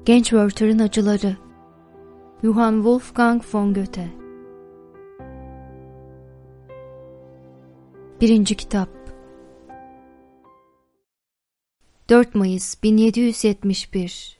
Genç Werther'ın acıları. Johann Wolfgang von Goethe. 1. Kitap. 4 Mayıs 1771.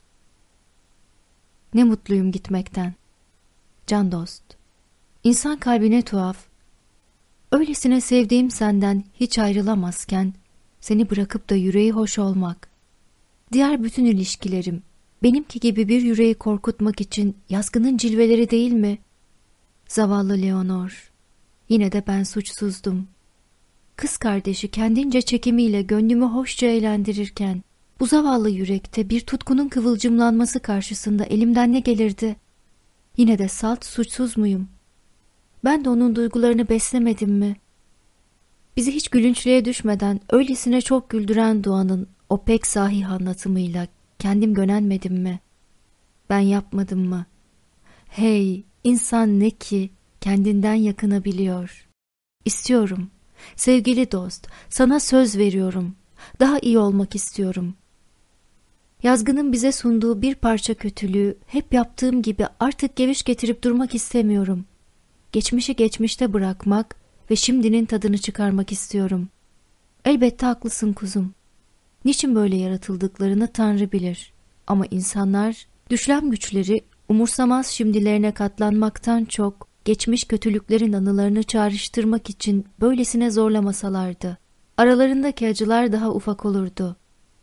Ne mutluyum gitmekten. Can dost. İnsan kalbine tuhaf. Öylesine sevdiğim senden hiç ayrılamazken seni bırakıp da yüreği hoş olmak. Diğer bütün ilişkilerim benimki gibi bir yüreği korkutmak için yazgının cilveleri değil mi? Zavallı Leonor. Yine de ben suçsuzdum. Kız kardeşi kendince çekimiyle gönlümü hoşça eğlendirirken bu zavallı yürekte bir tutkunun kıvılcımlanması karşısında elimden ne gelirdi? Yine de salt suçsuz muyum? Ben de onun duygularını beslemedim mi? Bizi hiç gülünçlüğe düşmeden öylesine çok güldüren Doğan'ın o pek sahih anlatımıyla kendim gönenmedim mi? Ben yapmadım mı? Hey, insan ne ki kendinden yakınabiliyor. İstiyorum, sevgili dost, sana söz veriyorum. Daha iyi olmak istiyorum. Yazgının bize sunduğu bir parça kötülüğü hep yaptığım gibi artık geviş getirip durmak istemiyorum. Geçmişi geçmişte bırakmak ve şimdinin tadını çıkarmak istiyorum. Elbette haklısın kuzum. Niçin böyle yaratıldıklarını Tanrı bilir. Ama insanlar düşlem güçleri umursamaz şimdilerine katlanmaktan çok geçmiş kötülüklerin anılarını çağrıştırmak için böylesine zorlamasalardı. Aralarındaki acılar daha ufak olurdu.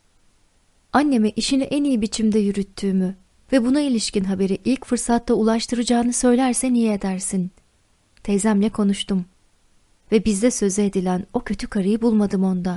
Anneme işini en iyi biçimde yürüttüğümü ve buna ilişkin haberi ilk fırsatta ulaştıracağını söylerse niye edersin? Teyzemle konuştum ve bizde söze edilen o kötü karıyı bulmadım onda.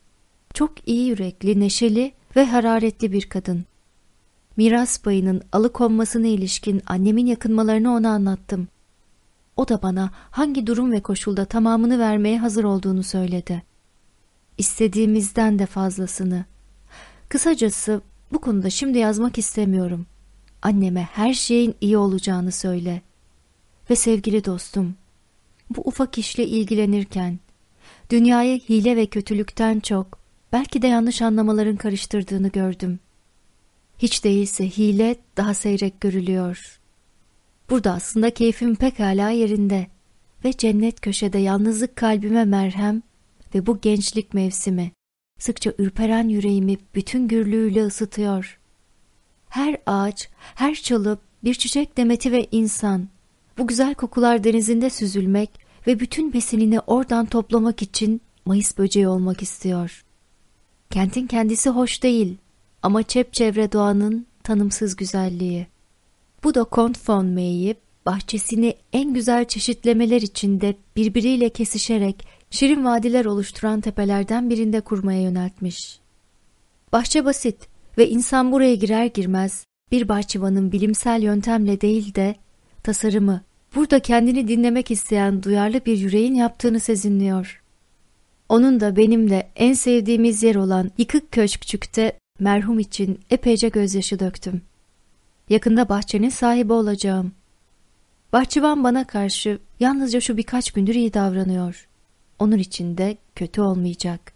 Çok iyi yürekli, neşeli ve hararetli bir kadın. Miras payının alıkonmasına ilişkin annemin yakınmalarını ona anlattım. O da bana hangi durum ve koşulda tamamını vermeye hazır olduğunu söyledi. İstediğimizden de fazlasını. Kısacası bu konuda şimdi yazmak istemiyorum. Anneme her şeyin iyi olacağını söyle. Ve sevgili dostum, bu ufak işle ilgilenirken dünyayı hile ve kötülükten çok belki de yanlış anlamaların karıştırdığını gördüm. Hiç değilse hile daha seyrek görülüyor. Burada aslında keyfim pekala yerinde ve cennet köşede yalnızlık kalbime merhem ve bu gençlik mevsimi sıkça ürperen yüreğimi bütün gürlüğüyle ısıtıyor. Her ağaç, her çalı, bir çiçek demeti ve insan, bu güzel kokular denizinde süzülmek ve bütün besinini oradan toplamak için Mayıs böceği olmak istiyor. Kentin kendisi hoş değil ama çepçevre doğanın tanımsız güzelliği. Bu da Kont von May'i bahçesini en güzel çeşitlemeler içinde birbiriyle kesişerek şirin vadiler oluşturan tepelerden birinde kurmaya yöneltmiş. Bahçe basit ve insan buraya girer girmez bir bahçıvanın bilimsel yöntemle değil de tasarımı, burada kendini dinlemek isteyen duyarlı bir yüreğin yaptığını sezinliyor. Onun da benim de en sevdiğimiz yer olan yıkık köşkçükte merhum için epeyce gözyaşı döktüm. Yakında bahçenin sahibi olacağım. Bahçıvan bana karşı yalnızca şu birkaç gündür iyi davranıyor. Onun için de kötü olmayacak.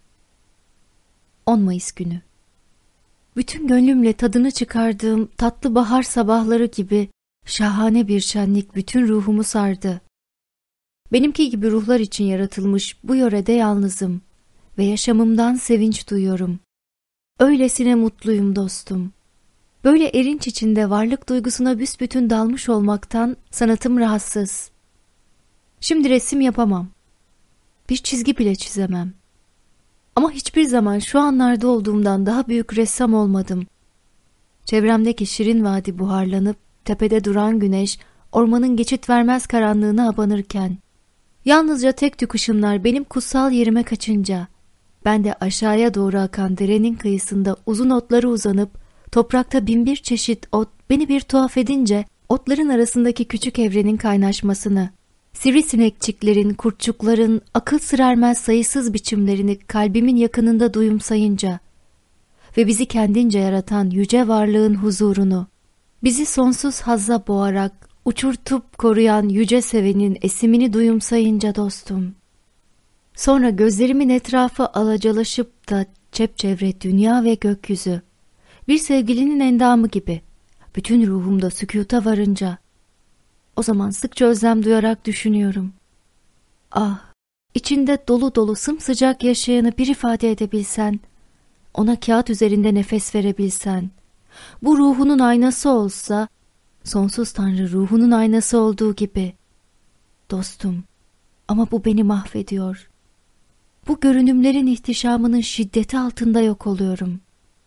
10 Mayıs günü. Bütün gönlümle tadını çıkardığım tatlı bahar sabahları gibi şahane bir şenlik bütün ruhumu sardı. Benimki gibi ruhlar için yaratılmış bu yörede yalnızım ve yaşamımdan sevinç duyuyorum. Öylesine mutluyum dostum. Böyle erinç içinde varlık duygusuna büsbütün dalmış olmaktan sanatım rahatsız. Şimdi resim yapamam. Bir çizgi bile çizemem. Ama hiçbir zaman şu anlarda olduğumdan daha büyük ressam olmadım. Çevremdeki şirin vadi buharlanıp tepede duran güneş ormanın geçit vermez karanlığına abanırken, yalnızca tek tük ışınlar benim kutsal yerime kaçınca, ben de aşağıya doğru akan derenin kıyısında uzun otları uzanıp toprakta binbir çeşit ot beni bir tuhaf edince otların arasındaki küçük evrenin kaynaşmasını, sivrisinekçiklerin, kurtçukların akıl sır ermez sayısız biçimlerini kalbimin yakınında duyumsayınca ve bizi kendince yaratan yüce varlığın huzurunu, bizi sonsuz hazza boğarak uçurtup koruyan yüce sevenin esimini duyumsayınca dostum. Sonra gözlerimin etrafı alacalaşıp da çepçevre dünya ve gökyüzü, Bir sevgilinin endamı gibi. Bütün ruhumda sükuta varınca. O zaman sıkça özlem duyarak düşünüyorum. Ah, içinde dolu dolu sımsıcak yaşayanı bir ifade edebilsen, ona kağıt üzerinde nefes verebilsen, bu ruhunun aynası olsa, sonsuz Tanrı ruhunun aynası olduğu gibi. Dostum, ama bu beni mahvediyor. Bu görünümlerin ihtişamının şiddeti altında yok oluyorum.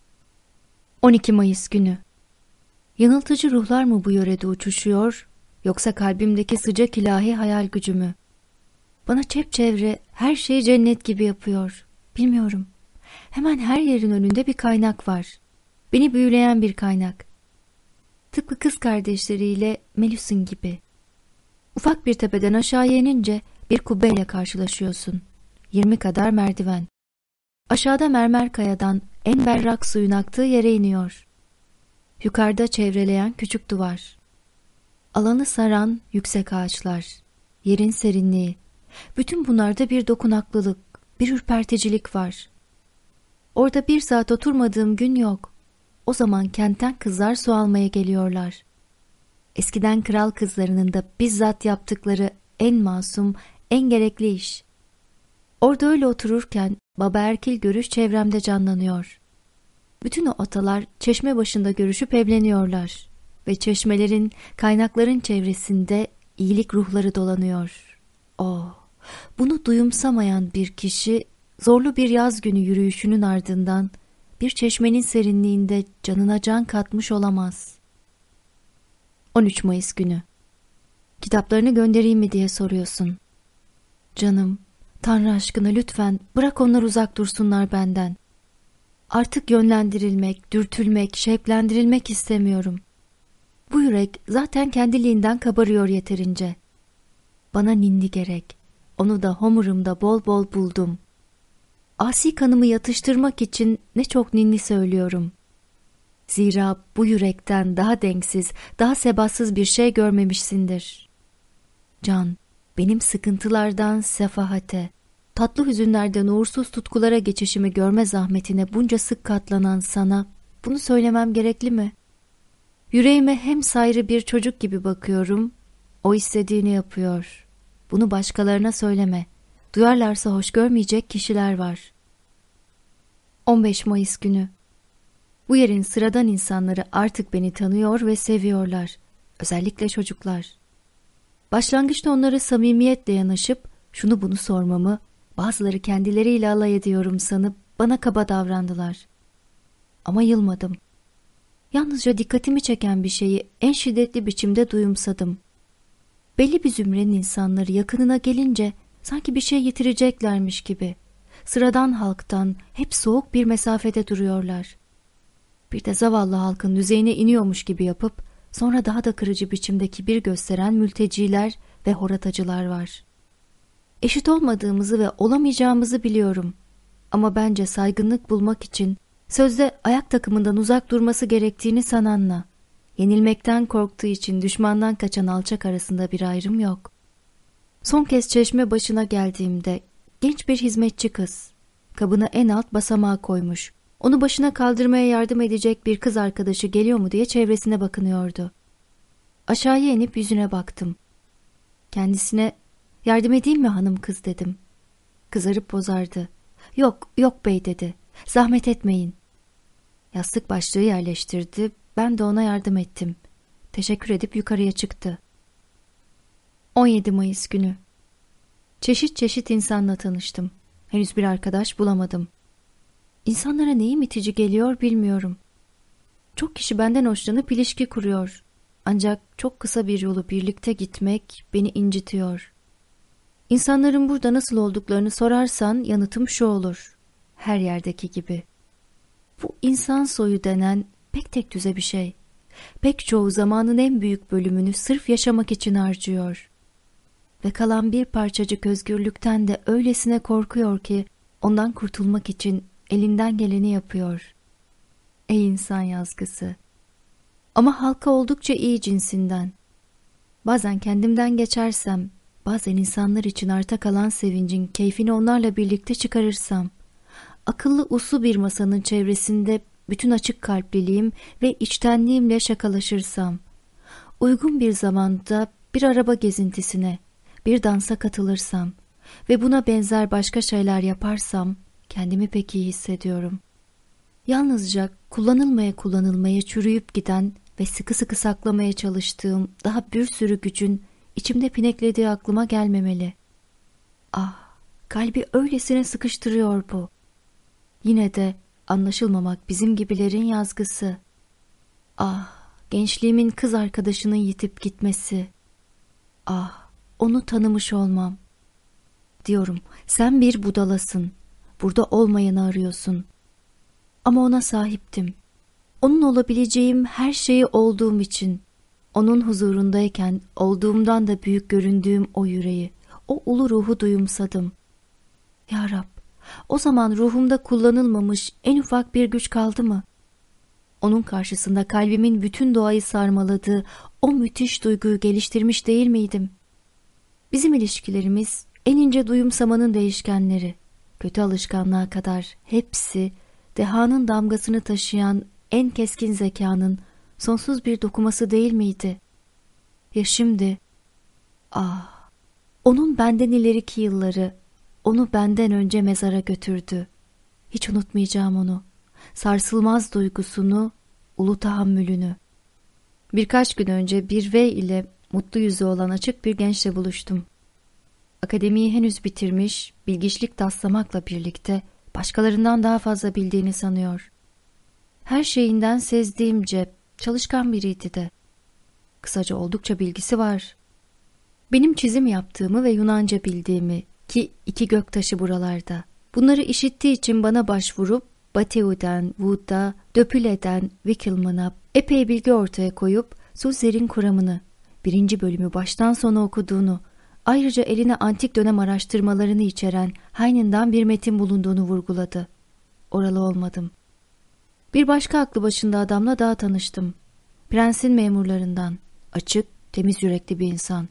12 Mayıs günü. Yanıltıcı ruhlar mı bu yörede uçuşuyor, yoksa kalbimdeki sıcak ilahi hayal gücü mü? Bana çepçevre her şeyi cennet gibi yapıyor. Bilmiyorum. Hemen her yerin önünde bir kaynak var. Beni büyüleyen bir kaynak. Tıpkı kız kardeşleriyle Melus'un gibi. Ufak bir tepeden aşağıya inince bir kubbeyle karşılaşıyorsun. 20 kadar merdiven. Aşağıda mermer kayadan en berrak suyun aktığı yere iniyor. Yukarıda çevreleyen küçük duvar. Alanı saran yüksek ağaçlar. Yerin serinliği. Bütün bunlarda bir dokunaklılık, bir ürperticilik var. Orada 1 saat oturmadığım gün yok. O zaman kentten kızlar su almaya geliyorlar. Eskiden kral kızlarının da bizzat yaptıkları en masum, en gerekli iş. Orada öyle otururken baba erkil görüş çevremde canlanıyor. Bütün o atalar çeşme başında görüşüp evleniyorlar ve çeşmelerin, kaynakların çevresinde iyilik ruhları dolanıyor. Oh, bunu duyumsamayan bir kişi zorlu bir yaz günü yürüyüşünün ardından bir çeşmenin serinliğinde canına can katmış olamaz. 13 Mayıs günü. Kitaplarını göndereyim mi diye soruyorsun. Canım, Tanrı aşkına lütfen bırak onlar uzak dursunlar benden. Artık yönlendirilmek, dürtülmek, şevklendirilmek istemiyorum. Bu yürek zaten kendiliğinden kabarıyor yeterince. Bana ninni gerek. Onu da homurumda bol bol buldum. Asi kanımı yatıştırmak için ne çok ninni söylüyorum. Zira bu yürekten daha denksiz, daha sebatsız bir şey görmemişsindir. Can, benim sıkıntılardan sefahate, tatlı hüzünlerden uğursuz tutkulara geçişimi görme zahmetine bunca sık katlanan sana bunu söylemem gerekli mi? Yüreğime hem sayrı bir çocuk gibi bakıyorum, o istediğini yapıyor. Bunu başkalarına söyleme. Duyarlarsa hoş görmeyecek kişiler var. 15 Mayıs günü. Bu yerin sıradan insanları artık beni tanıyor ve seviyorlar. Özellikle çocuklar. Başlangıçta onlara samimiyetle yanaşıp şunu bunu sormamı, bazıları kendileriyle alay ediyorum sanıp bana kaba davrandılar. Ama yılmadım. Yalnızca dikkatimi çeken bir şeyi en şiddetli biçimde duyumsadım. Belli bir zümrenin insanları yakınına gelince sanki bir şey yitireceklermiş gibi, sıradan halktan hep soğuk bir mesafede duruyorlar. Bir de zavallı halkın düzeyine iniyormuş gibi yapıp sonra daha da kırıcı biçimde kibir gösteren mülteciler ve horatacılar var. Eşit olmadığımızı ve olamayacağımızı biliyorum. Ama bence saygınlık bulmak için sözde ayak takımından uzak durması gerektiğini sananla, yenilmekten korktuğu için düşmandan kaçan alçak arasında bir ayrım yok. Son kez çeşme başına geldiğimde genç bir hizmetçi kız, kabını en alt basamağa koymuş, onu başına kaldırmaya yardım edecek bir kız arkadaşı geliyor mu diye çevresine bakınıyordu. Aşağıya inip yüzüne baktım. Kendisine yardım edeyim mi hanım kız dedim. Kızarıp bozardı. Yok, yok bey dedi. Zahmet etmeyin. Yastık başlığı yerleştirdi. Ben de ona yardım ettim. Teşekkür edip yukarıya çıktı. 17 Mayıs günü. Çeşit çeşit insanla tanıştım. Henüz bir arkadaş bulamadım. İnsanlara neyim itici geliyor bilmiyorum. Çok kişi benden hoşlanıp ilişki kuruyor. Ancak çok kısa bir yolu birlikte gitmek beni incitiyor. İnsanların burada nasıl olduklarını sorarsan yanıtım şu olur. Her yerdeki gibi. Bu insan soyu denen pek tekdüze bir şey. Pek çoğu zamanın en büyük bölümünü sırf yaşamak için harcıyor. Ve kalan bir parçacık özgürlükten de öylesine korkuyor ki ondan kurtulmak için elinden geleni yapıyor. Ey insan yazgısı! Ama halka oldukça iyi cinsinden. Bazen kendimden geçersem, bazen insanlar için arta kalan sevincin keyfini onlarla birlikte çıkarırsam, akıllı uslu bir masanın çevresinde bütün açık kalpliliğim ve içtenliğimle şakalaşırsam, uygun bir zamanda bir araba gezintisine, bir dansa katılırsam ve buna benzer başka şeyler yaparsam kendimi pek iyi hissediyorum. Yalnızca kullanılmaya çürüyüp giden ve sıkı sıkı saklamaya çalıştığım daha bir sürü gücün içimde pineklediği aklıma gelmemeli. Ah, kalbi öylesine sıkıştırıyor bu. Yine de anlaşılmamak bizim gibilerin yazgısı. Ah, gençliğimin kız arkadaşının yitip gitmesi. Ah, onu tanımış olmam. Diyorum, sen bir budalasın. Burada olmayanı arıyorsun. Ama ona sahiptim. Onun olabileceğim her şeyi olduğum için, onun huzurundayken olduğumdan da büyük göründüğüm o yüreği, o ulu ruhu duyumsadım. Ya Rab, o zaman ruhumda kullanılmamış en ufak bir güç kaldı mı? Onun karşısında kalbimin bütün doğayı sarmaladığı o müthiş duyguyu geliştirmiş değil miydim? Bizim ilişkilerimiz en ince duyumsamanın değişkenleri, kötü alışkanlığa kadar hepsi dehanın damgasını taşıyan en keskin zekanın sonsuz bir dokuması değil miydi? Ya şimdi? Ah, onun benden ileriki yılları, onu benden önce mezara götürdü. Hiç unutmayacağım onu. Sarsılmaz duygusunu, ulu tahammülünü. Birkaç gün önce bir V ile mutlu yüzü olan açık bir gençle buluştum. Akademiyi henüz bitirmiş, bilgiçlik taslamakla birlikte başkalarından daha fazla bildiğini sanıyor. Her şeyinden sezdiğimce çalışkan biriydi de. Kısaca oldukça bilgisi var. Benim çizim yaptığımı ve Yunanca bildiğimi, ki 2 göktaşı buralarda. Bunları işittiği için bana başvurup Bateu'den, Wood'da, Döpüle'den, Wickelmann'a epey bilgi ortaya koyup Sulzer'in kuramını, 1. bölümü baştan sona okuduğunu, ayrıca eline antik dönem araştırmalarını içeren Heine'den bir metin bulunduğunu vurguladı. Oralı olmadım. Bir başka aklı başında adamla daha tanıştım. Prensin memurlarından, açık, temiz yürekli bir insan.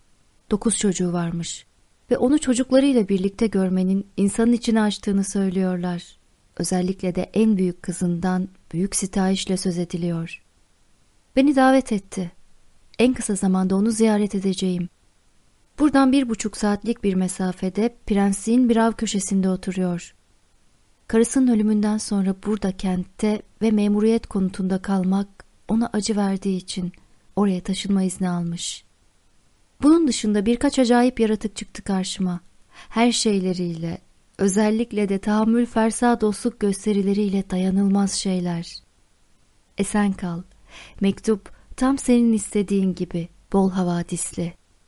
9 çocuğu varmış ve onu çocuklarıyla birlikte görmenin insanın içini açtığını söylüyorlar. Özellikle de en büyük kızından büyük sitayişle söz ediliyor. Beni davet etti. En kısa zamanda onu ziyaret edeceğim. Buradan 1,5 saatlik bir mesafede prensliğin bir av köşesinde oturuyor. Karısının ölümünden sonra burada kentte ve memuriyet konutunda kalmak ona acı verdiği için oraya taşınma izni almış. Bunun dışında birkaç acayip yaratık çıktı karşıma. Her şeyleriyle, özellikle de tahammül fersa dostluk gösterileriyle dayanılmaz şeyler. Esen kal. Mektup tam senin istediğin gibi bol havadisli.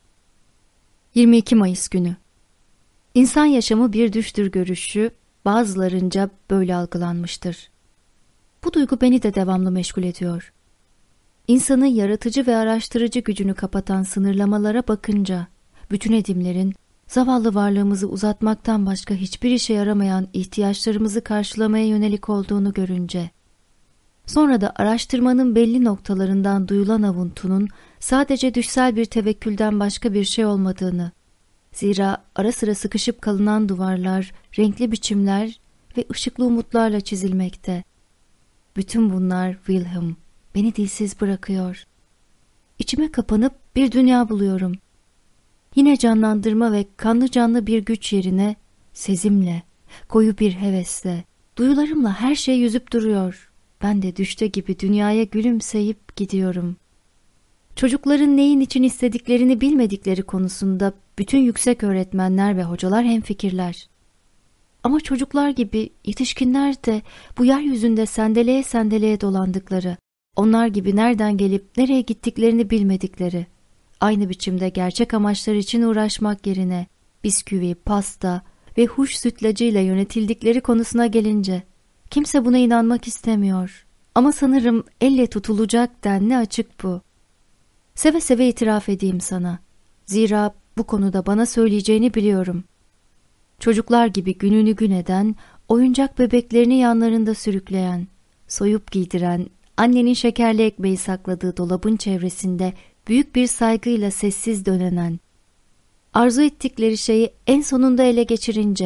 22 Mayıs günü. İnsan yaşamı bir düştür görüşü bazılarınca böyle algılanmıştır. Bu duygu beni de devamlı meşgul ediyor. İnsanın yaratıcı ve araştırıcı gücünü kapatan sınırlamalara bakınca, bütün edimlerin zavallı varlığımızı uzatmaktan başka hiçbir işe yaramayan ihtiyaçlarımızı karşılamaya yönelik olduğunu görünce, sonra da araştırmanın belli noktalarından duyulan avuntunun sadece düşsel bir tevekkülden başka bir şey olmadığını, zira ara sıra sıkışıp kalınan duvarlar, renkli biçimler ve ışıklı umutlarla çizilmekte. Bütün bunlar Wilhelm, beni dilsiz bırakıyor. İçime kapanıp bir dünya buluyorum. Yine canlandırma ve kanlı canlı bir güç yerine sezimle, koyu bir hevesle, duyularımla her şey yüzüp duruyor. Ben de düşte gibi dünyaya gülümseyip gidiyorum. Çocukların neyin için istediklerini bilmedikleri konusunda bütün yüksek öğretmenler ve hocalar hemfikirler. Ama çocuklar gibi yetişkinler de bu yeryüzünde sendeleye sendeleye dolandıkları, onlar gibi nereden gelip nereye gittiklerini bilmedikleri, aynı biçimde gerçek amaçlar için uğraşmak yerine bisküvi, pasta ve huş sütlacıyla yönetildikleri konusuna gelince kimse buna inanmak istemiyor. Ama sanırım elle tutulacak denli açık bu. Seve seve itiraf edeyim sana. Zira bu konuda bana söyleyeceğini biliyorum. Çocuklar gibi gününü gün eden, oyuncak bebeklerini yanlarında sürükleyen, soyup giydiren, annenin şekerli ekmeği sakladığı dolabın çevresinde büyük bir saygıyla sessiz dönenen, arzu ettikleri şeyi en sonunda ele geçirince,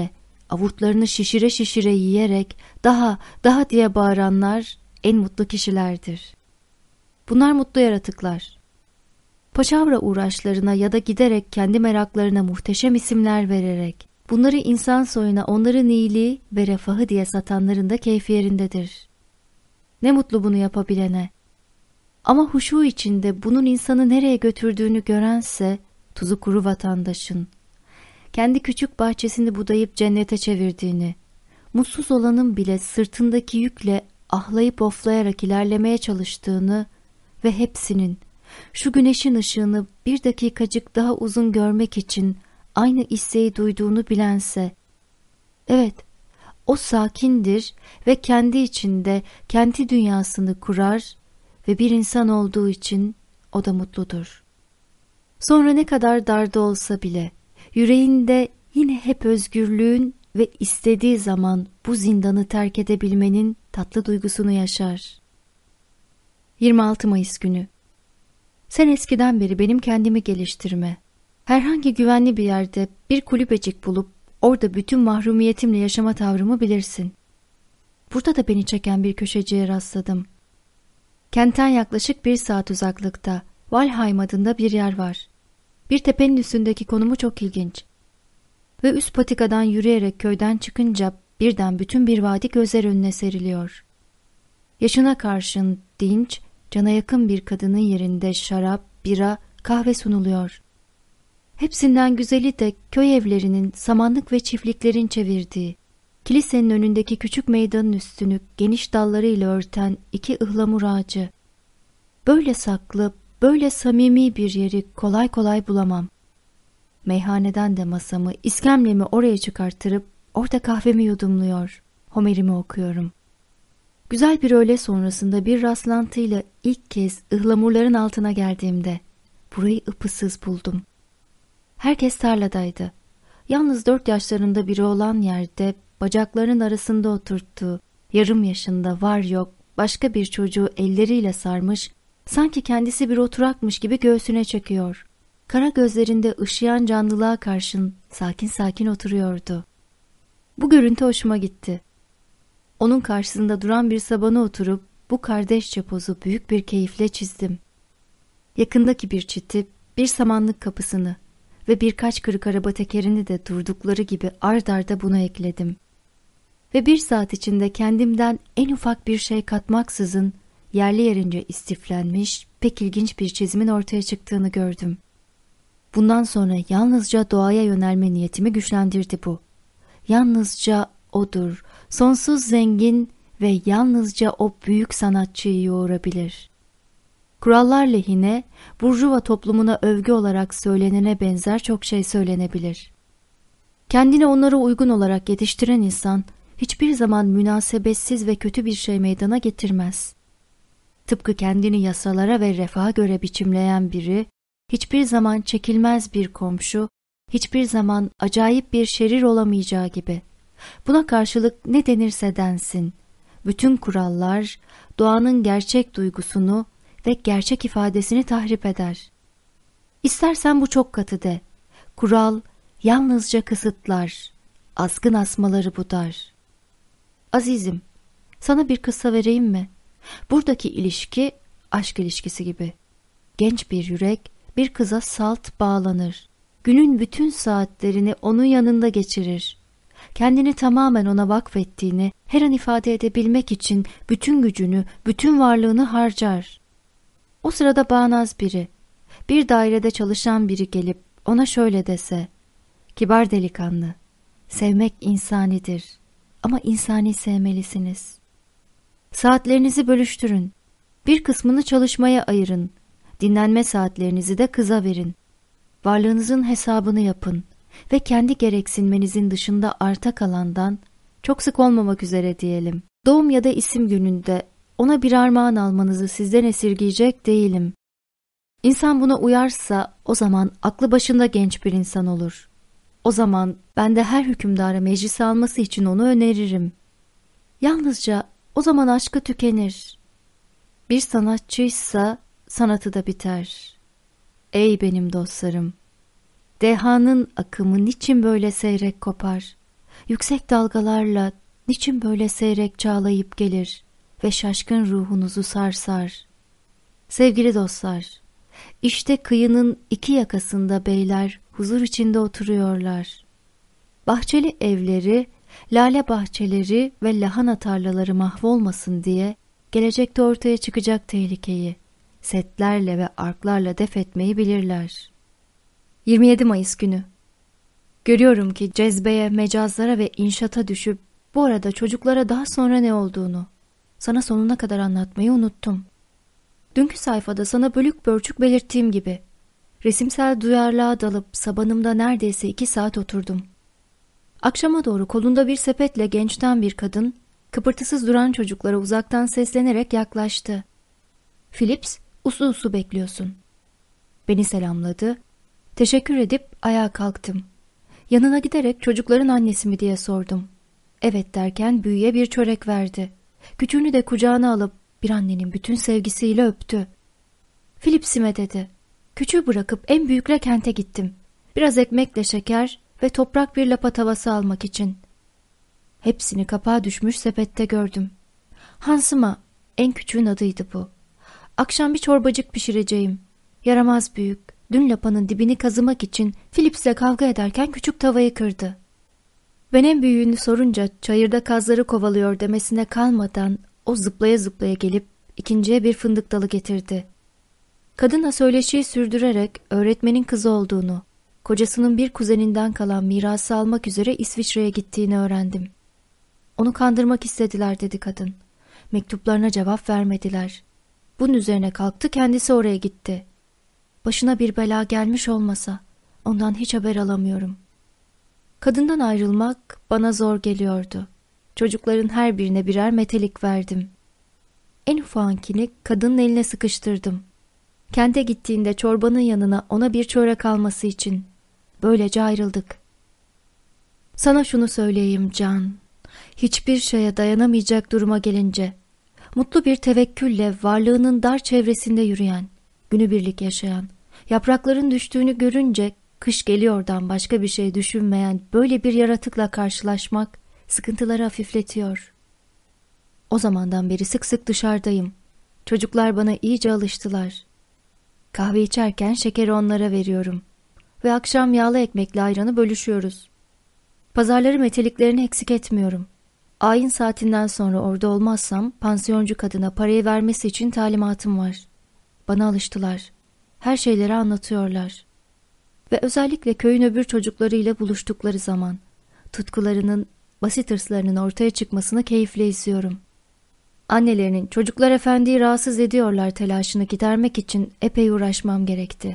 avurtlarını şişire şişire yiyerek daha diye bağıranlar en mutlu kişilerdir. Bunlar mutlu yaratıklar. Paçavra uğraşlarına ya da giderek kendi meraklarına muhteşem isimler vererek bunları insan soyuna onların iyiliği ve refahı diye satanların da keyfi yerindedir. Ne mutlu bunu yapabilene. Ama huşu içinde bunun insanı nereye götürdüğünü görense tuzu kuru vatandaşın, kendi küçük bahçesini budayıp cennete çevirdiğini, mutsuz olanın bile sırtındaki yükle ahlayıp oflayarak ilerlemeye çalıştığını ve hepsinin şu güneşin ışığını bir dakikacık daha uzun görmek için aynı isteği duyduğunu bilense, evet, o sakindir ve kendi içinde kendi dünyasını kurar ve bir insan olduğu için o da mutludur. Sonra ne kadar darda olsa bile yüreğinde yine hep özgürlüğün ve istediği zaman bu zindanı terk edebilmenin tatlı duygusunu yaşar. 26 Mayıs günü. Sen eskiden beri benim kendimi geliştirme, herhangi güvenli bir yerde bir kulübecik bulup orada bütün mahrumiyetimle yaşama tavrımı bilirsin. Burada da beni çeken bir köşeciye rastladım. Kentten yaklaşık 1 saat uzaklıkta Valheim adında bir yer var. Bir tepenin üstündeki konumu çok ilginç. Ve üst patikadan yürüyerek köyden çıkınca birden bütün bir vadi gözler önüne seriliyor. Yaşına karşın dinç, cana yakın bir kadının yerinde şarap, bira, kahve sunuluyor. Hepsinden güzeli de köy evlerinin, samanlık ve çiftliklerin çevirdiği, kilisenin önündeki küçük meydanın üstünü geniş dallarıyla örten 2 ıhlamur ağacı. Böyle saklı, böyle samimi bir yeri kolay kolay bulamam. Meyhaneden de masamı, iskemlemi oraya çıkarttırıp orada kahvemi yudumluyor, Homer'imi okuyorum. Güzel bir öğle sonrasında bir rastlantıyla ilk kez ıhlamurların altına geldiğimde burayı ıpıssız buldum. Herkes tarladaydı. Yalnız 4 yaşlarında biri olan yerde bacaklarının arasında oturttuğu, yarım yaşında var yok başka bir çocuğu elleriyle sarmış, sanki kendisi bir oturakmış gibi göğsüne çekiyor. Kara gözlerinde ışıyan canlılığa karşın sakin sakin oturuyordu. Bu görüntü hoşuma gitti. Onun karşısında duran bir sabana oturup bu kardeşçe pozu büyük bir keyifle çizdim. Yakındaki bir çiti, bir samanlık kapısını ve birkaç kırık araba tekerini de durdukları gibi ard arda buna ekledim. Ve 1 saat içinde kendimden en ufak bir şey katmaksızın yerli yerince istiflenmiş, pek ilginç bir çizimin ortaya çıktığını gördüm. Bundan sonra yalnızca doğaya yönelme niyetimi güçlendirdi bu. Yalnızca odur, sonsuz zengin ve yalnızca o büyük sanatçıyı yoğurabilir. Kurallar lehine, burjuva toplumuna övgü olarak söylenene benzer çok şey söylenebilir. Kendini onlara uygun olarak yetiştiren insan, hiçbir zaman münasebetsiz ve kötü bir şey meydana getirmez. Tıpkı kendini yasalara ve refaha göre biçimleyen biri, hiçbir zaman çekilmez bir komşu, hiçbir zaman acayip bir şerir olamayacağı gibi. Buna karşılık ne denirse densin, bütün kurallar doğanın gerçek duygusunu ve gerçek ifadesini tahrip eder. İstersen bu çok katı de, kural yalnızca kısıtlar, azgın asmaları budar. Azizim, sana bir kıssa vereyim mi? Buradaki ilişki aşk ilişkisi gibi. Genç bir yürek bir kıza salt bağlanır. Günün bütün saatlerini onun yanında geçirir. Kendini tamamen ona vakfettiğini her an ifade edebilmek için bütün gücünü, bütün varlığını harcar. O sırada bağnaz biri, bir dairede çalışan biri gelip ona şöyle dese: "Kibar delikanlı, sevmek insanidir ama insani sevmelisiniz. Saatlerinizi bölüştürün, bir kısmını çalışmaya ayırın, dinlenme saatlerinizi de kıza verin. Varlığınızın hesabını yapın ve kendi gereksinmenizin dışında arta kalandan, çok sık olmamak üzere diyelim, doğum ya da isim gününde ona bir armağan almanızı sizden esirgeyecek değilim. İnsan buna uyarsa o zaman aklı başında genç bir insan olur. O zaman ben de her hükümdara meclise alması için onu öneririm. Yalnızca o zaman aşkı tükenir. Bir sanatçıysa sanatı da biter. Ey benim dostlarım! Dehanın akımı niçin böyle seyrek kopar? yüksek dalgalarla niçin böyle seyrek çağlayıp gelir ve şaşkın ruhunuzu sarsar? Sevgili dostlar, işte kıyının iki yakasında beyler huzur içinde oturuyorlar. Bahçeli evleri, lale bahçeleri ve lahana tarlaları mahvolmasın diye gelecekte ortaya çıkacak tehlikeyi setlerle ve arklarla def etmeyi bilirler. 27 Mayıs günü. Görüyorum ki cezbeye, mecazlara ve inşaata düşüp bu arada çocuklara daha sonra ne olduğunu sana sonuna kadar anlatmayı unuttum. Dünkü sayfada sana bölük pörçük belirttiğim gibi resimsel duyarlılığa dalıp sabanımda neredeyse 2 saat oturdum. Akşama doğru kolunda bir sepetle gençten bir kadın, kıpırtısız duran çocuklara uzaktan seslenerek yaklaştı. "Phillips, uslu uslu bekliyorsun." Beni selamladı. Teşekkür edip ayağa kalktım. Yanına giderek çocukların annesi mi diye sordum. Evet derken büyüye bir çörek verdi. Küçüğünü de kucağına alıp bir annenin bütün sevgisiyle öptü. "Phillips'ime" dedi. Küçüğü bırakıp en büyükle kente gittim. Biraz ekmekle şeker ve toprak bir lapa tavası almak için. Hepsini kapağa düşmüş sepette gördüm. Hansıma, en küçüğün adıydı bu. Akşam bir çorbacık pişireceğim. Yaramaz büyük, dün lapanın dibini kazımak için Phillips'le kavga ederken küçük tavayı kırdı. Ben en büyüğünü sorunca çayırda kazları kovalıyor demesine kalmadan o zıplaya zıplaya gelip ikinciye bir fındık dalı getirdi. Kadınla söyleşiyi sürdürerek öğretmenin kızı olduğunu, kocasının bir kuzeninden kalan mirası almak üzere İsviçre'ye gittiğini öğrendim. Onu kandırmak istediler dedi kadın. Mektuplarına cevap vermediler. Bunun üzerine kalktı, kendisi oraya gitti. Başına bir bela gelmiş olmasa ondan hiç haber alamıyorum. Kadından ayrılmak bana zor geliyordu. Çocukların her birine birer metelik verdim. En ufağınkini kadının eline sıkıştırdım. Kente gittiğinde çorbanın yanına ona bir çörek alması için. Böylece ayrıldık. Sana şunu söyleyeyim Can. Hiçbir şeye dayanamayacak duruma gelince, mutlu bir tevekkülle varlığının dar çevresinde yürüyen, günübirlik yaşayan, yaprakların düştüğünü görünce kış geliyordan başka bir şey düşünmeyen böyle bir yaratıkla karşılaşmak sıkıntıları hafifletiyor. O zamandan beri sık sık dışarıdayım. Çocuklar bana iyice alıştılar. Kahve içerken şekeri onlara veriyorum. Ve akşam yağlı ekmekle ayranı bölüşüyoruz. Pazarları meteliklerini eksik etmiyorum. Ayin saatinden sonra orada olmazsam pansiyoncu kadına parayı vermesi için talimatım var. Bana alıştılar. Her şeyleri anlatıyorlar. Ve özellikle köyün öbür çocuklarıyla buluştukları zaman tutkularının, basit hırslarının ortaya çıkmasını keyifle izliyorum. Annelerinin çocuklar efendiyi rahatsız ediyorlar telaşını gidermek için epey uğraşmam gerekti.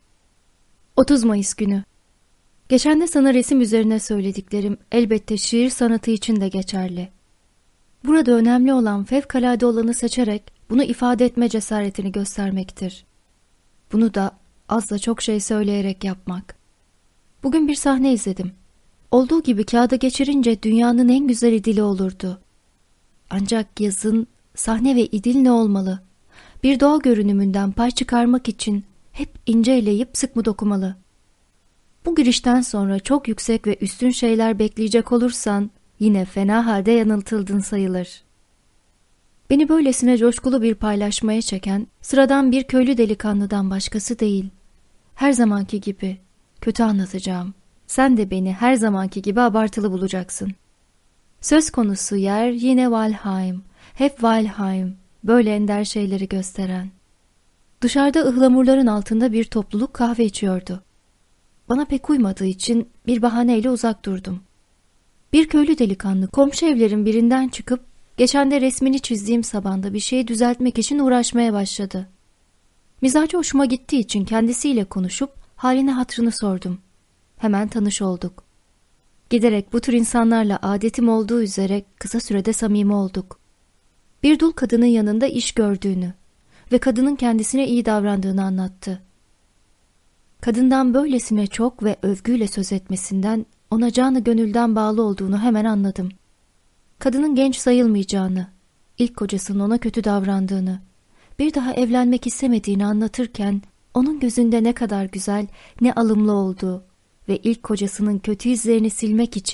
30 Mayıs günü. Geçen de sana resim üzerine söylediklerim elbette şiir sanatı için de geçerli. Burada önemli olan fevkalade olanı seçerek bunu ifade etme cesaretini göstermektir. Bunu da az da çok şey söyleyerek yapmak. Bugün bir sahne izledim. Olduğu gibi kağıda geçirince dünyanın en güzel idili olurdu. Ancak yazın sahne ve idil ne olmalı? Bir doğa görünümünden pay çıkarmak için hep ince eleyip sık mı dokumalı? Bu girişten sonra çok yüksek ve üstün şeyler bekleyecek olursan yine fena halde yanıltıldın sayılır. Beni böylesine coşkulu bir paylaşmaya çeken sıradan bir köylü delikanlıdan başkası değil. Her zamanki gibi kötü anlatacağım. Sen de beni her zamanki gibi abartılı bulacaksın. Söz konusu yer yine Valheim, hep Valheim, böyle ender şeyleri gösteren. Dışarıda ıhlamurların altında bir topluluk kahve içiyordu. Bana pek uymadığı için bir bahaneyle uzak durdum. Bir köylü delikanlı komşu evlerin birinden çıkıp geçen de resmini çizdiğim sabanda bir şeyi düzeltmek için uğraşmaya başladı. Mizacı hoşuma gittiği için kendisiyle konuşup halini hatırını sordum. Hemen tanış olduk. Giderek bu tür insanlarla adetim olduğu üzere kısa sürede samimi olduk. Bir dul kadının yanında iş gördüğünü ve kadının kendisine iyi davrandığını anlattı. Kadından böylesine çok ve övgüyle söz etmesinden ona canı gönülden bağlı olduğunu hemen anladım. Kadının genç sayılmayacağını, ilk kocasının ona kötü davrandığını, bir daha evlenmek istemediğini anlatırken onun gözünde ne kadar güzel, ne alımlı olduğu ve ilk kocasının kötü izlerini silmek için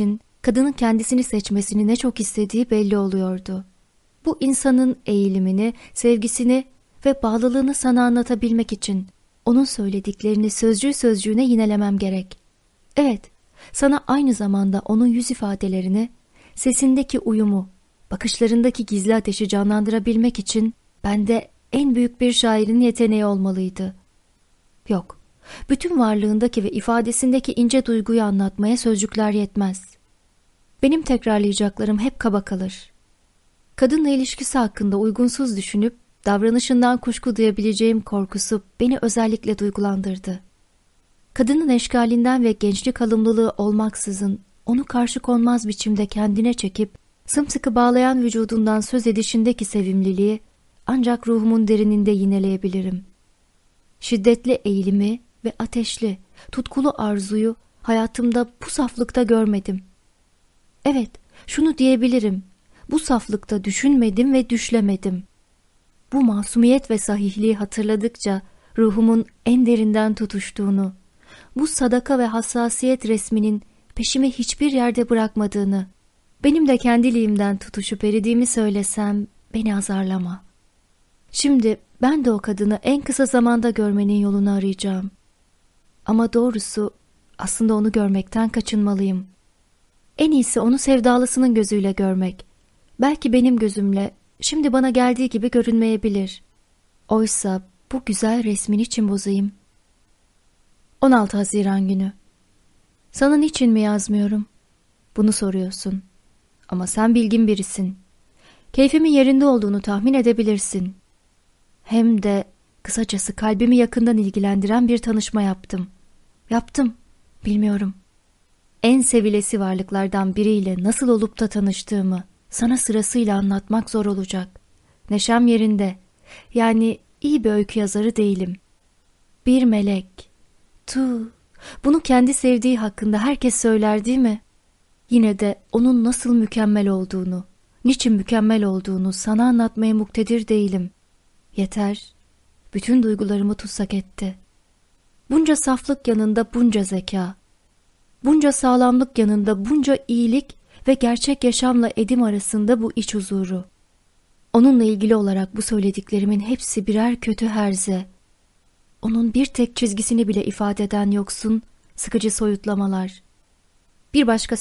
kadının kendisini seçmesini ne çok istediği belli oluyordu. Bu insanın eğilimini, sevgisini ve bağlılığını sana anlatabilmek için onun söylediklerini sözcüğü sözcüğüne yinelemem gerek. Evet, sana aynı zamanda onun yüz ifadelerini, sesindeki uyumu, bakışlarındaki gizli ateşi canlandırabilmek için bende en büyük bir şairin yeteneği olmalıydı. Yok, bütün varlığındaki ve ifadesindeki ince duyguyu anlatmaya sözcükler yetmez. Benim tekrarlayacaklarım hep kaba kalır. Kadınla ilişkisi hakkında uygunsuz düşünüp, davranışından kuşku duyabileceğim korkusu beni özellikle duygulandırdı. Kadının eşkalinden ve gençlik alımlılığı olmaksızın onu karşı konmaz biçimde kendine çekip sımsıkı bağlayan vücudundan söz edişindeki sevimliliği ancak ruhumun derininde yineleyebilirim. Şiddetli eğilimi ve ateşli, tutkulu arzuyu hayatımda bu saflıkta görmedim. Evet, şunu diyebilirim, bu saflıkta düşünmedim ve düşlemedim. Bu masumiyet ve sahihliği hatırladıkça ruhumun en derinden tutuştuğunu, bu sadaka ve hassasiyet resminin peşimi hiçbir yerde bırakmadığını, benim de kendiliğimden tutuşup eridiğimi söylesem beni azarlama. Şimdi ben de o kadını en kısa zamanda görmenin yolunu arayacağım. Ama doğrusu aslında onu görmekten kaçınmalıyım. En iyisi onu sevdalısının gözüyle görmek. Belki benim gözümle şimdi bana geldiği gibi görünmeyebilir. Oysa bu güzel resmin için bozayım. 16 Haziran günü. Sana niçin mi yazmıyorum? Bunu soruyorsun. Ama sen bilgin birisin. Keyfimin yerinde olduğunu tahmin edebilirsin. Hem de kısacası kalbimi yakından ilgilendiren bir tanışma yaptım. Bilmiyorum. En sevilesi varlıklardan biriyle nasıl olup da tanıştığımı sana sırasıyla anlatmak zor olacak. Neşem yerinde. Yani iyi bir öykü yazarı değilim. Bir melek. Bunu kendi sevdiği hakkında herkes söyler değil mi? Yine de onun nasıl mükemmel olduğunu, niçin mükemmel olduğunu sana anlatmaya muktedir değilim. Yeter, bütün duygularımı tutsak etti. Bunca saflık yanında bunca zeka, bunca sağlamlık yanında bunca iyilik ve gerçek yaşamla edim arasında bu iç huzuru. Onunla ilgili olarak bu söylediklerimin hepsi birer kötü herze. Onun bir tek çizgisini bile ifade eden yoksun, sıkıcı soyutlamalar. Bir başka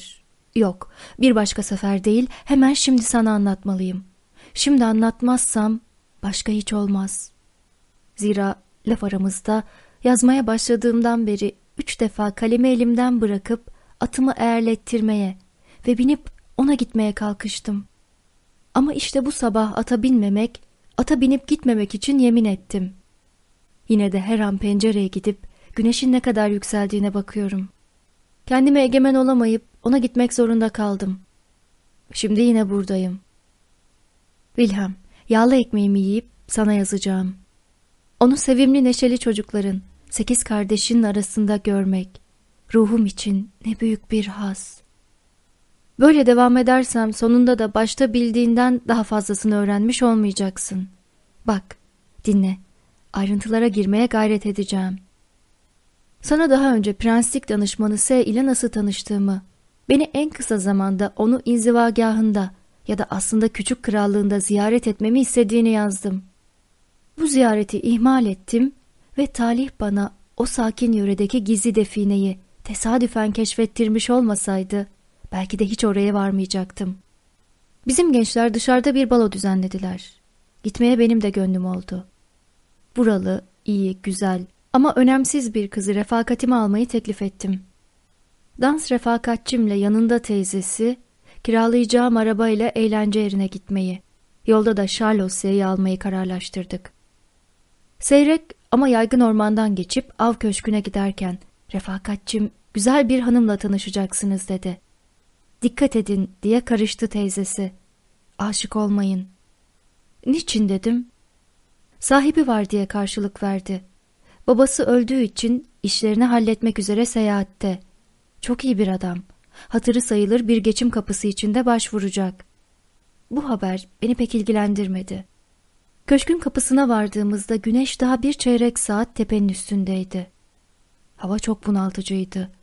sefer değil, hemen şimdi sana anlatmalıyım. Şimdi anlatmazsam başka hiç olmaz. Zira laf aramızda yazmaya başladığımdan beri 3 defa kalemi elimden bırakıp atımı eğerlettirmeye ve binip ona gitmeye kalkıştım. Ama işte bu sabah ata binip gitmemek için yemin ettim. Yine de her an pencereye gidip güneşin ne kadar yükseldiğine bakıyorum. Kendime egemen olamayıp ona gitmek zorunda kaldım. Şimdi yine buradayım. Wilhelm, yağlı ekmeğimi yiyip sana yazacağım. Onu sevimli neşeli çocukların, 8 kardeşinin arasında görmek, ruhum için ne büyük bir haz. Böyle devam edersem sonunda da başta bildiğinden daha fazlasını öğrenmiş olmayacaksın. Bak, dinle, ayrıntılara girmeye gayret edeceğim. Sana daha önce prenslik danışmanı S ile nasıl tanıştığımı, beni en kısa zamanda onu inzivagahında ya da aslında küçük krallığında ziyaret etmemi istediğini yazdım. Bu ziyareti ihmal ettim ve talih bana o sakin yöredeki gizli defineyi tesadüfen keşfettirmiş olmasaydı, belki de hiç oraya varmayacaktım. Bizim gençler dışarıda bir balo düzenlediler. Gitmeye benim de gönlüm oldu. Buralı, iyi, güzel ama önemsiz bir kızı refakatime almayı teklif ettim. Dans refakatçimle yanında teyzesi, kiralayacağım arabayla eğlence yerine gitmeyi, yolda da Charlotte'yi almayı kararlaştırdık. Seyrek ama yaygın ormandan geçip av köşküne giderken refakatçim güzel bir hanımla tanışacaksınız dedi. Dikkat edin diye karıştı teyzesi. Aşık olmayın. Niçin dedim. Sahibi var diye karşılık verdi. Babası öldüğü için işlerini halletmek üzere seyahatte. Çok iyi bir adam. Hatırı sayılır bir geçim kapısı içinde başvuracak. Bu haber beni pek ilgilendirmedi. Köşkün kapısına vardığımızda güneş daha bir çeyrek saat tepenin üstündeydi. Hava çok bunaltıcıydı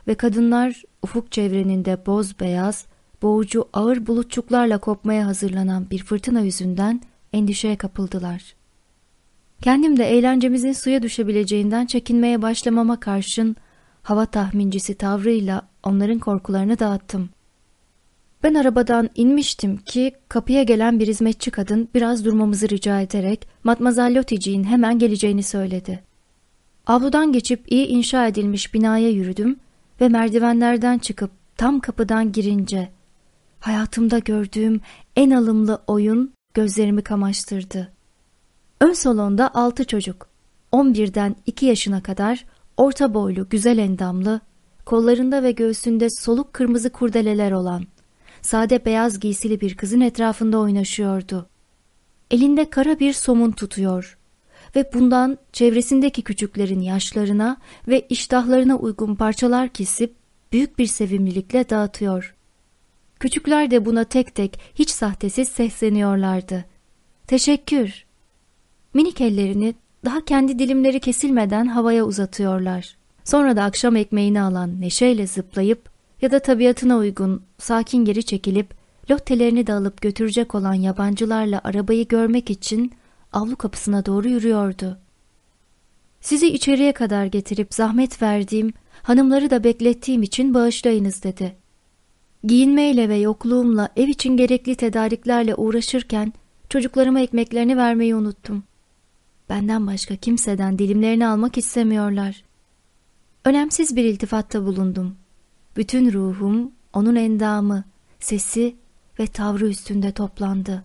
ve kadınlar ufuk çevreninde boz beyaz, boğucu ağır bulutçuklarla kopmaya hazırlanan bir fırtına yüzünden endişeye kapıldılar. Kendim de eğlencemizin suya düşebileceğinden çekinmeye başlamama karşın hava tahmincisi tavrıyla onların korkularını dağıttım. Ben arabadan inmiştim ki kapıya gelen bir hizmetçi kadın biraz durmamızı rica ederek Matmazel Lotici'nin hemen geleceğini söyledi. Avludan geçip iyi inşa edilmiş binaya yürüdüm ve merdivenlerden çıkıp tam kapıdan girince hayatımda gördüğüm en alımlı oyun gözlerimi kamaştırdı. Ön salonda 6 çocuk, 11'den 2 yaşına kadar orta boylu, güzel endamlı, kollarında ve göğsünde soluk kırmızı kurdeleler olan, sade beyaz giysili bir kızın etrafında oynaşıyordu. Elinde kara bir somun tutuyor ve bundan çevresindeki küçüklerin yaşlarına ve iştahlarına uygun parçalar kesip büyük bir sevimlilikle dağıtıyor. Küçükler de buna tek tek hiç sahtesiz sesleniyorlardı. Teşekkür. Minik ellerini daha kendi dilimleri kesilmeden havaya uzatıyorlar. Sonra da akşam ekmeğini alan neşeyle zıplayıp ya da tabiatına uygun sakin geri çekilip lottelerini de alıp götürecek olan yabancılarla arabayı görmek için avlu kapısına doğru yürüyordu. Sizi içeriye kadar getirip zahmet verdiğim, hanımları da beklettiğim için bağışlayınız dedi. Giyinmeyle ve yokluğumla ev için gerekli tedariklerle uğraşırken çocuklarıma ekmeklerini vermeyi unuttum. Benden başka kimseden dilimlerini almak istemiyorlar. Önemsiz bir iltifatta bulundum. Bütün ruhum onun endamı, sesi ve tavrı üstünde toplandı.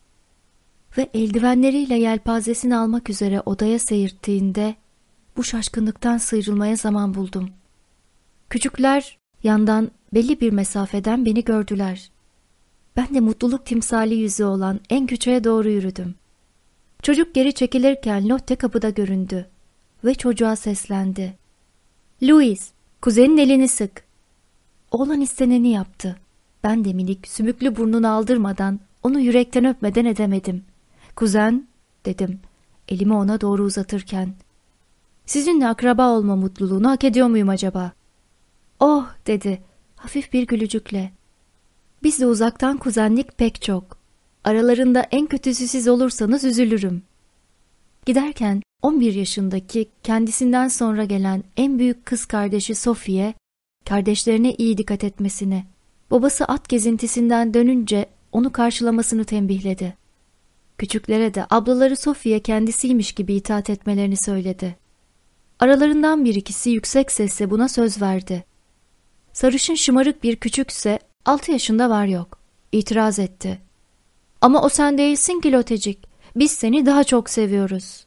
Ve eldivenleriyle yelpazesini almak üzere odaya seyirttiğinde bu şaşkınlıktan sıyrılmaya zaman buldum. Küçükler yandan belli bir mesafeden beni gördüler. Ben de mutluluk timsali yüzü olan en küçüğe doğru yürüdüm. Çocuk geri çekilirken Lotte kapıda göründü ve çocuğa seslendi. Louis, kuzenin elini sık. Oğlan isteneni yaptı. Ben de minik, sümüklü burnunu aldırmadan, onu yürekten öpmeden edemedim. Kuzen, dedim, elimi ona doğru uzatırken. Sizinle akraba olma mutluluğunu hak ediyor muyum acaba? Oh, dedi, hafif bir gülücükle. Bizde uzaktan kuzenlik pek çok. Aralarında en kötüsü siz olursanız üzülürüm. Giderken 11 yaşındaki kendisinden sonra gelen en büyük kız kardeşi Sophie, kardeşlerine iyi dikkat etmesini, babası at gezintisinden dönünce onu karşılamasını tembihledi. Küçüklere de ablaları Sophie kendisiymiş gibi itaat etmelerini söyledi. Aralarından bir ikisi yüksek sesle buna söz verdi. Sarışın şımarık bir küçükse 6 yaşında var yok. İtiraz etti. Ama o sen değilsin ki Lotecik. Biz seni daha çok seviyoruz.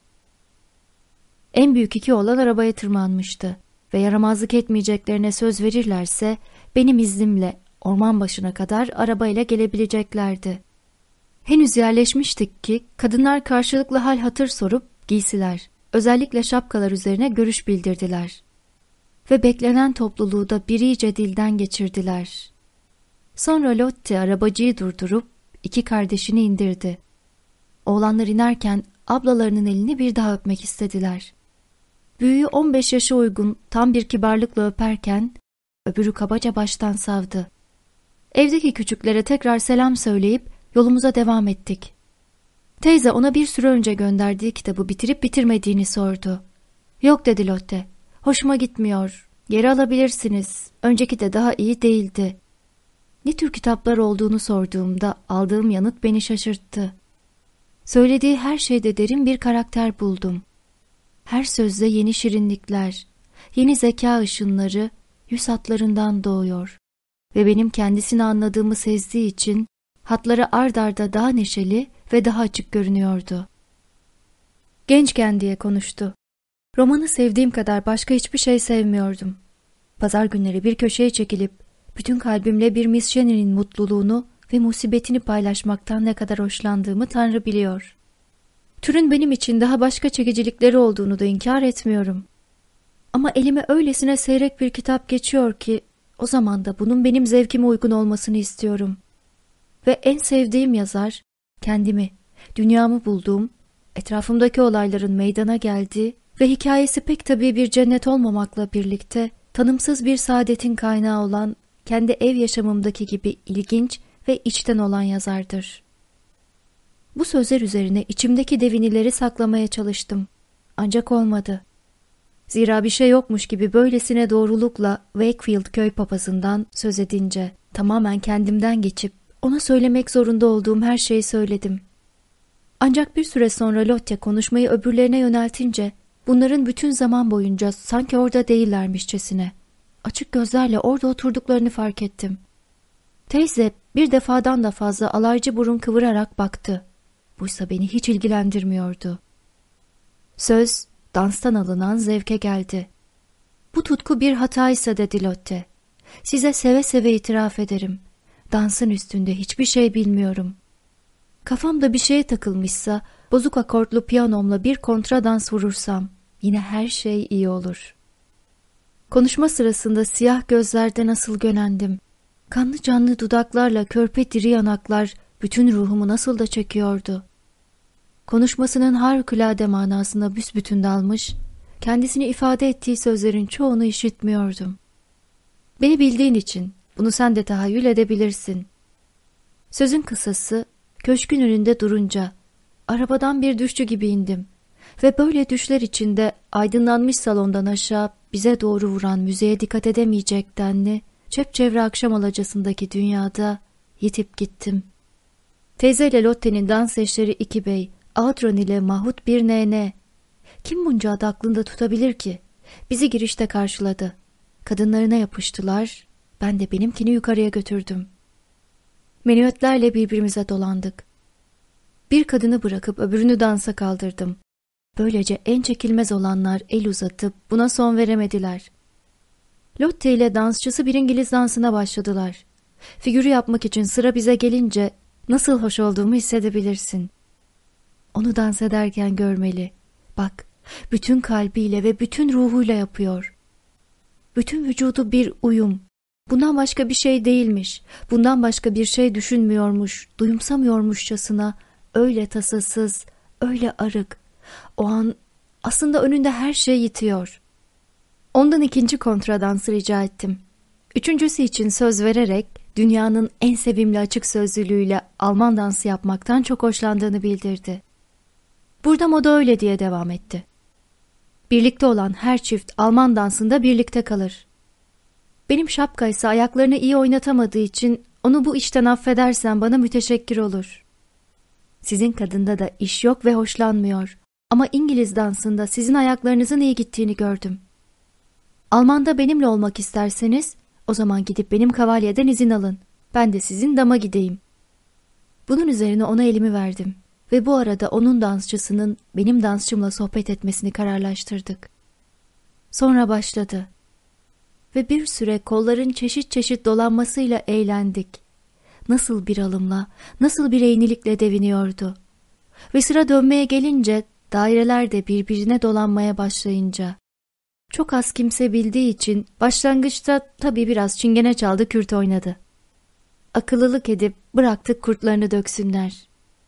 En büyük 2 oğlan arabaya tırmanmıştı ve yaramazlık etmeyeceklerine söz verirlerse benim iznimle orman başına kadar arabayla gelebileceklerdi. Henüz yerleşmiştik ki kadınlar karşılıklı hal hatır sorup giysiler, özellikle şapkalar üzerine görüş bildirdiler. Ve beklenen topluluğu da birice dilden geçirdiler. Sonra Lotte arabacıyı durdurup 2 kardeşini indirdi. Oğlanlar inerken ablalarının elini bir daha öpmek istediler. Büyüğü 15 yaşa uygun tam bir kibarlıkla öperken öbürü kabaca baştan savdı. Evdeki küçüklere tekrar selam söyleyip yolumuza devam ettik. Teyze ona bir süre önce gönderdiği kitabı bitirip bitirmediğini sordu. Yok dedi Lotte. Hoşuma gitmiyor. Geri alabilirsiniz. Önceki de daha iyi değildi. Ne tür kitaplar olduğunu sorduğumda aldığım yanıt beni şaşırttı. Söylediği her şeyde derin bir karakter buldum. Her sözde yeni şirinlikler, yeni zeka ışınları yüz hatlarından doğuyor. Ve benim kendisini anladığımı sezdiği için hatları ard arda daha neşeli ve daha açık görünüyordu. Gençken diye konuştu. Romanı sevdiğim kadar başka hiçbir şey sevmiyordum. Pazar günleri bir köşeye çekilip bütün kalbimle bir Miss Jenny'nin mutluluğunu ve musibetini paylaşmaktan ne kadar hoşlandığımı Tanrı biliyor. Türün benim için daha başka çekicilikleri olduğunu da inkar etmiyorum. Ama elime öylesine seyrek bir kitap geçiyor ki o zaman da bunun benim zevkime uygun olmasını istiyorum. Ve en sevdiğim yazar, kendimi, dünyamı bulduğum, etrafımdaki olayların meydana geldiği ve hikayesi pek tabii bir cennet olmamakla birlikte tanımsız bir saadetin kaynağı olan, kendi ev yaşamımdaki gibi ilginç ve içten olan yazardır. Bu sözler üzerine içimdeki devinileri saklamaya çalıştım. Ancak olmadı. Zira bir şey yokmuş gibi böylesine doğrulukla Wakefield köy papazından söz edince tamamen kendimden geçip ona söylemek zorunda olduğum her şeyi söyledim. Ancak bir süre sonra Lotte konuşmayı öbürlerine yöneltince bunların bütün zaman boyunca sanki orada değillermişçesine açık gözlerle orada oturduklarını fark ettim. Teyze bir defadan da fazla alaycı burun kıvırarak baktı. Buysa beni hiç ilgilendirmiyordu. Söz danstan alınan zevke geldi. Bu tutku bir hataysa dedi Lotte. Size seve seve itiraf ederim. Dansın üstünde hiçbir şey bilmiyorum. Kafamda bir şeye takılmışsa bozuk akortlu piyanomla bir kontradans vurursam yine her şey iyi olur. Konuşma sırasında siyah gözlerde nasıl gönendim. Kanlı canlı dudaklarla körpe diri yanaklar bütün ruhumu nasıl da çekiyordu. Konuşmasının harikulade manasına büsbütün dalmış, kendisini ifade ettiği sözlerin çoğunu işitmiyordum. Beni bildiğin için bunu sen de tahayyül edebilirsin. Sözün kısası, köşkün önünde durunca arabadan bir düşçü gibi indim ve böyle düşler içinde aydınlanmış salondan aşağı bize doğru vuran müzeye dikkat edemeyecek denli çepçevre akşam alacasındaki dünyada yitip gittim. Teyzeyle Lotte'nin dans eşleri iki bey, Audron ile Mahut bir nene. Kim bunca adı aklında tutabilir ki? Bizi girişte karşıladı. Kadınlarına yapıştılar, ben de benimkini yukarıya götürdüm. Menüetlerle birbirimize dolandık. Bir kadını bırakıp öbürünü dansa kaldırdım. Böylece en çekilmez olanlar el uzatıp buna son veremediler. Lotte ile dansçısı bir İngiliz dansına başladılar. Figürü yapmak için sıra bize gelince nasıl hoş olduğumu hissedebilirsin. Onu dans ederken görmeli. Bak, bütün kalbiyle ve bütün ruhuyla yapıyor. Bütün vücudu bir uyum. Bundan başka bir şey değilmiş. Bundan başka bir şey düşünmüyormuş, duyumsamıyormuşçasına öyle tasasız, öyle arık. O an aslında önünde her şey yitiyor. Ondan ikinci kontradansı rica ettim. Üçüncüsü için söz vererek dünyanın en sevimli açık sözlülüğüyle Alman dansı yapmaktan çok hoşlandığını bildirdi. Burada moda öyle diye devam etti. Birlikte olan her çift Alman dansında birlikte kalır. Benim şapka ise ayaklarını iyi oynatamadığı için onu bu işten affedersen bana müteşekkir olur. Sizin kadında da iş yok ve hoşlanmıyor. Ama İngiliz dansında sizin ayaklarınızın iyi gittiğini gördüm. Alman'da benimle olmak isterseniz o zaman gidip benim kavalyeden izin alın. Ben de sizin dama gideyim. Bunun üzerine ona elimi verdim ve bu arada onun dansçısının benim dansçımla sohbet etmesini kararlaştırdık. Sonra başladı ve bir süre kolların çeşit çeşit dolanmasıyla eğlendik. Nasıl bir alımla, nasıl bir eğnilikle deviniyordu. Ve sıra dönmeye gelince daireler de birbirine dolanmaya başlayınca. Çok az kimse bildiği için başlangıçta tabii biraz çingene çaldı, kürt oynadı. Akıllılık edip bıraktık kurtlarını döksünler.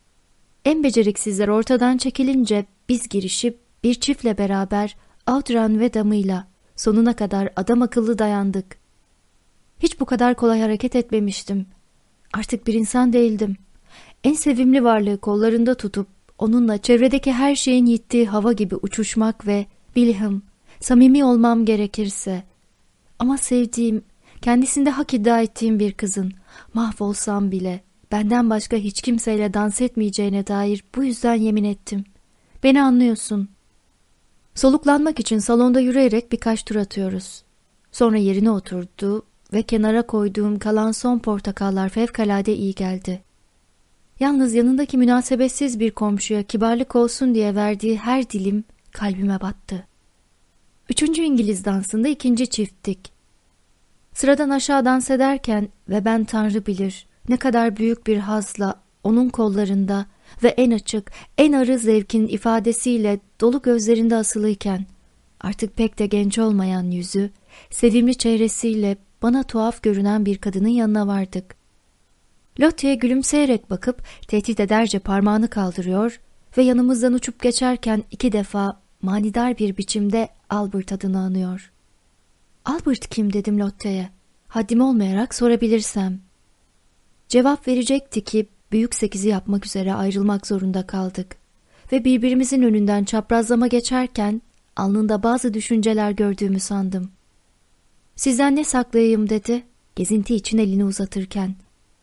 En beceriksizler ortadan çekilince biz girişip bir çiftle beraber Audran ve damıyla sonuna kadar adam akıllı dayandık. Hiç bu kadar kolay hareket etmemiştim. Artık bir insan değildim. En sevimli varlığı kollarında tutup onunla çevredeki her şeyin yittiği hava gibi uçuşmak ve bilham, samimi olmam gerekirse. Ama sevdiğim, kendisinde hak iddia ettiğim bir kızın mahvolsam bile benden başka hiç kimseyle dans etmeyeceğine dair bu yüzden yemin ettim. Beni anlıyorsun. Soluklanmak için salonda yürüyerek birkaç tur atıyoruz. Sonra yerine oturdu ve kenara koyduğum kalan son portakallar fevkalade iyi geldi. Yalnız yanındaki münasebetsiz bir komşuya kibarlık olsun diye verdiği her dilim kalbime battı. Üçüncü İngiliz dansında ikinci çifttik. Sıradan aşağı dans ederken ve ben Tanrı bilir ne kadar büyük bir hazla onun kollarında ve en açık, en arı zevkin ifadesiyle dolu gözlerinde asılıyken, artık pek de genç olmayan yüzü, sevimli çehresiyle bana tuhaf görünen bir kadının yanına vardık. Lotte'ye gülümseyerek bakıp tehdit ederce parmağını kaldırıyor ve yanımızdan uçup geçerken 2 defa manidar bir biçimde Albert adını anıyor. Albert kim dedim Lotte'ye. Haddim olmayarak sorabilirsem. Cevap verecekti ki büyük sekizi yapmak üzere ayrılmak zorunda kaldık. Ve birbirimizin önünden çaprazlama geçerken alnında bazı düşünceler gördüğümü sandım. Sizden ne saklayayım dedi, gezinti için elini uzatırken.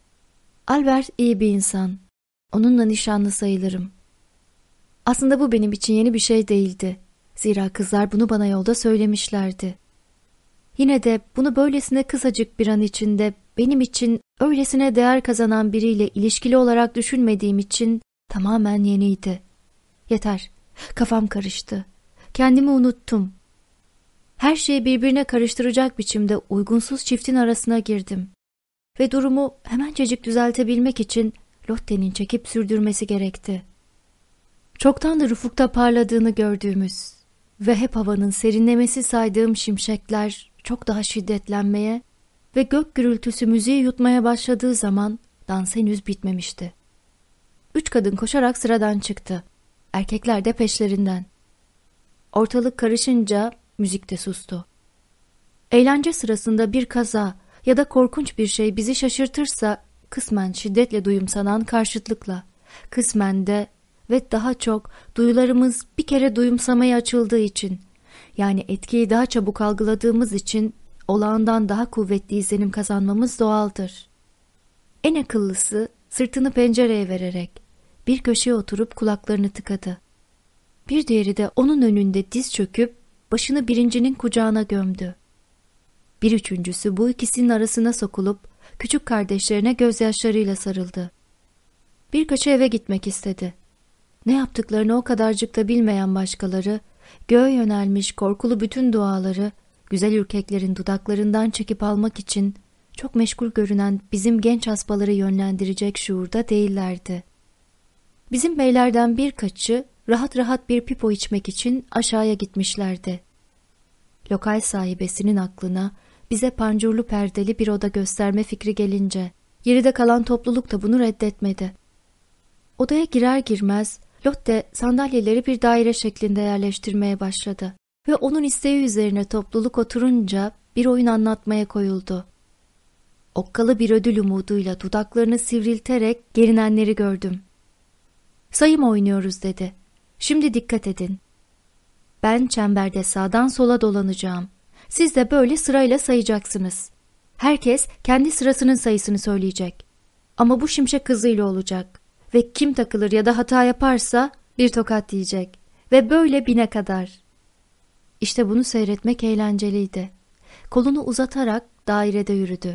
Albert iyi bir insan. Onunla nişanlı sayılırım. Aslında bu benim için yeni bir şey değildi. Zira kızlar bunu bana yolda söylemişlerdi. Yine de bunu böylesine kısacık bir an içinde benim için öylesine değer kazanan biriyle ilişkili olarak düşünmediğim için tamamen yeniydi. Yeter, kafam karıştı. Kendimi unuttum. Her şeyi birbirine karıştıracak biçimde uygunsuz çiftin arasına girdim. Ve durumu hemencecik düzeltebilmek için Lotte'nin çekip sürdürmesi gerekti. Çoktandır ufukta parladığını gördüğümüz ve hep havanın serinlemesi saydığım şimşekler çok daha şiddetlenmeye ve gök gürültüsü müziği yutmaya başladığı zaman dans henüz bitmemişti. 3 kadın koşarak sıradan çıktı. Erkekler de peşlerinden. Ortalık karışınca müzik de sustu. Eğlence sırasında bir kaza ya da korkunç bir şey bizi şaşırtırsa kısmen şiddetle duyumsanan karşıtlıkla, kısmen de ve daha çok duyularımız bir kere duyumsamaya açıldığı için, yani etkiyi daha çabuk algıladığımız için olağandan daha kuvvetli izlenim kazanmamız doğaldır. En akıllısı sırtını pencereye vererek bir köşeye oturup kulaklarını tıkadı. Bir diğeri de onun önünde diz çöküp başını birincinin kucağına gömdü. Bir üçüncüsü bu ikisinin arasına sokulup küçük kardeşlerine gözyaşlarıyla sarıldı. Birkaçı eve gitmek istedi. Ne yaptıklarını o kadarcık da bilmeyen başkaları, göğe yönelmiş korkulu bütün duaları güzel ürkeklerin dudaklarından çekip almak için çok meşgul görünen bizim genç hasbaları yönlendirecek şuurda değillerdi. Bizim beylerden birkaçı rahat rahat bir pipo içmek için aşağıya gitmişlerdi. Lokal sahibesinin aklına bize pancurlu perdeli bir oda gösterme fikri gelince, geride kalan topluluk da bunu reddetmedi. Odaya girer girmez Lotte sandalyeleri bir daire şeklinde yerleştirmeye başladı ve onun isteği üzerine topluluk oturunca bir oyun anlatmaya koyuldu. Okkalı bir ödül umuduyla dudaklarını sivrilterek gerinenleri gördüm. Sayım oynuyoruz dedi. Şimdi dikkat edin. Ben çemberde sağdan sola dolanacağım. Siz de böyle sırayla sayacaksınız. Herkes kendi sırasının sayısını söyleyecek. Ama bu şimşek hızıyla olacak. Ve kim takılır ya da hata yaparsa bir tokat yiyecek. Ve böyle 1000'e kadar. İşte bunu seyretmek eğlenceliydi. Kolunu uzatarak dairede yürüdü.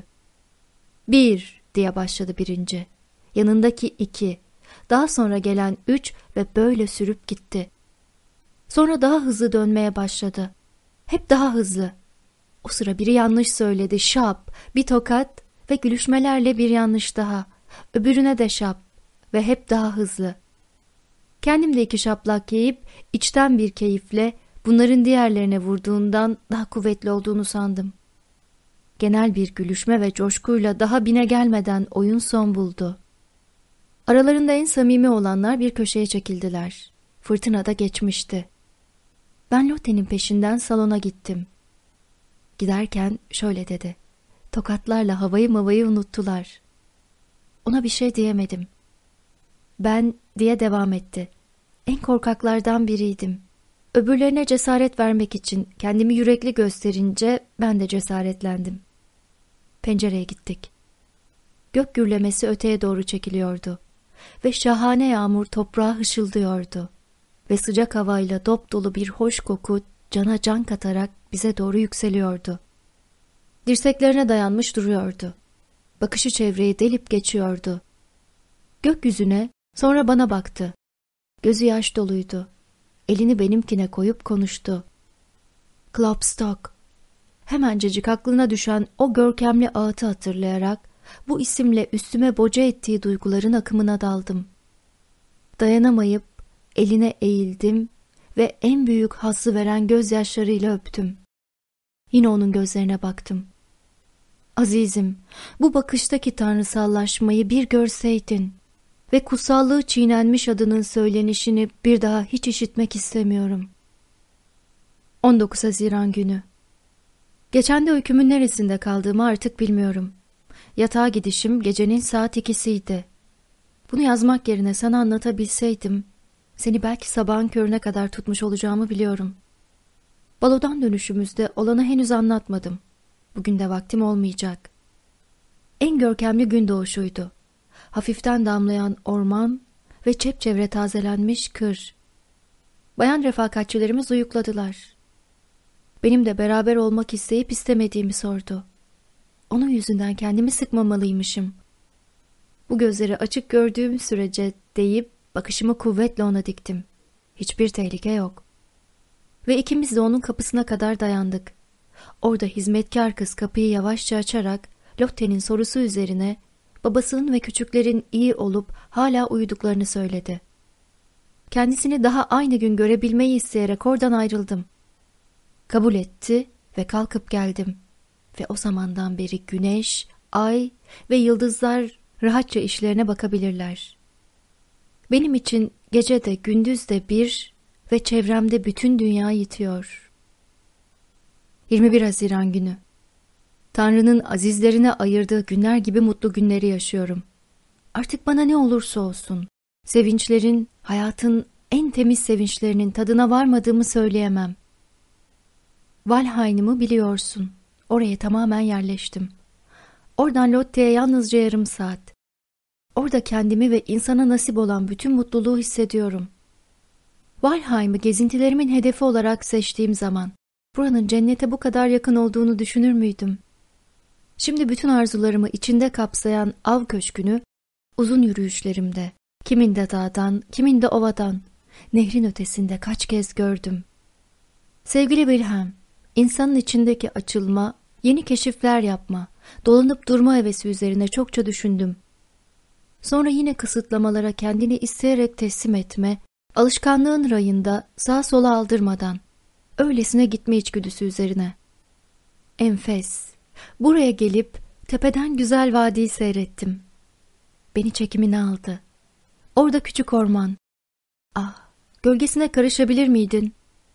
1 diye başladı birinci. Yanındaki 2. Daha sonra gelen 3 ve böyle sürüp gitti. Sonra daha hızlı dönmeye başladı. Hep daha hızlı. O sıra biri yanlış söyledi. Şap, bir tokat ve gülüşmelerle bir yanlış daha. Öbürüne de şap ve hep daha hızlı. Kendim de 2 şaplak yiyip içten bir keyifle bunların diğerlerine vurduğundan daha kuvvetli olduğunu sandım. Genel bir gülüşme ve coşkuyla daha 1000'e gelmeden oyun son buldu. Aralarında en samimi olanlar bir köşeye çekildiler. Fırtına da geçmişti. Ben Lotte'nin peşinden salona gittim. Giderken şöyle dedi. Tokatlarla havayı unuttular. Ona bir şey diyemedim. Ben diye devam etti. En korkaklardan biriydim. Öbürlerine cesaret vermek için kendimi yürekli gösterince ben de cesaretlendim. Pencereye gittik. Gök gürlemesi öteye doğru çekiliyordu. Ve şahane yağmur toprağa hışıldıyordu. Ve sıcak havayla dop dolu bir hoş koku cana can katarak bize doğru yükseliyordu. Dirseklerine dayanmış duruyordu. Bakışı çevreyi delip geçiyordu. Gökyüzüne, sonra bana baktı. Gözü yaş doluydu. Elini benimkine koyup konuştu. Klopstock. Hemencecik aklına düşen o görkemli ağıtı hatırlayarak bu isimle üstüme boca ettiği duyguların akımına daldım. Dayanamayıp eline eğildim ve en büyük hazzı veren gözyaşlarıyla öptüm. Yine onun gözlerine baktım. Azizim, bu bakıştaki tanrısallaşmayı bir görseydin ve kutsallığı çiğnenmiş adının söylenişini bir daha hiç işitmek istemiyorum. 19 Haziran günü. Geçen de öykümün neresinde kaldığımı artık bilmiyorum. Yatağa gidişim gecenin saat 2'siydi. Bunu yazmak yerine sana anlatabilseydim, seni belki sabahın körüne kadar tutmuş olacağımı biliyorum. Balodan dönüşümüzde olanı henüz anlatmadım. Bugün de vaktim olmayacak. En görkemli gün doğuşuydu. Hafiften damlayan orman ve çepçevre tazelenmiş kır. Bayan refakatçilerimiz uyukladılar. Benim de beraber olmak isteyip istemediğimi sordu. Onun yüzünden kendimi sıkmamalıymışım. Bu gözleri açık gördüğüm sürece deyip bakışımı kuvvetle ona diktim. Hiçbir tehlike yok. Ve ikimiz de onun kapısına kadar dayandık. Orada hizmetkar kız kapıyı yavaşça açarak Lotte'nin sorusu üzerine babasının ve küçüklerin iyi olup hala uyuduklarını söyledi. Kendisini daha aynı gün görebilmeyi isteyerek oradan ayrıldım. Kabul etti ve kalkıp geldim. Ve o zamandan beri güneş, ay ve yıldızlar rahatça işlerine bakabilirler. Benim için gece de gündüz de bir ve çevremde bütün dünya yitiyor. 21 Haziran günü. Tanrı'nın azizlerine ayırdığı günler gibi mutlu günleri yaşıyorum. Artık bana ne olursa olsun, sevinçlerin, hayatın en temiz sevinçlerinin tadına varmadığımı söyleyemem. Valheim'ı biliyorsun. Oraya tamamen yerleştim. Oradan Lotte'ye yalnızca yarım saat. Orada kendimi ve insana nasip olan bütün mutluluğu hissediyorum. Valheim'ı gezintilerimin hedefi olarak seçtiğim zaman, buranın cennete bu kadar yakın olduğunu düşünür müydüm? Şimdi bütün arzularımı içinde kapsayan av köşkünü, uzun yürüyüşlerimde, kiminde dağdan, kiminde ovadan, nehrin ötesinde kaç kez gördüm. Sevgili Wilhelm, insanın içindeki açılma, yeni keşifler yapma, dolanıp durma hevesi üzerine çokça düşündüm. Sonra yine kısıtlamalara kendini isteyerek teslim etme, alışkanlığın rayında sağa sola aldırmadan, öylesine gitme içgüdüsü üzerine. Enfes, buraya gelip tepeden güzel vadiyi seyrettim. Beni çekimine aldı. Orada küçük orman. Ah, gölgesine karışabilir miydin?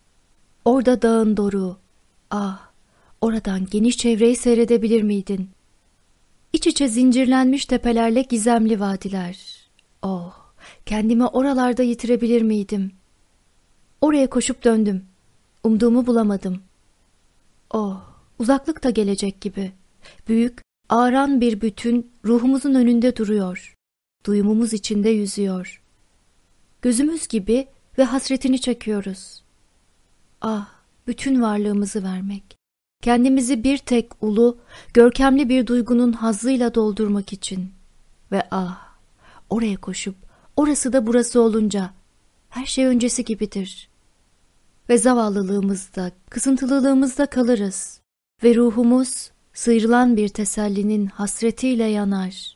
Orada dağın doruğu. Ah, oradan geniş çevreyi seyredebilir miydin? İç içe zincirlenmiş tepelerle gizemli vadiler. Oh, kendimi oralarda yitirebilir miydim? Oraya koşup döndüm. Umduğumu bulamadım. Oh, uzaklık da gelecek gibi. Büyük, ağıran bir bütün ruhumuzun önünde duruyor. Duyumumuz içinde yüzüyor. Gözümüz gibi ve hasretini çekiyoruz. Ah, bütün varlığımızı vermek. Kendimizi bir tek ulu, görkemli bir duygunun hazzıyla doldurmak için. Ve ah, oraya koşup, orası da burası olunca, her şey öncesi gibidir. Ve zavallılığımızda, kısıntılılığımızda kalırız. Ve ruhumuz, sıyrılan bir tesellinin hasretiyle yanar.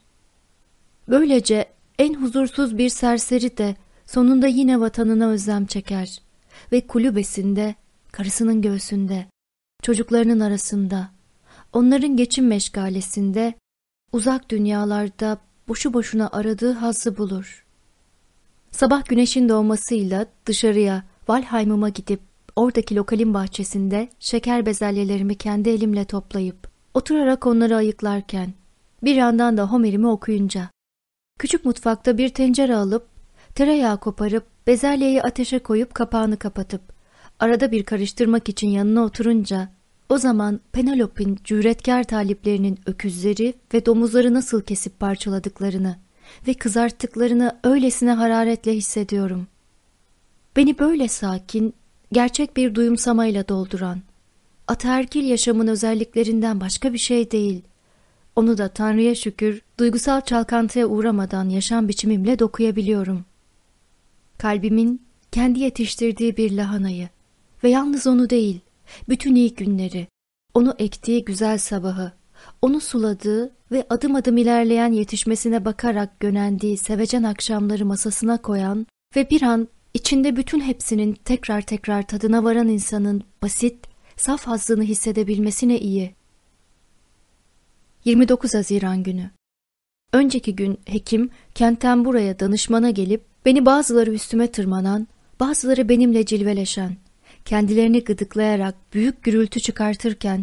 Böylece en huzursuz bir serseri de sonunda yine vatanına özlem çeker. Ve kulübesinde, karısının göğsünde, çocuklarının arasında, onların geçim meşgalesinde, uzak dünyalarda boşu boşuna aradığı hazzı bulur. Sabah güneşin doğmasıyla dışarıya, Valheim'ıma gidip, oradaki lokalin bahçesinde şeker bezelyelerimi kendi elimle toplayıp, oturarak onları ayıklarken, bir yandan da Homer'imi okuyunca, küçük mutfakta bir tencere alıp, tereyağı koparıp, bezelyeyi ateşe koyup kapağını kapatıp, arada bir karıştırmak için yanına oturunca, o zaman Penelope'in cüretkar taliplerinin öküzleri ve domuzları nasıl kesip parçaladıklarını ve kızarttıklarını öylesine hararetle hissediyorum. Beni böyle sakin, gerçek bir duyumsamayla dolduran, ataerkil yaşamın özelliklerinden başka bir şey değil. Onu da Tanrı'ya şükür duygusal çalkantıya uğramadan yaşam biçimimle dokuyabiliyorum. Kalbimin kendi yetiştirdiği bir lahanayı ve yalnız onu değil, bütün iyi günleri, onu ektiği güzel sabahı, onu suladığı ve adım adım ilerleyen yetişmesine bakarak gönendiği sevecen akşamları masasına koyan ve bir an içinde bütün hepsinin tekrar tekrar tadına varan insanın basit, saf hazzını hissedebilmesine iyi. 29 Haziran günü. Önceki gün hekim kentten buraya danışmana gelip beni bazıları üstüme tırmanan, bazıları benimle cilveleşen, kendilerini gıdıklayarak büyük gürültü çıkartırken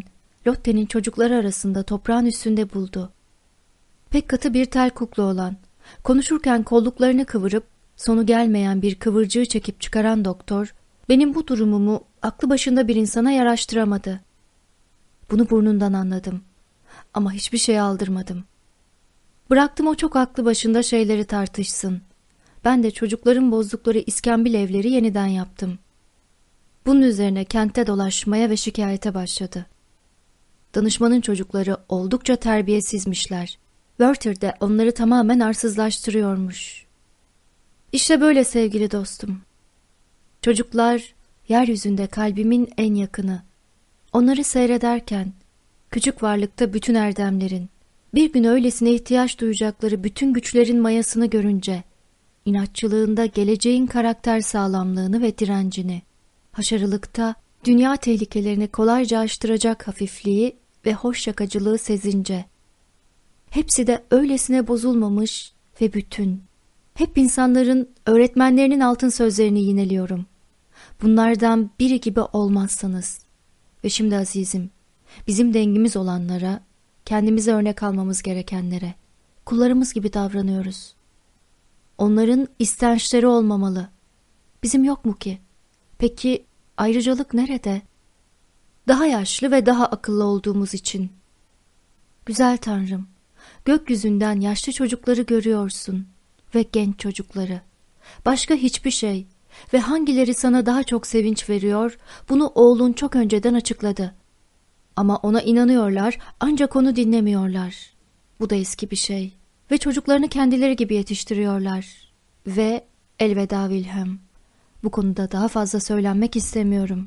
Lotte'nin çocukları arasında toprağın üstünde buldu. Pek katı bir tel kukla olan, konuşurken kolluklarını kıvırıp sonu gelmeyen bir kıvırcığı çekip çıkaran doktor, benim bu durumumu aklı başında bir insana yaraştıramadı. Bunu burnundan anladım. Ama hiçbir şey aldırmadım. Bıraktım o çok aklı başında şeyleri tartışsın. Ben de çocukların bozdukları iskambil evleri yeniden yaptım. Bunun üzerine kentte dolaşmaya ve şikayete başladı. Danışmanın çocukları oldukça terbiyesizmişler. Werther de onları tamamen arsızlaştırıyormuş. İşte böyle sevgili dostum. Çocuklar, yeryüzünde kalbimin en yakını. Onları seyrederken, küçük varlıkta bütün erdemlerin, bir gün öylesine ihtiyaç duyacakları bütün güçlerin mayasını görünce, inatçılığında geleceğin karakter sağlamlığını ve direncini, haşarılıkta dünya tehlikelerini kolayca aştıracak hafifliği ve hoş şakacılığı sezince, hepsi de öylesine bozulmamış ve bütün. Hep insanların, öğretmenlerinin altın sözlerini yineliyorum. Bunlardan biri gibi olmazsanız. Ve şimdi azizim, bizim dengimiz olanlara, kendimize örnek almamız gerekenlere, kullarımız gibi davranıyoruz. Onların istençleri olmamalı. Bizim yok mu ki? Peki ayrıcalık nerede? Daha yaşlı ve daha akıllı olduğumuz için. Güzel Tanrım, gökyüzünden yaşlı çocukları görüyorsun ve genç çocukları. Başka hiçbir şey ve hangileri sana daha çok sevinç veriyor, bunu oğlun çok önceden açıkladı. Ama ona inanıyorlar, ancak onu dinlemiyorlar. Bu da eski bir şey ve çocuklarını kendileri gibi yetiştiriyorlar. Ve elveda Wilhelm. Bu konuda daha fazla söylenmek istemiyorum.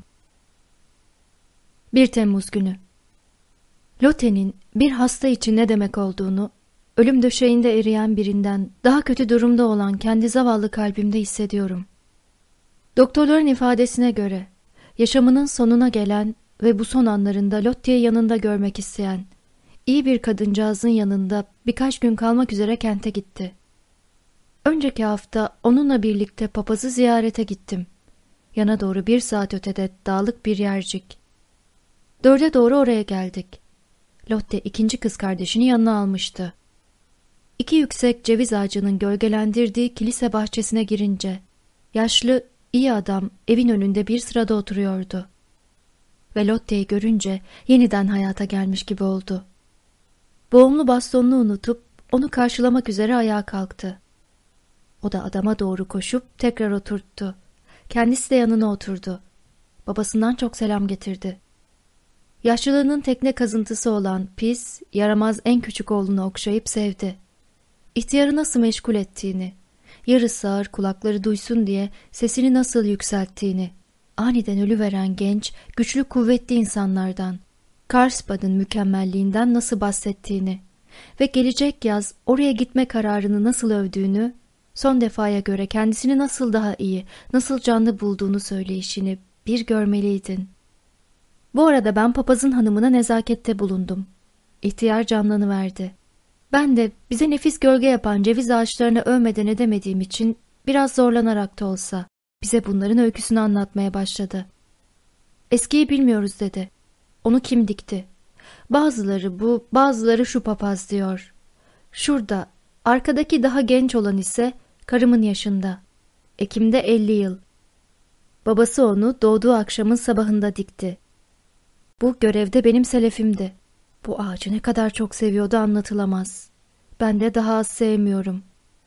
1 Temmuz günü. Lotte'nin bir hasta için ne demek olduğunu, ölüm döşeğinde eriyen birinden daha kötü durumda olan kendi zavallı kalbimde hissediyorum. Doktorların ifadesine göre, yaşamının sonuna gelen ve bu son anlarında Lotte'yi yanında görmek isteyen, iyi bir kadıncağızın yanında birkaç gün kalmak üzere kente gitti. Önceki hafta onunla birlikte papazı ziyarete gittim. Yana doğru 1 saat ötede dağlık bir yercik. 4'e doğru oraya geldik. Lotte ikinci kız kardeşini yanına almıştı. 2 yüksek ceviz ağacının gölgelendirdiği kilise bahçesine girince, yaşlı, iyi adam evin önünde bir sırada oturuyordu. Ve Lotte'yi görünce yeniden hayata gelmiş gibi oldu. Boğumlu bastonunu unutup onu karşılamak üzere ayağa kalktı. O da adama doğru koşup tekrar oturttu. Kendisi de yanına oturdu. Babasından çok selam getirdi. Yaşlılığının tekne kazıntısı olan pis, yaramaz en küçük oğlunu okşayıp sevdi. İhtiyarı nasıl meşgul ettiğini, yarı sağır kulakları duysun diye sesini nasıl yükselttiğini, aniden ölüveren genç, güçlü kuvvetli insanlardan, Karlsbad'ın mükemmelliğinden nasıl bahsettiğini ve gelecek yaz oraya gitme kararını nasıl övdüğünü, son defaya göre kendisini nasıl daha iyi, nasıl canlı bulduğunu söyleyişini bir görmeliydin. Bu arada ben papazın hanımına nezakette bulundum. İhtiyar canlanıverdi. Ben de bize nefis gölge yapan ceviz ağaçlarını övmeden edemediğim için biraz zorlanarak da olsa bize bunların öyküsünü anlatmaya başladı. Eskiyi bilmiyoruz dedi. Onu kim dikti? Bazıları bu, bazıları şu papaz diyor. Şurada, arkadaki daha genç olan ise karımın yaşında. Ekim'de 50 yıl. Babası onu doğduğu akşamın sabahında dikti. Bu görevde benim selefimdi. Bu ağacı ne kadar çok seviyordu anlatılamaz. Ben de daha az sevmiyorum.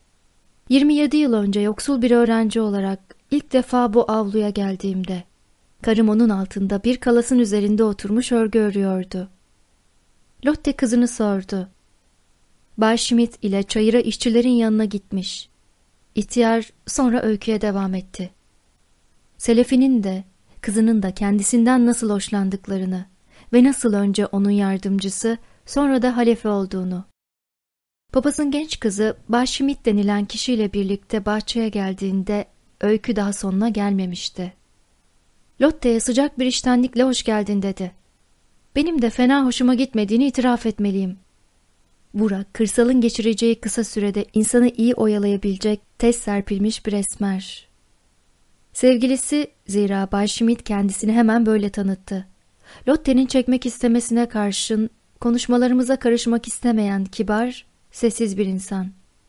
27 yıl önce yoksul bir öğrenci olarak ilk defa bu avluya geldiğimde, karım onun altında bir kalasın üzerinde oturmuş örgü örüyordu. Lotte kızını sordu. Bay Schmidt ile çayıra işçilerin yanına gitmiş. İhtiyar sonra öyküye devam etti. Selefinin de, kızının da kendisinden nasıl hoşlandıklarını ve nasıl önce onun yardımcısı, sonra da halefe olduğunu. Papazın genç kızı Bay Schmidt denilen kişiyle birlikte bahçeye geldiğinde öykü daha sonuna gelmemişti. Lotte'ye sıcak bir içtenlikle hoş geldin dedi. Benim de fena hoşuma gitmediğini itiraf etmeliyim. Burak, kırsalın geçireceği kısa sürede insanı iyi oyalayabilecek tez serpilmiş bir esmer. Sevgilisi, zira Bay Schmidt kendisini hemen böyle tanıttı. Lotte'nin çekmek istemesine karşın konuşmalarımıza karışmak istemeyen kibar, sessiz bir insan.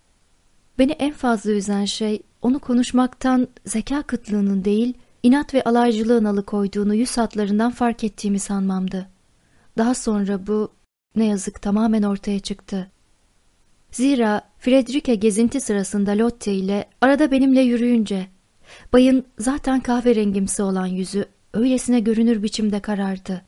Beni en fazla üzen şey onu konuşmaktan zeka kıtlığının değil, inat ve alaycılığın alıkoyduğunu yüz hatlarından fark ettiğimi sanmamdı. Daha sonra bu ne yazık tamamen ortaya çıktı. Zira Fredrike gezinti sırasında Lotte ile arada benimle yürüyünce bayın zaten kahverengimsi olan yüzü öylesine görünür biçimde karardı.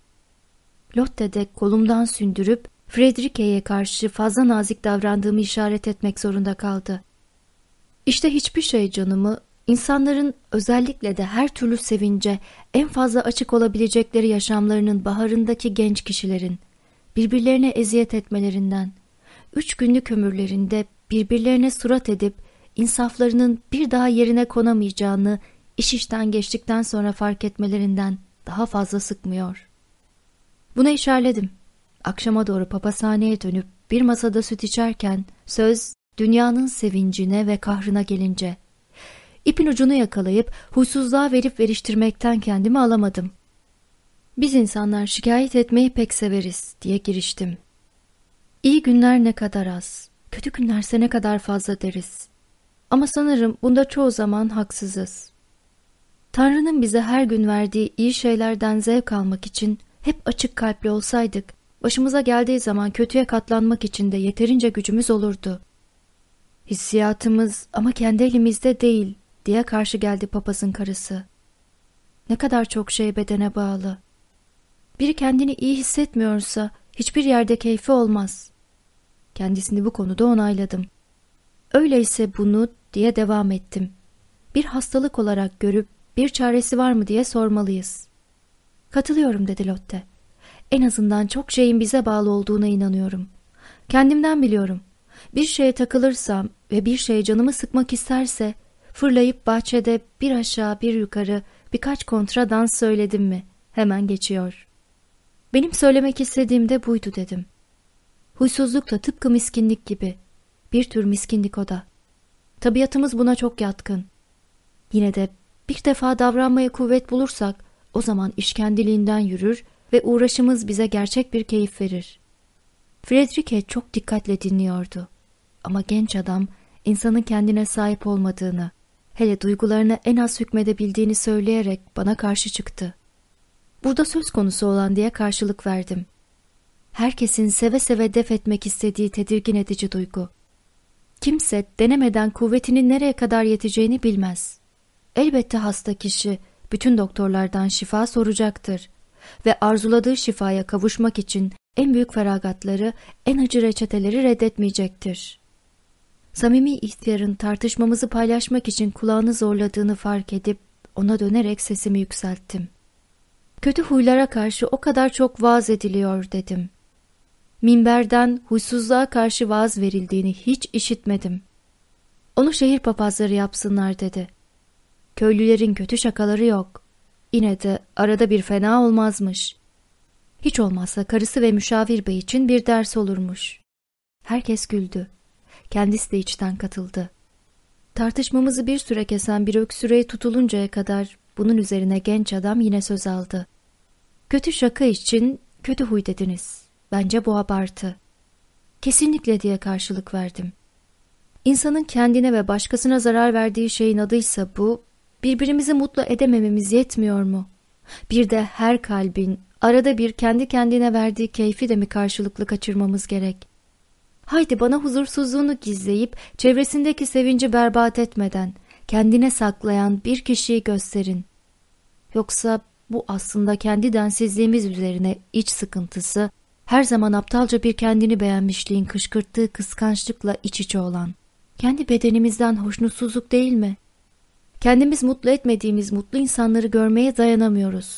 Lotte de kolumdan sündürüp Fredrike'ye karşı fazla nazik davrandığımı işaret etmek zorunda kaldı. İşte hiçbir şey canımı, insanların özellikle de her türlü sevince en fazla açık olabilecekleri yaşamlarının baharındaki genç kişilerin birbirlerine eziyet etmelerinden, 3 günlük ömürlerinde birbirlerine surat edip insaflarının bir daha yerine konamayacağını iş işten geçtikten sonra fark etmelerinden daha fazla sıkmıyor. Buna işaretledim. Akşama doğru papazhaneye dönüp bir masada süt içerken söz dünyanın sevincine ve kahrına gelince ipin ucunu yakalayıp huysuzluğa verip veriştirmekten kendimi alamadım. Biz insanlar şikayet etmeyi pek severiz diye giriştim. İyi günler ne kadar az, kötü günlerse ne kadar fazla deriz. Ama sanırım bunda çoğu zaman haksızız. Tanrı'nın bize her gün verdiği iyi şeylerden zevk almak için hep açık kalpli olsaydık, başımıza geldiği zaman kötüye katlanmak için de yeterince gücümüz olurdu. Hissiyatımız ama kendi elimizde değil diye karşı geldi papazın karısı. Ne kadar çok şey bedene bağlı. Biri kendini iyi hissetmiyorsa hiçbir yerde keyfi olmaz. Kendisini bu konuda onayladım. Öyleyse bunu diye devam ettim. Bir hastalık olarak görüp bir çaresi var mı diye sormalıyız. Katılıyorum dedi Lotte. En azından çok şeyin bize bağlı olduğuna inanıyorum. Kendimden biliyorum. Bir şeye takılırsam ve bir şey canımı sıkmak isterse fırlayıp bahçede bir aşağı bir yukarı birkaç kontra dans söyledim mi hemen geçiyor. Benim söylemek istediğim de buydu dedim. Huysuzluk da tıpkı miskinlik gibi. Bir tür miskinlik o da. Tabiatımız buna çok yatkın. Yine de bir defa davranmaya kuvvet bulursak o zaman iş kendiliğinden yürür ve uğraşımız bize gerçek bir keyif verir. Fredrike çok dikkatle dinliyordu. Ama genç adam insanın kendine sahip olmadığını, hele duygularına en az hükmedebildiğini söyleyerek bana karşı çıktı. Burada söz konusu olan diye karşılık verdim. Herkesin seve seve def etmek istediği tedirgin edici duygu. Kimse denemeden kuvvetinin nereye kadar yeteceğini bilmez. Elbette hasta kişi bütün doktorlardan şifa soracaktır ve arzuladığı şifaya kavuşmak için en büyük feragatları, en acı reçeteleri reddetmeyecektir. Samimi ihtiyarın tartışmamızı paylaşmak için kulağını zorladığını fark edip ona dönerek sesimi yükselttim. Kötü huylara karşı o kadar çok vaaz ediliyor dedim. Minberden huysuzluğa karşı vaaz verildiğini hiç işitmedim. Onu şehir papazları yapsınlar dedi. Köylülerin kötü şakaları yok. Yine de arada bir fena olmazmış. Hiç olmazsa karısı ve müşavir bey için bir ders olurmuş. Herkes güldü. Kendisi de içten katıldı. Tartışmamızı bir süre kesen bir öksürüğe tutuluncaya kadar bunun üzerine genç adam yine söz aldı. Kötü şaka için kötü huy dediniz. Bence bu abartı. Kesinlikle diye karşılık verdim. İnsanın kendine ve başkasına zarar verdiği şeyin adıysa bu, birbirimizi mutlu edemememiz yetmiyor mu? Bir de her kalbin arada bir kendi kendine verdiği keyfi de mi karşılıklı kaçırmamız gerek? Haydi bana huzursuzluğunu gizleyip çevresindeki sevinci berbat etmeden kendine saklayan bir kişiyi gösterin. Yoksa bu aslında kendi densizliğimiz üzerine iç sıkıntısı, her zaman aptalca bir kendini beğenmişliğin kışkırttığı kıskançlıkla iç içe olan. Kendi bedenimizden hoşnutsuzluk değil mi? Kendimiz mutlu etmediğimiz mutlu insanları görmeye dayanamıyoruz.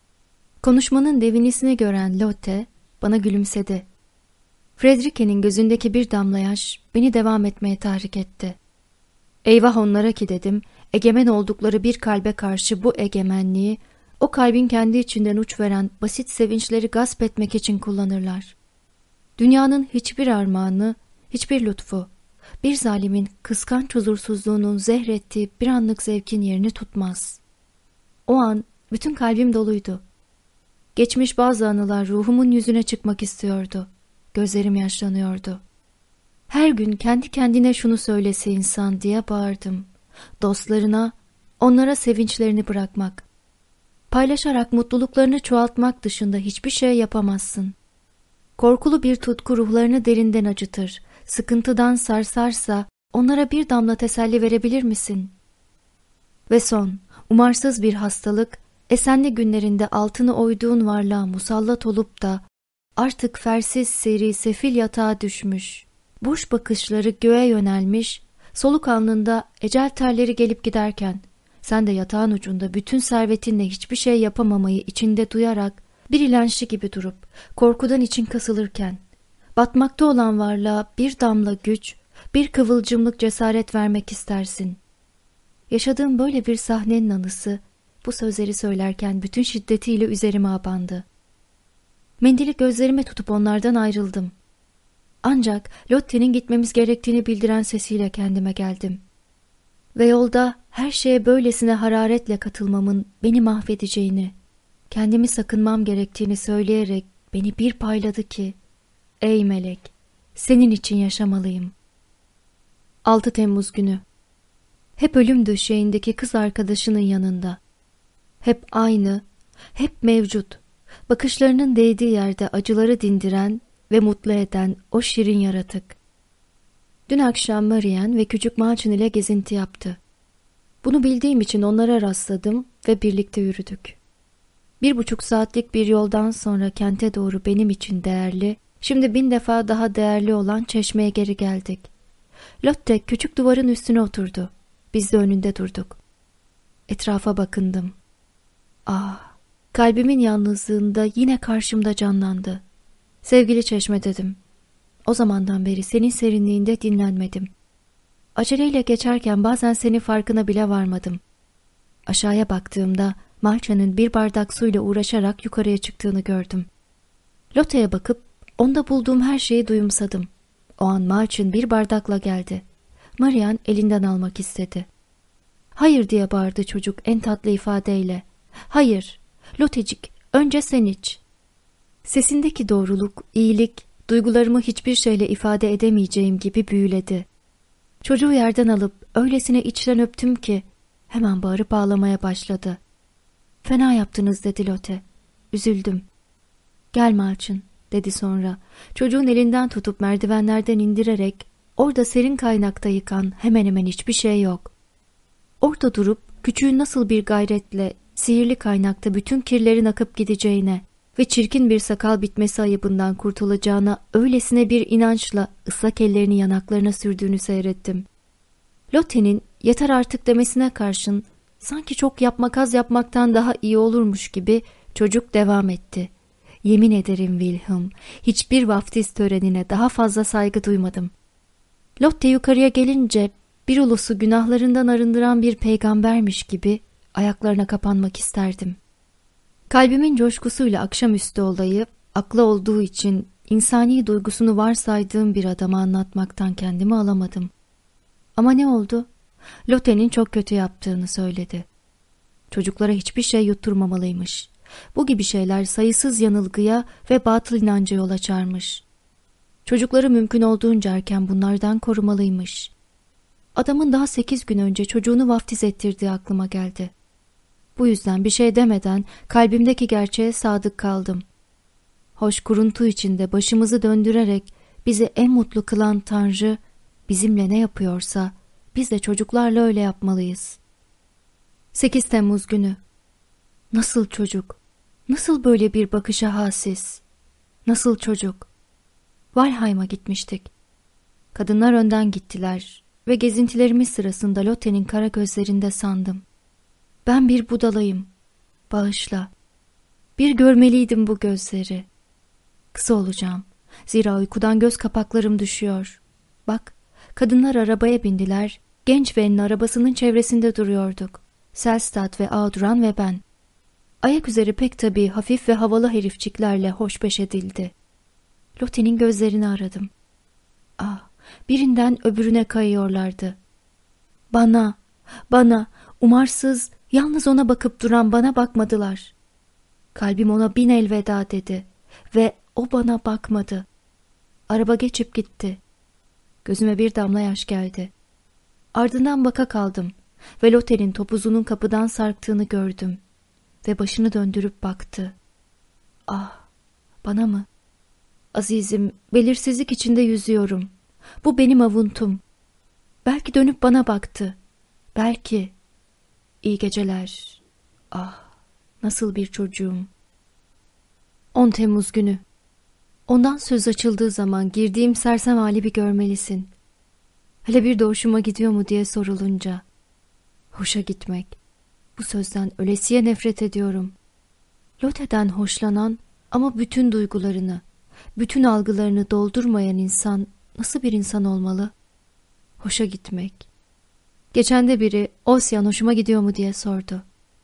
Konuşmanın devinisini gören Lotte bana gülümsedi. Fredrike'nin gözündeki bir damla yaş beni devam etmeye tahrik etti. Eyvah onlara ki dedim, egemen oldukları bir kalbe karşı bu egemenliği, o kalbin kendi içinden uç veren basit sevinçleri gasp etmek için kullanırlar. Dünyanın hiçbir armağanı, hiçbir lütfu, bir zalimin kıskanç huzursuzluğunun zehrettiği bir anlık zevkin yerini tutmaz. O an bütün kalbim doluydu. Geçmiş bazı anılar ruhumun yüzüne çıkmak istiyordu. Gözlerim yaşlanıyordu. Her gün kendi kendine şunu söylese insan diye bağırdım. Dostlarına, onlara sevinçlerini bırakmak. Paylaşarak mutluluklarını çoğaltmak dışında hiçbir şey yapamazsın. Korkulu bir tutku ruhlarını derinden acıtır. Sıkıntıdan sarsarsa onlara bir damla teselli verebilir misin? Ve son, umarsız bir hastalık, esenli günlerinde altını oyduğun varlığa musallat olup da artık fersiz seri sefil yatağa düşmüş, boş bakışları göğe yönelmiş, soluk alnında ecel terleri gelip giderken, sen de yatağın ucunda bütün servetinle hiçbir şey yapamamayı içinde duyarak, bir ilençli gibi durup, korkudan için kasılırken, batmakta olan varlığa bir damla güç, bir kıvılcımlık cesaret vermek istersin. Yaşadığım böyle bir sahnenin anısı, bu sözleri söylerken bütün şiddetiyle üzerime abandı. Mendili gözlerime tutup onlardan ayrıldım. Ancak Lotte'nin gitmemiz gerektiğini bildiren sesiyle kendime geldim. Ve yolda her şeye böylesine hararetle katılmamın beni mahvedeceğini, kendimi sakınmam gerektiğini söyleyerek beni bir payladı ki, ''Ey melek, senin için yaşamalıyım.'' 6 Temmuz günü. Hep ölüm döşeğindeki kız arkadaşının yanında. Hep aynı, hep mevcut. Bakışlarının değdiği yerde acıları dindiren ve mutlu eden o şirin yaratık. Dün akşam Marian ve küçük Malçın ile gezinti yaptı. Bunu bildiğim için onlara rastladım ve birlikte yürüdük. 1,5 saatlik bir yoldan sonra kente doğru benim için değerli, şimdi 1000 defa daha değerli olan çeşmeye geri geldik. Lotte küçük duvarın üstüne oturdu. Biz de önünde durduk. Etrafa bakındım. Kalbimin yalnızlığında yine karşımda canlandı. Sevgili çeşme dedim. O zamandan beri senin serinliğinde dinlenmedim. Aceleyle geçerken bazen senin farkına bile varmadım. Aşağıya baktığımda Malça'nın bir bardak suyla uğraşarak yukarıya çıktığını gördüm. Lotte'ye bakıp onda bulduğum her şeyi duyumsadım. O an Malçın bir bardakla geldi. Marian elinden almak istedi. ''Hayır'' diye bağırdı çocuk en tatlı ifadeyle. ''Hayır, Lottecik, önce sen iç.'' Sesindeki doğruluk, iyilik, duygularımı hiçbir şeyle ifade edemeyeceğim gibi büyüledi. Çocuğu yerden alıp öylesine içten öptüm ki hemen bağırıp ağlamaya başladı. ''Fena yaptınız'' dedi Lotte. Üzüldüm. ''Gel Malçın'' dedi sonra. Çocuğun elinden tutup merdivenlerden indirerek orada serin kaynakta yıkan hemen hemen hiçbir şey yok. Orada durup küçüğün nasıl bir gayretle sihirli kaynakta bütün kirlerin akıp gideceğine ve çirkin bir sakal bitmesi ayıbından kurtulacağına öylesine bir inançla ıslak ellerini yanaklarına sürdüğünü seyrettim. Lotte'nin yeter artık demesine karşın sanki çok yapmak az yapmaktan daha iyi olurmuş gibi çocuk devam etti. Yemin ederim Wilhelm, hiçbir vaftiz törenine daha fazla saygı duymadım. Lotte yukarıya gelince bir ulusu günahlarından arındıran bir peygambermiş gibi ayaklarına kapanmak isterdim. Kalbimin coşkusuyla akşamüstü olayı, akla olduğu için insani duygusunu varsaydığım bir adama anlatmaktan kendimi alamadım. Ama ne oldu? Lotte'nin çok kötü yaptığını söyledi. Çocuklara hiçbir şey yutturmamalıymış. Bu gibi şeyler sayısız yanılgıya ve batıl inanca yol açarmış. Çocukları mümkün olduğunca erken bunlardan korumalıymış. Adamın daha 8 gün önce çocuğunu vaftiz ettirdiği aklıma geldi. Bu yüzden bir şey demeden kalbimdeki gerçeğe sadık kaldım. Hoş kuruntu içinde başımızı döndürerek bizi en mutlu kılan Tanrı bizimle ne yapıyorsa biz de çocuklarla öyle yapmalıyız. 8 Temmuz günü. Nasıl çocuk? Nasıl böyle bir bakışa hassiz? Nasıl çocuk? Valheim'a gitmiştik. Kadınlar önden gittiler ve gezintilerimiz sırasında Lotte'nin kara gözlerinde sandım. Ben bir budalayım. Bağışla. Bir görmeliydim bu gözleri. Kısa olacağım. Zira uykudan göz kapaklarım düşüyor. Bak, kadınlar arabaya bindiler. Genç Ben'in arabasının çevresinde duruyorduk. Selstad ve Audran ve ben. Ayak üzeri pek tabii hafif ve havalı herifçiklerle hoşbeş edildi. Lotte'nin gözlerini aradım. Birinden öbürüne kayıyorlardı. Bana, umarsız, yalnız ona bakıp duran bana bakmadılar. Kalbim ona bin elveda dedi ve o bana bakmadı. Araba geçip gitti. Gözüme bir damla yaş geldi. Ardından baka kaldım ve Lotte'nin topuzunun kapıdan sarktığını gördüm ve başını döndürüp baktı. Ah, bana mı? Azizim, belirsizlik içinde yüzüyorum. Bu benim avuntum. Belki dönüp bana baktı. Belki. İyi geceler. Ah, nasıl bir çocuğum. 10 Temmuz günü. Ondan söz açıldığı zaman girdiğim sersem hali bir görmelisin. Hele bir de hoşuma gidiyor mu diye sorulunca. Hoşa gitmek. Bu sözden ölesiye nefret ediyorum. Lotte'den hoşlanan ama bütün duygularını, bütün algılarını doldurmayan insan nasıl bir insan olmalı? Hoşa gitmek. Geçen de biri Osyan hoşuma gidiyor mu diye sordu.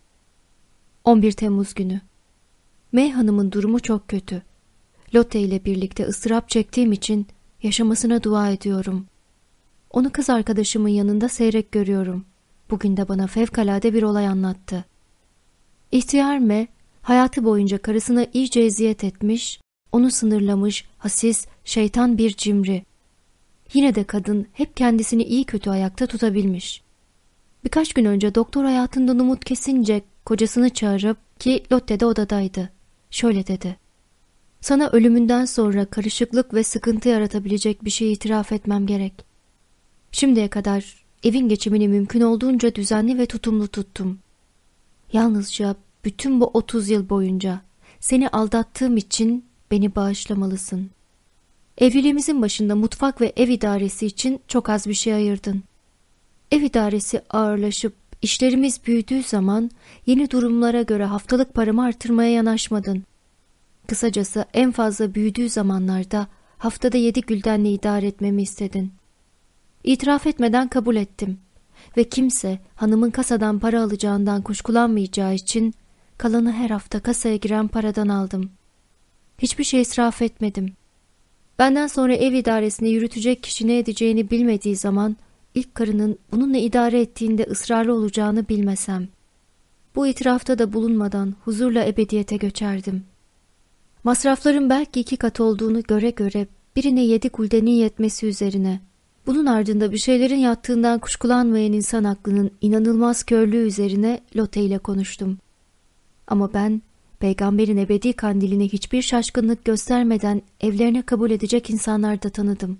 11 Temmuz günü. May Hanım'ın durumu çok kötü. Lotte ile birlikte ıstırap çektiğim için yaşamasına dua ediyorum. Onu kız arkadaşımın yanında seyrek görüyorum. Bugün de bana fevkalade bir olay anlattı. İhtiyar May, hayatı boyunca karısına iyice eziyet etmiş, onu sınırlamış, hasis, şeytan bir cimri. Yine de kadın hep kendisini iyi kötü ayakta tutabilmiş. Birkaç gün önce doktor hayatından umut kesince kocasını çağırıp, ki Lotte de odadaydı, şöyle dedi. Sana ölümünden sonra karışıklık ve sıkıntı yaratabilecek bir şey itiraf etmem gerek. Şimdiye kadar evin geçimini mümkün olduğunca düzenli ve tutumlu tuttum. Yalnızca bütün bu 30 yıl boyunca seni aldattığım için beni bağışlamalısın. Evliliğimizin başında mutfak ve ev idaresi için çok az bir şey ayırdın. Ev idaresi ağırlaşıp işlerimiz büyüdüğü zaman yeni durumlara göre haftalık paramı artırmaya yanaşmadın. Kısacası en fazla büyüdüğü zamanlarda haftada 7 güldenle idare etmemi istedin. İtiraf etmeden kabul ettim ve kimse hanımın kasadan para alacağından kuşkulanmayacağı için kalanı her hafta kasaya giren paradan aldım. Hiçbir şey israf etmedim. Benden sonra ev idaresini yürütecek kişi ne edeceğini bilmediği zaman ilk karının bununla idare ettiğinde ısrarlı olacağını bilmesem. Bu itirafta da bulunmadan huzurla ebediyete göçerdim. Masrafların belki 2 kat olduğunu göre göre birine 7 guldenin yetmesi üzerine, bunun ardında bir şeylerin yattığından kuşkulanmayan insan aklının inanılmaz körlüğü üzerine Lotte ile konuştum. Ama ben, peygamberin ebedi kandiline hiçbir şaşkınlık göstermeden evlerine kabul edecek insanlar da tanıdım.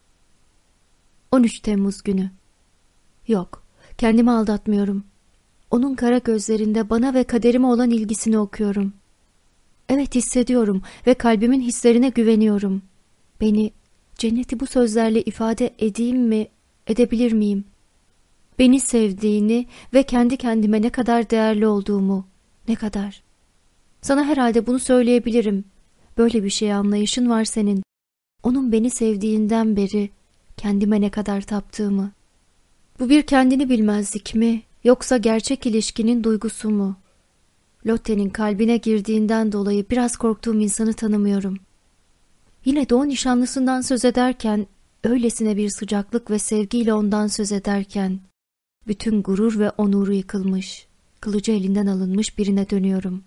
13 Temmuz günü. Yok, kendimi aldatmıyorum. Onun kara gözlerinde bana ve kaderime olan ilgisini okuyorum. Evet, hissediyorum ve kalbimin hislerine güveniyorum. Beni, cenneti bu sözlerle ifade edeyim mi, edebilir miyim? Beni sevdiğini ve kendi kendime ne kadar değerli olduğumu, ne kadar. Sana herhalde bunu söyleyebilirim. Böyle bir şeye anlayışın var senin. Onun beni sevdiğinden beri kendime ne kadar taptığımı. Bu bir kendini bilmezlik mi, yoksa gerçek ilişkinin duygusu mu? Lotte'nin kalbine girdiğinden dolayı biraz korktuğum insanı tanımıyorum. Yine de o nişanlısından söz ederken, öylesine bir sıcaklık ve sevgiyle ondan söz ederken, bütün gurur ve onuru yıkılmış, kılıcı elinden alınmış birine dönüyorum.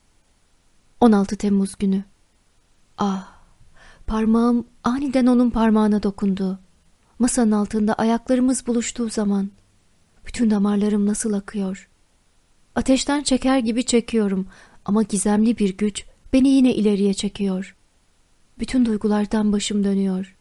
16 Temmuz günü. Ah, parmağım aniden onun parmağına dokundu. Masanın altında ayaklarımız buluştuğu zaman, bütün damarlarım nasıl akıyor. Ateşten çeker gibi çekiyorum ama gizemli bir güç beni yine ileriye çekiyor. Bütün duygulardan başım dönüyor.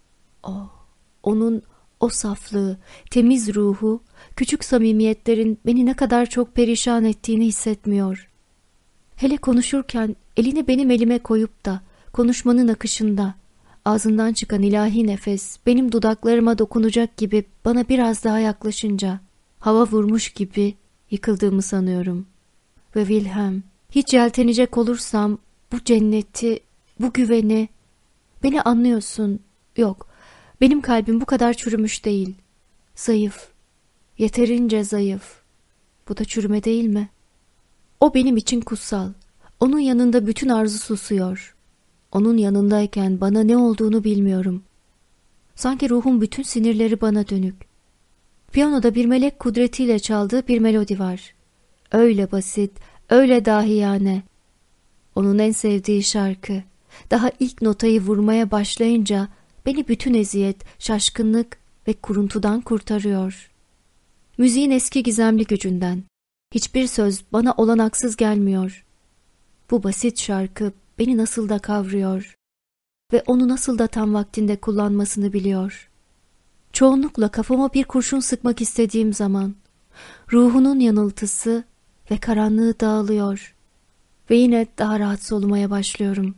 Onun o saflığı, temiz ruhu, küçük samimiyetlerin beni ne kadar çok perişan ettiğini hissetmiyor. Hele konuşurken elini benim elime koyup da konuşmanın akışında ağzından çıkan ilahi nefes benim dudaklarıma dokunacak gibi bana biraz daha yaklaşınca hava vurmuş gibi yıkıldığımı sanıyorum. Ve Wilhelm, hiç yeltenecek olursam bu cenneti, bu güveni, beni anlıyorsun. Yok, benim kalbim bu kadar çürümüş değil. Zayıf, yeterince zayıf. Bu da çürüme değil mi? O benim için kutsal. Onun yanında bütün arzu susuyor. Onun yanındayken bana ne olduğunu bilmiyorum. Sanki ruhun bütün sinirleri bana dönük. Piyanoda bir melek kudretiyle çaldığı bir melodi var. Öyle basit, öyle dahiyane. Onun en sevdiği şarkı. Daha ilk notayı vurmaya başlayınca beni bütün eziyet, şaşkınlık ve kuruntudan kurtarıyor. Müziğin eski gizemli gücünden. Hiçbir söz bana olanaksız gelmiyor. Bu basit şarkı beni nasıl da kavruyor ve onu nasıl da tam vaktinde kullanmasını biliyor. Çoğunlukla kafama bir kurşun sıkmak istediğim zaman ruhunun yanıltısı ve karanlığı dağılıyor ve yine daha rahat solumaya başlıyorum.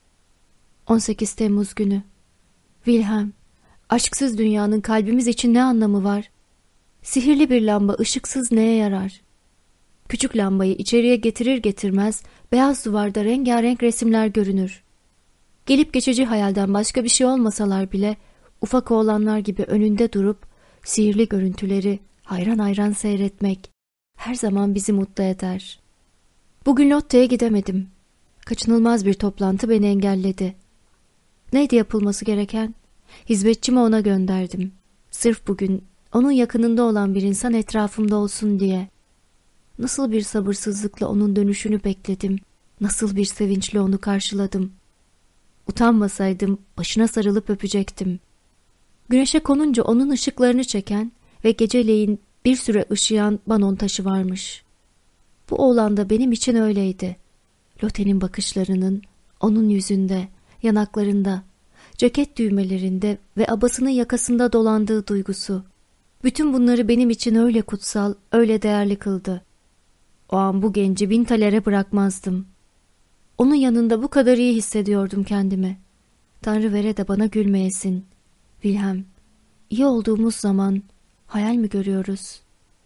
18 Temmuz günü. Wilhelm, aşksız dünyanın kalbimiz için ne anlamı var? Sihirli bir lamba ışıksız neye yarar? Küçük lambayı içeriye getirir getirmez beyaz duvarda rengarenk resimler görünür. Gelip geçici hayalden başka bir şey olmasalar bile ufak oğlanlar gibi önünde durup sihirli görüntüleri hayran hayran seyretmek her zaman bizi mutlu eder. Bugün Lotte'ye gidemedim. Kaçınılmaz bir toplantı beni engelledi. Neydi yapılması gereken? Hizmetçimi ona gönderdim. Sırf bugün onun yakınında olan bir insan etrafımda olsun diye. Nasıl bir sabırsızlıkla onun dönüşünü bekledim. Nasıl bir sevinçle onu karşıladım. Utanmasaydım başına sarılıp öpecektim. Güneşe konunca onun ışıklarını çeken ve geceleyin bir süre ışıyan banon taşı varmış. Bu oğlan da benim için öyleydi. Lotte'nin bakışlarının onun yüzünde, yanaklarında, ceket düğmelerinde ve abasının yakasında dolandığı duygusu. Bütün bunları benim için öyle kutsal, öyle değerli kıldı. O an bu genci 1000 talere bırakmazdım. Onun yanında bu kadar iyi hissediyordum kendimi. Tanrı vere de bana gülmeyesin. Wilhelm, iyi olduğumuz zaman hayal mi görüyoruz?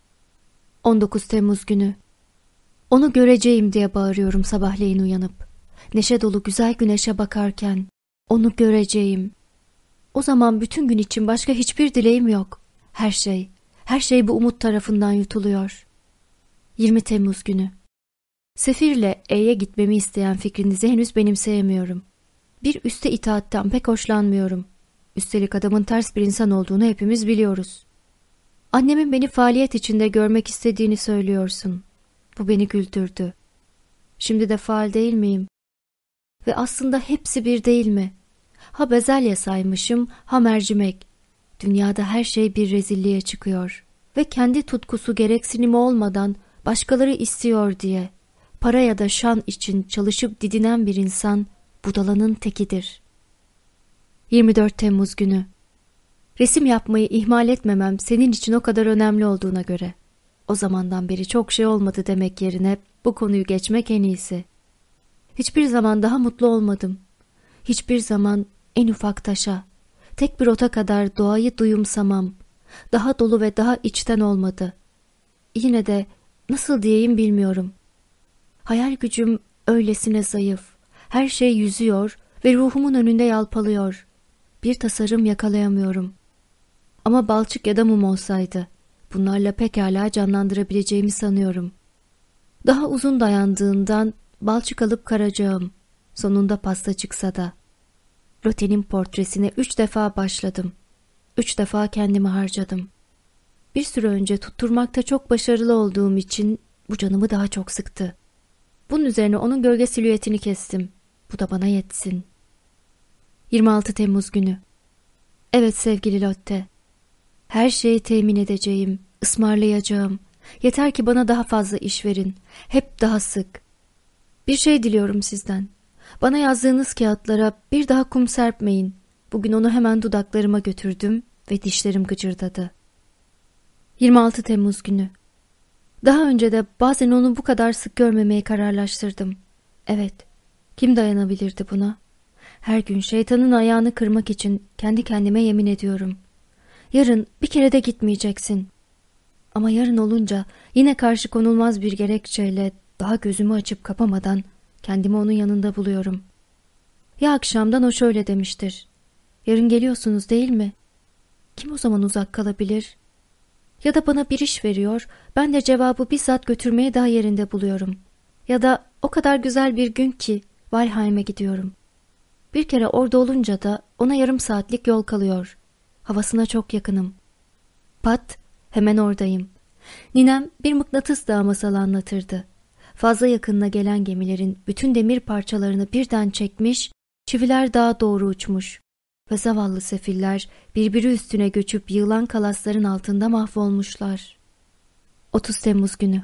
19 Temmuz günü. Onu göreceğim diye bağırıyorum sabahleyin uyanıp. Neşe dolu güzel güneşe bakarken onu göreceğim. O zaman bütün gün için başka hiçbir dileğim yok. Her şey bu umut tarafından yutuluyor. 20 Temmuz günü. Sefirle E'ye gitmemi isteyen fikrinizi henüz benimseyemiyorum. Bir üste itaatten pek hoşlanmıyorum. Üstelik adamın ters bir insan olduğunu hepimiz biliyoruz. Annemin beni faaliyet içinde görmek istediğini söylüyorsun. Bu beni güldürdü. Şimdi de faal değil miyim? Ve aslında hepsi bir değil mi? Ha bezelye saymışım, ha mercimek. Dünyada her şey bir rezilliğe çıkıyor. Ve kendi tutkusu gereksinimi olmadan başkaları istiyor diye para ya da şan için çalışıp didinen bir insan budalanın tekidir. 24 Temmuz günü. Resim yapmayı ihmal etmemem senin için o kadar önemli olduğuna göre. O zamandan beri çok şey olmadı demek yerine bu konuyu geçmek en iyisi. Hiçbir zaman daha mutlu olmadım. Hiçbir zaman en ufak taşa, tek bir ota kadar doğayı duyumsamam. Daha dolu ve daha içten olmadı. Yine de nasıl diyeyim bilmiyorum. Hayal gücüm öylesine zayıf. Her şey yüzüyor ve ruhumun önünde yalpalıyor. Bir tasarım yakalayamıyorum. Ama balçık ya da mum olsaydı, bunlarla pekala canlandırabileceğimi sanıyorum. Daha uzun dayandığından balçık alıp karacağım. Sonunda pasta çıksa da. Lotte'nin portresine 3 defa başladım. 3 defa kendimi harcadım. Bir süre önce tutturmakta çok başarılı olduğum için bu canımı daha çok sıktı. Bunun üzerine onun gölge silüetini kestim. Bu da bana yetsin. 26 Temmuz günü. Evet sevgili Lotte. Her şeyi temin edeceğim, ısmarlayacağım. Yeter ki bana daha fazla iş verin. Hep daha sık. Bir şey diliyorum sizden. Bana yazdığınız kağıtlara bir daha kum serpmeyin. Bugün onu hemen dudaklarıma götürdüm ve dişlerim gıcırdadı. 26 Temmuz günü. Daha önce de bazen onu bu kadar sık görmemeye kararlaştırdım. Evet, kim dayanabilirdi buna? Her gün şeytanın ayağını kırmak için kendi kendime yemin ediyorum. Yarın bir kere de gitmeyeceksin. Ama yarın olunca yine karşı konulmaz bir gerekçeyle daha gözümü açıp kapamadan kendimi onun yanında buluyorum. Ya akşamdan o şöyle demiştir. Yarın geliyorsunuz değil mi? Kim o zaman uzak kalabilir? Ya da bana bir iş veriyor, ben de cevabı bizzat götürmeye daha yerinde buluyorum. Ya da o kadar güzel bir gün ki Valheim'e gidiyorum. Bir kere orada olunca da ona yarım saatlik yol kalıyor. Havasına çok yakınım. Pat, hemen oradayım. Ninem bir mıknatıs dağı masalı anlatırdı. Fazla yakınına gelen gemilerin bütün demir parçalarını birden çekmiş, çiviler dağa doğru uçmuş ve zavallı sefiller birbiri üstüne göçüp yığılan kalasların altında mahvolmuşlar. 30 Temmuz günü.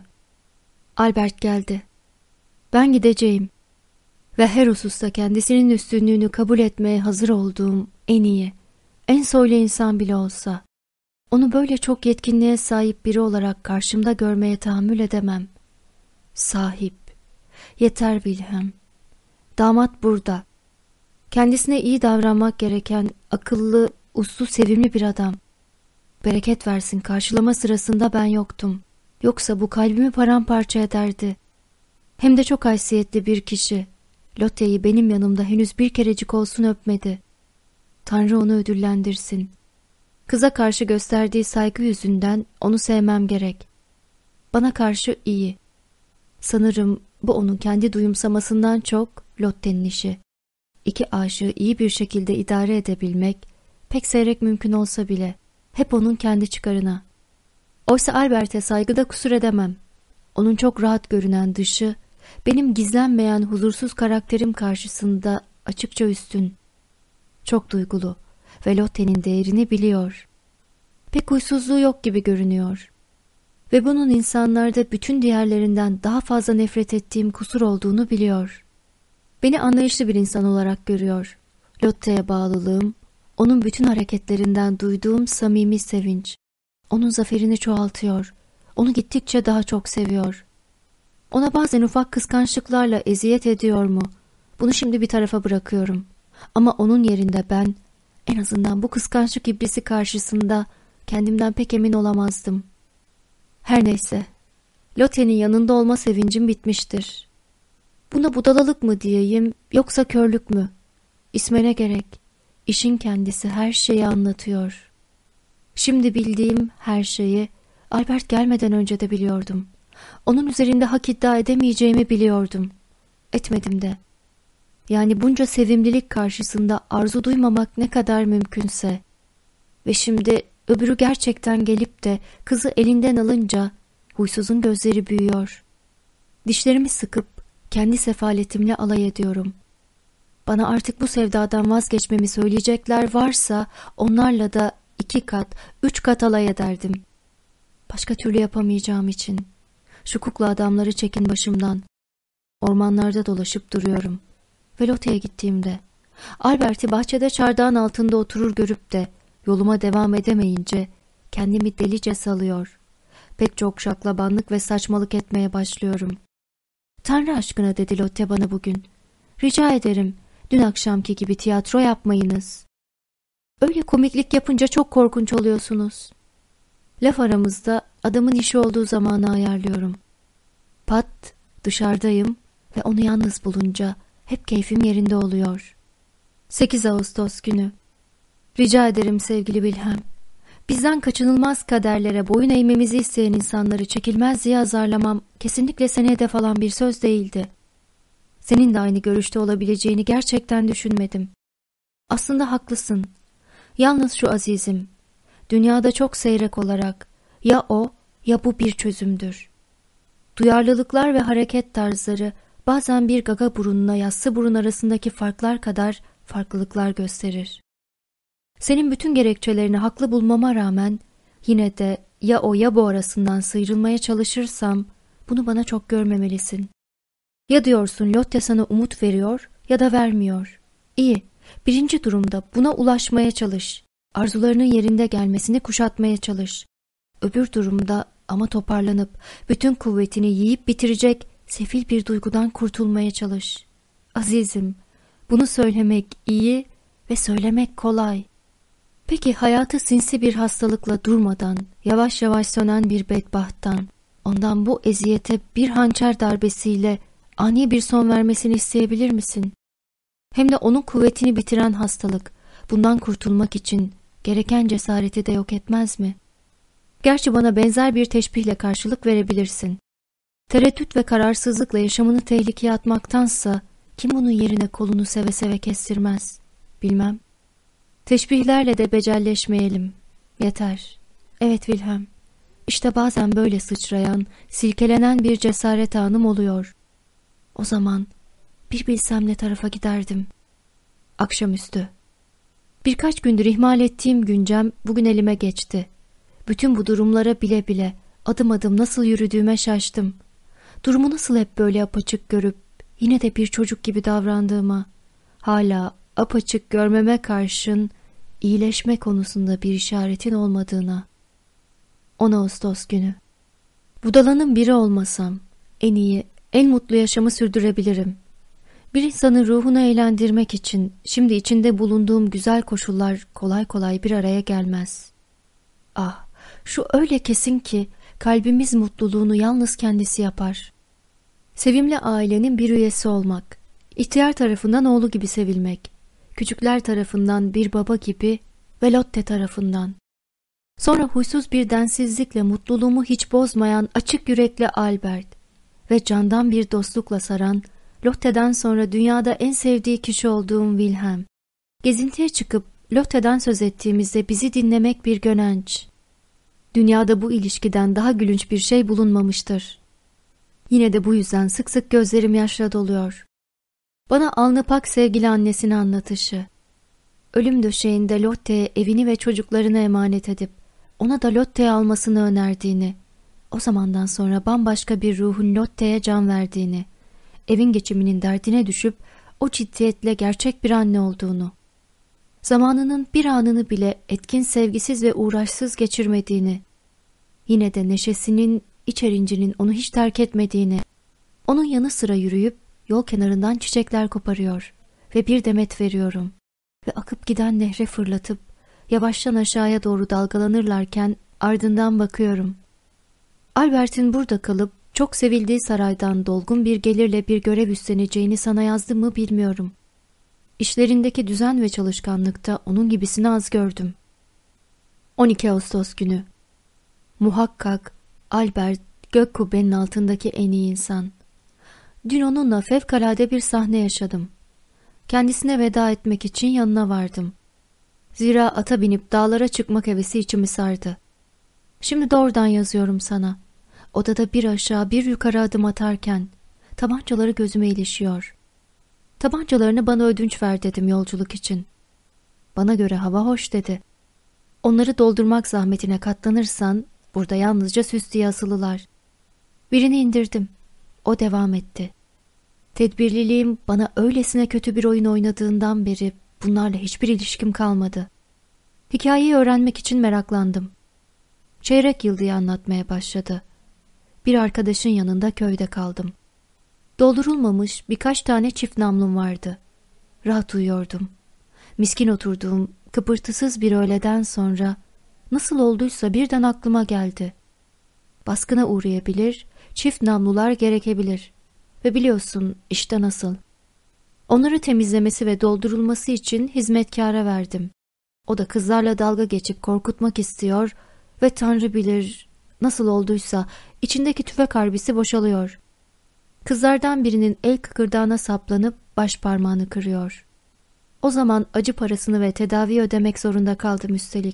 Albert geldi. Ben gideceğim ve her hususta kendisinin üstünlüğünü kabul etmeye hazır olduğum en iyi, en soylu insan bile olsa, onu böyle çok yetkinliğe sahip biri olarak karşımda görmeye tahammül edemem. Sahip. Yeter Wilhelm. Damat burada. Kendisine iyi davranmak gereken akıllı, uslu, sevimli bir adam. Bereket versin, karşılama sırasında ben yoktum. Yoksa bu kalbimi paramparça ederdi. Hem de çok haysiyetli bir kişi. Lotte'yi benim yanımda henüz bir kerecik olsun öpmedi. Tanrı onu ödüllendirsin. Kıza karşı gösterdiği saygı yüzünden onu sevmem gerek. Bana karşı iyi. Sanırım bu onun kendi duyumsamasından çok Lotte'nin işi. İki aşığı iyi bir şekilde idare edebilmek pek seyrek mümkün olsa bile hep onun kendi çıkarına. Oysa Albert'e saygıda kusur edemem. Onun çok rahat görünen dışı benim gizlenmeyen huzursuz karakterim karşısında açıkça üstün. Çok duygulu ve Lotte'nin değerini biliyor. Pek huysuzluğu yok gibi görünüyor. Ve bunun insanlarda bütün diğerlerinden daha fazla nefret ettiğim kusur olduğunu biliyor. Beni anlayışlı bir insan olarak görüyor. Lotte'ye bağlılığım, onun bütün hareketlerinden duyduğum samimi sevinç. Onun zaferini çoğaltıyor. Onu gittikçe daha çok seviyor. Ona bazen ufak kıskançlıklarla eziyet ediyor mu? Bunu şimdi bir tarafa bırakıyorum. Ama onun yerinde ben, en azından bu kıskançlık iblisi karşısında kendimden pek emin olamazdım. Her neyse, Lotte'nin yanında olma sevincim bitmiştir. Buna budalalık mı diyeyim, yoksa körlük mü? İsme ne gerek? İşin kendisi her şeyi anlatıyor. Şimdi bildiğim her şeyi Albert gelmeden önce de biliyordum. Onun üzerinde hak iddia edemeyeceğimi biliyordum. Etmedim de. Yani bunca sevimlilik karşısında arzu duymamak ne kadar mümkünse. Ve şimdi öbürü gerçekten gelip de kızı elinden alınca huysuzun gözleri büyüyor. Dişlerimi sıkıp kendi sefaletimle alay ediyorum. Bana artık bu sevdadan vazgeçmemi söyleyecekler varsa onlarla da 2 kat, 3 kat alay ederdim. Başka türlü yapamayacağım için. Şu kukla adamları çekin başımdan. Ormanlarda dolaşıp duruyorum. Ve Lotte'ye gittiğimde Albert'i bahçede çardağın altında oturur görüp de yoluma devam edemeyince kendimi delice salıyor. Pek çok şaklabanlık ve saçmalık etmeye başlıyorum. Tanrı aşkına dedi Lotte bana bugün. Rica ederim dün akşamki gibi tiyatro yapmayınız. Öyle komiklik yapınca çok korkunç oluyorsunuz. Laf aramızda adamın işi olduğu zamanı ayarlıyorum. Pat dışarıdayım ve onu yalnız bulunca hep keyfim yerinde oluyor. 8 Ağustos günü. Rica ederim sevgili Wilhelm. Bizden kaçınılmaz kaderlere boyun eğmemizi isteyen insanları çekilmez diye azarlamam kesinlikle seni hedef alan bir söz değildi. Senin de aynı görüşte olabileceğini gerçekten düşünmedim. Aslında haklısın. Yalnız şu azizim, dünyada çok seyrek olarak ya o ya bu bir çözümdür. Duyarlılıklar ve hareket tarzları bazen bir gaga burunla yassı burun arasındaki farklar kadar farklılıklar gösterir. Senin bütün gerekçelerini haklı bulmama rağmen yine de ya o ya bu arasından sıyrılmaya çalışırsam bunu bana çok görmemelisin. Ya diyorsun Lotte sana umut veriyor ya da vermiyor. İyi, birinci durumda buna ulaşmaya çalış. Arzularının yerinde gelmesini kuşatmaya çalış. Öbür durumda ama toparlanıp bütün kuvvetini yiyip bitirecek sefil bir duygudan kurtulmaya çalış. Azizim, bunu söylemek iyi ve söylemek kolay. Peki hayatı sinsi bir hastalıkla durmadan, yavaş yavaş sönen bir bedbahttan, ondan bu eziyete bir hançer darbesiyle ani bir son vermesini isteyebilir misin? Hem de onun kuvvetini bitiren hastalık, bundan kurtulmak için gereken cesareti de yok etmez mi? Gerçi bana benzer bir teşbihle karşılık verebilirsin. Tereddüt ve kararsızlıkla yaşamını tehlikeye atmaktansa, kim bunun yerine kolunu seve seve kestirmez? Bilmem. Teşbihlerle de becelleşmeyelim. Yeter. Evet Wilhelm. İşte bazen böyle sıçrayan, silkelenen bir cesaret anım oluyor. O zaman bir bilsem ne tarafa giderdim. Akşamüstü. Birkaç gündür ihmal ettiğim güncem bugün elime geçti. Bütün bu durumlara bile bile adım adım nasıl yürüdüğüme şaştım. Durumu nasıl hep böyle apaçık görüp yine de bir çocuk gibi davrandığıma, hala apaçık görmeme karşın iyileşme konusunda bir işaretin olmadığına. 10 Ağustos günü. Budalanın biri olmasam en iyi, en mutlu yaşamı sürdürebilirim. Bir insanın ruhunu eğlendirmek için şimdi içinde bulunduğum güzel koşullar kolay kolay bir araya gelmez. Ah, şu öyle kesin ki kalbimiz mutluluğunu yalnız kendisi yapar. Sevimli ailenin bir üyesi olmak, ihtiyar tarafından oğlu gibi sevilmek, küçükler tarafından bir baba gibi ve Lotte tarafından. Sonra huysuz bir densizlikle mutluluğumu hiç bozmayan açık yürekli Albert ve candan bir dostlukla saran, Lotte'den sonra dünyada en sevdiği kişi olduğum Wilhelm. Gezintiye çıkıp Lotte'den söz ettiğimizde bizi dinlemek bir gönenç. Dünyada bu ilişkiden daha gülünç bir şey bulunmamıştır. Yine de bu yüzden sık sık gözlerim yaşla doluyor. Bana alnı pak sevgili annesini anlatışı. Ölüm döşeğinde Lotte'ye evini ve çocuklarını emanet edip ona da Lotte'ye almasını önerdiğini, o zamandan sonra bambaşka bir ruhun Lotte'ye can verdiğini, evin geçiminin derdine düşüp o ciddiyetle gerçek bir anne olduğunu, zamanının bir anını bile etkin sevgisiz ve uğraşsız geçirmediğini, yine de neşesinin, iç erincinin onu hiç terk etmediğini, onun yanı sıra yürüyüp yol kenarından çiçekler koparıyor ve bir demet veriyorum ve akıp giden nehre fırlatıp yavaştan aşağıya doğru dalgalanırlarken ardından bakıyorum. Albert'in burada kalıp çok sevildiği saraydan dolgun bir gelirle bir görev üstleneceğini sana yazdım mı bilmiyorum. İşlerindeki düzen ve çalışkanlıkta onun gibisini az gördüm. 12 Ağustos günü. Muhakkak Albert gök kubbenin altındaki en iyi insan. Dün onunla fevkalade bir sahne yaşadım. Kendisine veda etmek için yanına vardım. Zira ata binip dağlara çıkmak hevesi içimi sardı. Şimdi doğrudan yazıyorum sana. Odada bir aşağı bir yukarı adım atarken tabancaları gözüme ilişiyor. Tabancalarını bana ödünç ver dedim yolculuk için. Bana göre hava hoş dedi. Onları doldurmak zahmetine katlanırsan burada yalnızca süs diye asılılar. Birini indirdim. O devam etti. Tedbirliliğim bana öylesine kötü bir oyun oynadığından beri bunlarla hiçbir ilişkim kalmadı. Hikayeyi öğrenmek için meraklandım. Çeyrek yıl diye anlatmaya başladı. Bir arkadaşın yanında köyde kaldım. Doldurulmamış birkaç tane çift namlum vardı. Rahat uyuyordum. Miskin oturduğum kıpırtısız bir öğleden sonra nasıl olduysa birden aklıma geldi. Baskına uğrayabilir, çift namlular gerekebilir. Ve biliyorsun işte nasıl. Onları temizlemesi ve doldurulması için hizmetkâra verdim. O da kızlarla dalga geçip korkutmak istiyor ve Tanrı bilir nasıl olduysa içindeki tüfek harbisi boşalıyor. Kızlardan birinin el kıkırdağına saplanıp baş parmağını kırıyor. O zaman acı parasını ve tedavi ödemek zorunda kaldım üstelik.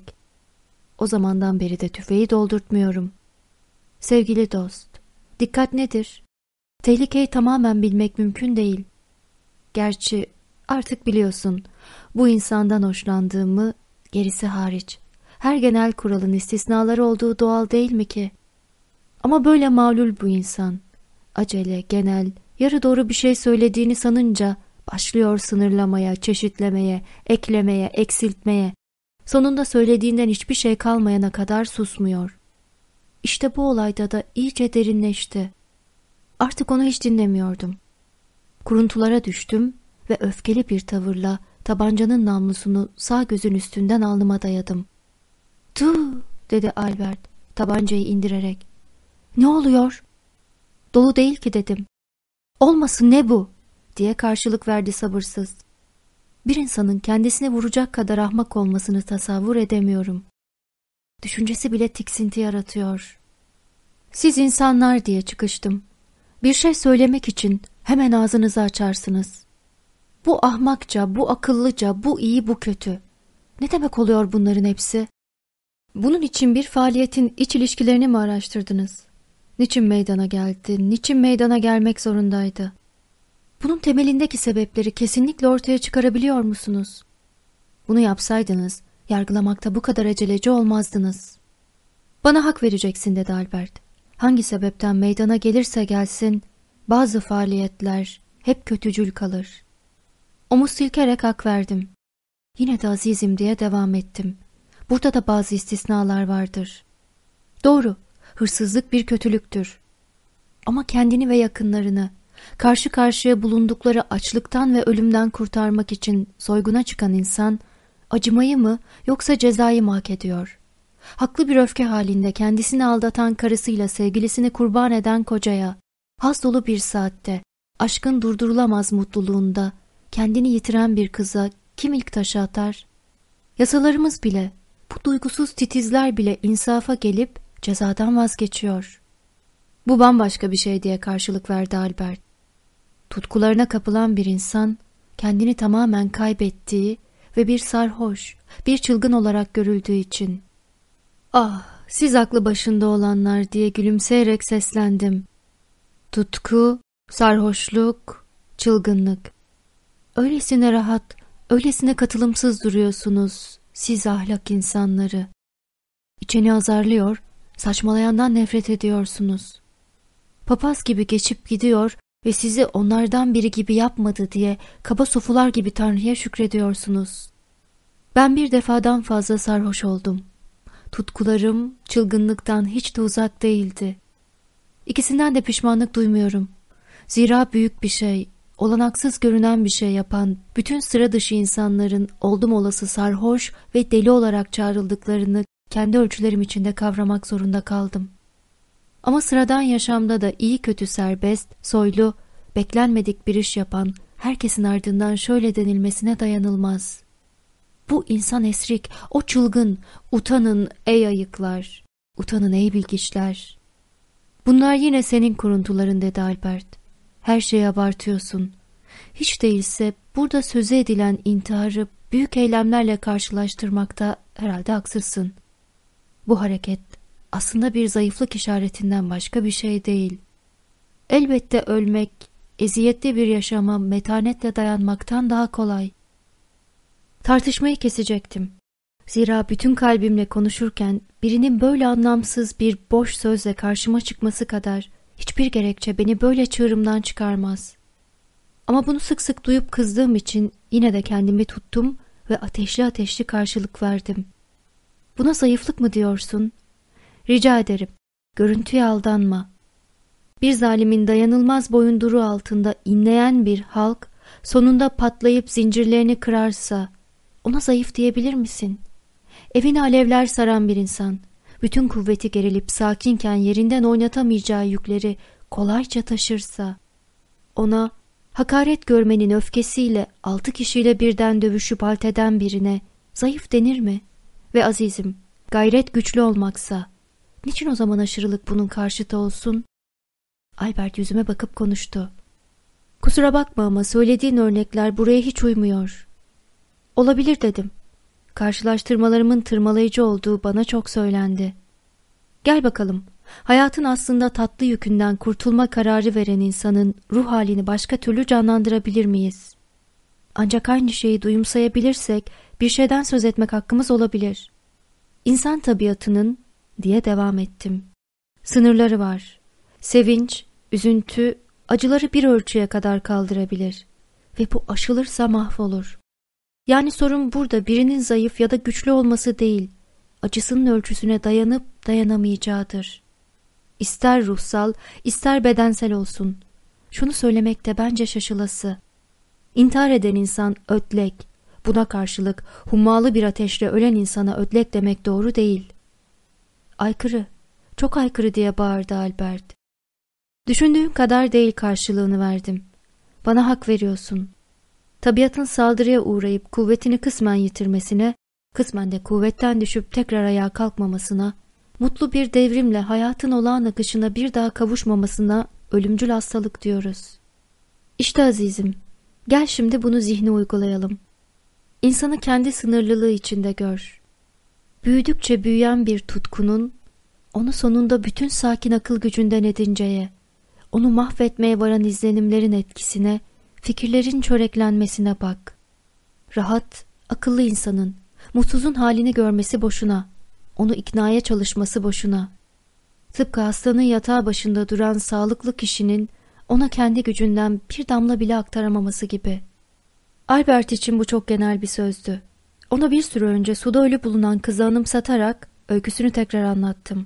O zamandan beri de tüfeği doldurtmuyorum. Sevgili dost, dikkat nedir? Tehlikeyi tamamen bilmek mümkün değil. Gerçi artık biliyorsun, bu insandan hoşlandığımı gerisi hariç. Her genel kuralın istisnaları olduğu doğal değil mi ki? Ama böyle mağlul bu insan. Acele, genel, yarı doğru bir şey söylediğini sanınca başlıyor sınırlamaya, çeşitlemeye, eklemeye, eksiltmeye. Sonunda söylediğinden hiçbir şey kalmayana kadar susmuyor. İşte bu olayda da iyice derinleşti. Artık onu hiç dinlemiyordum. Kuruntulara düştüm ve öfkeli bir tavırla tabancanın namlusunu sağ gözün üstünden alnıma dayadım. "Tüh!" dedi Albert tabancayı indirerek. "Ne oluyor?" "Dolu değil ki" dedim. "Olmasın ne bu?" diye karşılık verdi sabırsız. Bir insanın kendisine vuracak kadar ahmak olmasını tasavvur edemiyorum. Düşüncesi bile tiksinti yaratıyor. "Siz insanlar" diye çıkıştım. "Bir şey söylemek için hemen ağzınızı açarsınız. Bu ahmakça, bu akıllıca, bu iyi, bu kötü. Ne demek oluyor bunların hepsi? Bunun için bir faaliyetin iç ilişkilerini mi araştırdınız? Niçin meydana geldi? Niçin meydana gelmek zorundaydı? Bunun temelindeki sebepleri kesinlikle ortaya çıkarabiliyor musunuz? Bunu yapsaydınız, yargılamakta bu kadar aceleci olmazdınız. Bana hak vereceksin dedi Albert. Hangi sebepten meydana gelirse gelsin, bazı faaliyetler hep kötücül kalır. Omuz silkerek hak verdim. Yine de azizim diye devam ettim. Burada da bazı istisnalar vardır. Doğru, hırsızlık bir kötülüktür. Ama kendini ve yakınlarını, karşı karşıya bulundukları açlıktan ve ölümden kurtarmak için soyguna çıkan insan, acımayı mı yoksa cezayı mı hak ediyor? Haklı bir öfke halinde kendisini aldatan karısıyla sevgilisini kurban eden kocaya, haz dolu bir saatte, aşkın durdurulamaz mutluluğunda, kendini yitiren bir kıza kim ilk taşı atar? Yasalarımız bile, bu duygusuz titizler bile insafa gelip cezadan vazgeçiyor. Bu bambaşka bir şey diye karşılık verdi Albert. Tutkularına kapılan bir insan, kendini tamamen kaybettiği ve bir sarhoş, bir çılgın olarak görüldüğü için. Ah, siz aklı başında olanlar diye gülümseyerek seslendim. Tutku, sarhoşluk, çılgınlık. Öylesine rahat, öylesine katılımsız duruyorsunuz, siz ahlak insanları. İçeni azarlıyor, saçmalayandan nefret ediyorsunuz. Papaz gibi geçip gidiyor ve sizi onlardan biri gibi yapmadı diye kaba sofular gibi Tanrı'ya şükrediyorsunuz. Ben bir defadan fazla sarhoş oldum. Tutkularım çılgınlıktan hiç de uzak değildi. İkisinden de pişmanlık duymuyorum. Zira büyük bir şey, olanaksız görünen bir şey yapan bütün sıra dışı insanların oldum olası sarhoş ve deli olarak çağrıldıklarını kendi ölçülerim içinde kavramak zorunda kaldım. Ama sıradan yaşamda da iyi kötü serbest, soylu, beklenmedik bir iş yapan herkesin ardından şöyle denilmesine dayanılmaz. Bu insan esrik, o çılgın, utanın ey ayıklar, utanın ey bilgiçler. Bunlar yine senin kuruntuların dedi Albert. Her şeyi abartıyorsun. Hiç değilse burada sözü edilen intiharı büyük eylemlerle karşılaştırmakta herhalde haksızsın. Bu hareket aslında bir zayıflık işaretinden başka bir şey değil. Elbette ölmek, eziyetli bir yaşama metanetle dayanmaktan daha kolay. Tartışmayı kesecektim. Zira bütün kalbimle konuşurken birinin böyle anlamsız bir boş sözle karşıma çıkması kadar hiçbir gerekçe beni böyle çığırımdan çıkarmaz. Ama bunu sık sık duyup kızdığım için yine de kendimi tuttum ve ateşli ateşli karşılık verdim. Buna zayıflık mı diyorsun? Rica ederim, görüntüye aldanma. Bir zalimin dayanılmaz boyunduruğu altında inleyen bir halk sonunda patlayıp zincirlerini kırarsa ona zayıf diyebilir misin? Evini alevler saran bir insan, bütün kuvveti gerilip sakinken yerinden oynatamayacağı yükleri kolayca taşırsa, ona hakaret görmenin öfkesiyle 6 kişiyle birden dövüşüp halt eden birine zayıf denir mi? Ve azizim, gayret güçlü olmaksa, niçin o zaman aşırılık bunun karşıtı olsun? Albert yüzüme bakıp konuştu. Kusura bakma ama söylediğin örnekler buraya hiç uymuyor. Olabilir dedim. Karşılaştırmalarımın tırmalayıcı olduğu bana çok söylendi. Gel bakalım, hayatın aslında tatlı yükünden kurtulma kararı veren insanın ruh halini başka türlü canlandırabilir miyiz? Ancak aynı şeyi duyumsayabilirsek bir şeyden söz etmek hakkımız olabilir. İnsan tabiatının, diye devam ettim, sınırları var. Sevinç, üzüntü, acıları bir ölçüye kadar kaldırabilir ve bu aşılırsa mahvolur. Yani sorun burada birinin zayıf ya da güçlü olması değil, acısının ölçüsüne dayanıp dayanamayacağıdır. İster ruhsal, ister bedensel olsun. Şunu söylemekte bence şaşılası. İntihar eden insan ödlek, buna karşılık hummalı bir ateşle ölen insana ödlek demek doğru değil. Aykırı, çok aykırı diye bağırdı Albert. Düşündüğün kadar değil karşılığını verdim. Bana hak veriyorsun. Tabiatın saldırıya uğrayıp kuvvetini kısmen yitirmesine, kısmen de kuvvetten düşüp tekrar ayağa kalkmamasına, mutlu bir devrimle hayatın olağan akışına bir daha kavuşmamasına ölümcül hastalık diyoruz. İşte azizim, gel şimdi bunu zihne uygulayalım. İnsanı kendi sınırlılığı içinde gör. Büyüdükçe büyüyen bir tutkunun, onu sonunda bütün sakin akıl gücünden edinceye, onu mahvetmeye varan izlenimlerin etkisine, fikirlerin çöreklenmesine bak. Rahat, akıllı insanın, mutsuzun halini görmesi boşuna, onu iknaya çalışması boşuna. Tıpkı hastanın yatağı başında duran sağlıklı kişinin ona kendi gücünden bir damla bile aktaramaması gibi. Albert için bu çok genel bir sözdü. Ona bir süre önce suda ölü bulunan kızı anımsatarak öyküsünü tekrar anlattım.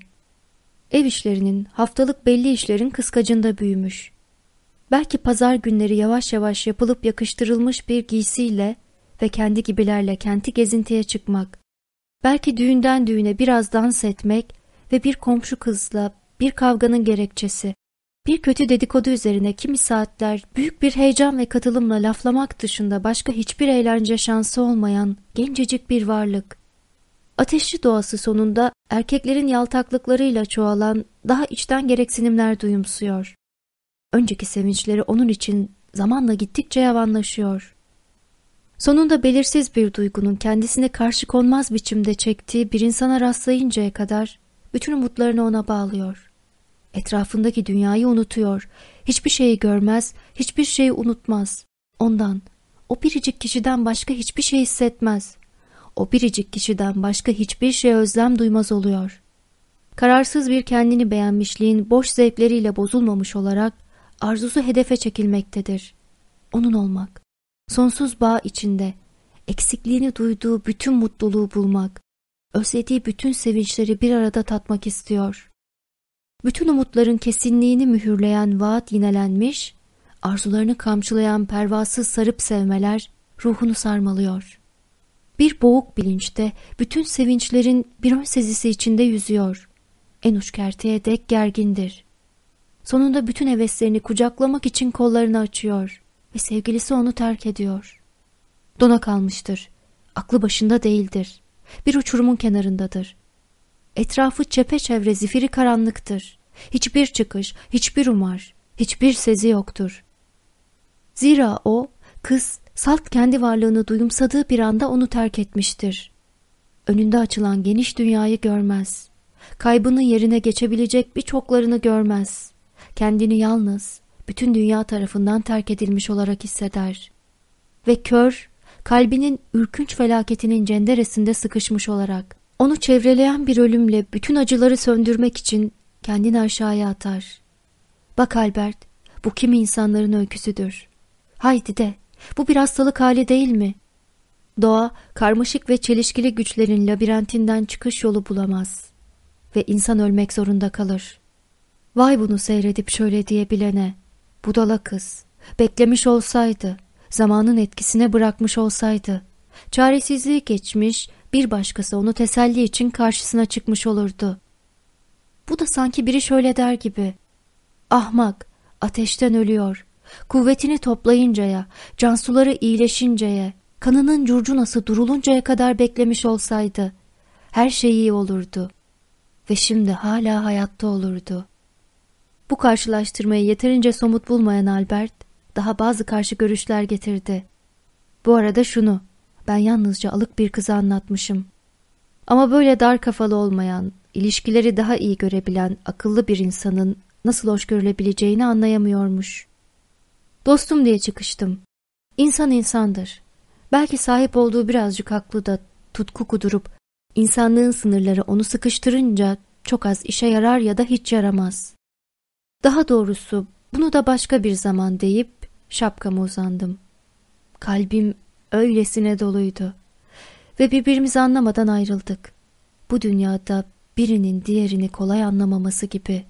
Ev işlerinin, haftalık belli işlerin kıskacında büyümüş. Belki pazar günleri yavaş yavaş yapılıp yakıştırılmış bir giysiyle ve kendi gibilerle kenti gezintiye çıkmak, belki düğünden düğüne biraz dans etmek ve bir komşu kızla bir kavganın gerekçesi, bir kötü dedikodu üzerine kimi saatler büyük bir heyecan ve katılımla laflamak dışında başka hiçbir eğlence şansı olmayan gencecik bir varlık. Ateşli doğası sonunda erkeklerin yaltaklıklarıyla çoğalan daha içten gereksinimler duyumsuyor. Önceki sevinçleri onun için zamanla gittikçe yavanlaşıyor. Sonunda belirsiz bir duygunun kendisine karşı konmaz biçimde çektiği bir insana rastlayıncaya kadar bütün umutlarını ona bağlıyor. Etrafındaki dünyayı unutuyor, hiçbir şeyi görmez, hiçbir şeyi unutmaz. Ondan, o biricik kişiden başka hiçbir şey hissetmez. O biricik kişiden başka hiçbir şeye özlem duymaz oluyor. Kararsız bir kendini beğenmişliğin boş zevkleriyle bozulmamış olarak arzusu hedefe çekilmektedir. Onun olmak, sonsuz bağ içinde, eksikliğini duyduğu bütün mutluluğu bulmak, özlediği bütün sevinçleri bir arada tatmak istiyor. Bütün umutların kesinliğini mühürleyen vaat yinelenmiş, arzularını kamçılayan pervasız sarıp sevmeler ruhunu sarmalıyor. Bir boğuk bilinçte bütün sevinçlerin bir ön sezisi içinde yüzüyor. En uç kerteye dek gergindir. Sonunda bütün heveslerini kucaklamak için kollarını açıyor ve sevgilisi onu terk ediyor. Dona kalmıştır. Aklı başında değildir. Bir uçurumun kenarındadır. Etrafı çepeçevre zifiri karanlıktır. Hiçbir çıkış, hiçbir umar, hiçbir sezi yoktur. Zira o, kız, salt kendi varlığını duyumsadığı bir anda onu terk etmiştir. Önünde açılan geniş dünyayı görmez. Kaybının yerine geçebilecek birçoklarını görmez. Kendini yalnız, bütün dünya tarafından terk edilmiş olarak hisseder. Ve kör, kalbinin ürkünç felaketinin cenderesinde sıkışmış olarak, onu çevreleyen bir ölümle bütün acıları söndürmek için kendini aşağıya atar. Bak Albert, bu kimi insanların öyküsüdür. Haydi de, bu bir hastalık hali değil mi? Doğa, karmaşık ve çelişkili güçlerin labirentinden çıkış yolu bulamaz. Ve insan ölmek zorunda kalır. Vay bunu seyredip şöyle diyebilene, budala kız, beklemiş olsaydı, zamanın etkisine bırakmış olsaydı, çaresizliği geçmiş, bir başkası onu teselli için karşısına çıkmış olurdu. Bu da sanki biri şöyle der gibi, ahmak, ateşten ölüyor, kuvvetini toplayıncaya, cansuları iyileşinceye, kanının curcunası duruluncaya kadar beklemiş olsaydı, her şey iyi olurdu ve şimdi hala hayatta olurdu. Bu karşılaştırmayı yeterince somut bulmayan Albert, daha bazı karşı görüşler getirdi. Bu arada şunu, ben yalnızca alık bir kızı anlatmışım. Ama böyle dar kafalı olmayan, ilişkileri daha iyi görebilen akıllı bir insanın nasıl hoş görülebileceğini anlayamıyormuş. Dostum diye çıkıştım. İnsan insandır. Belki sahip olduğu birazcık haklı da tutku kudurup, insanlığın sınırları onu sıkıştırınca çok az işe yarar ya da hiç yaramaz. Daha doğrusu bunu da başka bir zaman deyip şapkama uzandım. Kalbim öylesine doluydu ve birbirimizi anlamadan ayrıldık. Bu dünyada birinin diğerini kolay anlamaması gibi.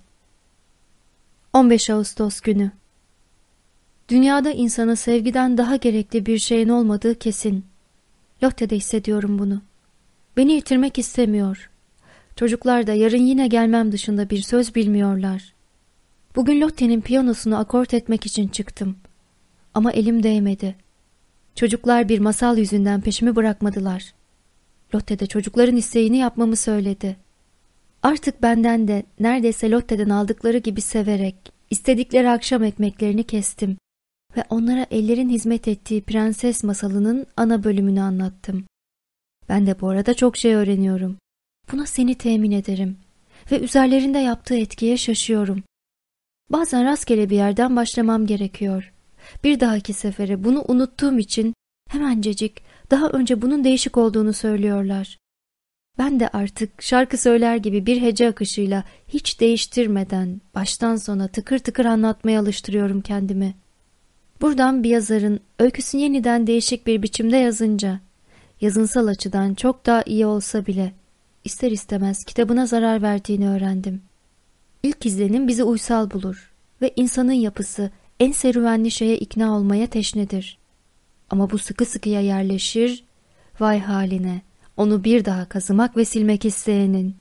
15 Ağustos günü. Dünyada insana sevgiden daha gerekli bir şeyin olmadığı kesin. Lotte'de hissediyorum bunu. Beni yitirmek istemiyor. Çocuklar da yarın yine gelmem dışında bir söz bilmiyorlar. Bugün Lotte'nin piyanosunu akort etmek için çıktım. Ama elim değmedi. Çocuklar bir masal yüzünden peşimi bırakmadılar. Lotte de çocukların isteğini yapmamı söyledi. Artık benden de neredeyse Lotte'den aldıkları gibi severek, istedikleri akşam ekmeklerini kestim ve onlara ellerin hizmet ettiği prenses masalının ana bölümünü anlattım. Ben de bu arada çok şey öğreniyorum. Buna seni temin ederim ve üzerlerinde yaptığı etkiye şaşıyorum. Bazen rastgele bir yerden başlamam gerekiyor. Bir dahaki sefere bunu unuttuğum için hemencecik daha önce bunun değişik olduğunu söylüyorlar. Ben de artık şarkı söyler gibi bir hece akışıyla hiç değiştirmeden baştan sona tıkır tıkır anlatmaya alıştırıyorum kendimi. Buradan bir yazarın öyküsünü yeniden değişik bir biçimde yazınca, yazınsal açıdan çok daha iyi olsa bile ister istemez kitabına zarar verdiğini öğrendim. İlk izlenim bizi uysal bulur ve insanın yapısı en serüvenli şeye ikna olmaya teşnedir. Ama bu sıkı sıkıya yerleşir, vay haline, onu bir daha kazımak ve silmek isteyenin.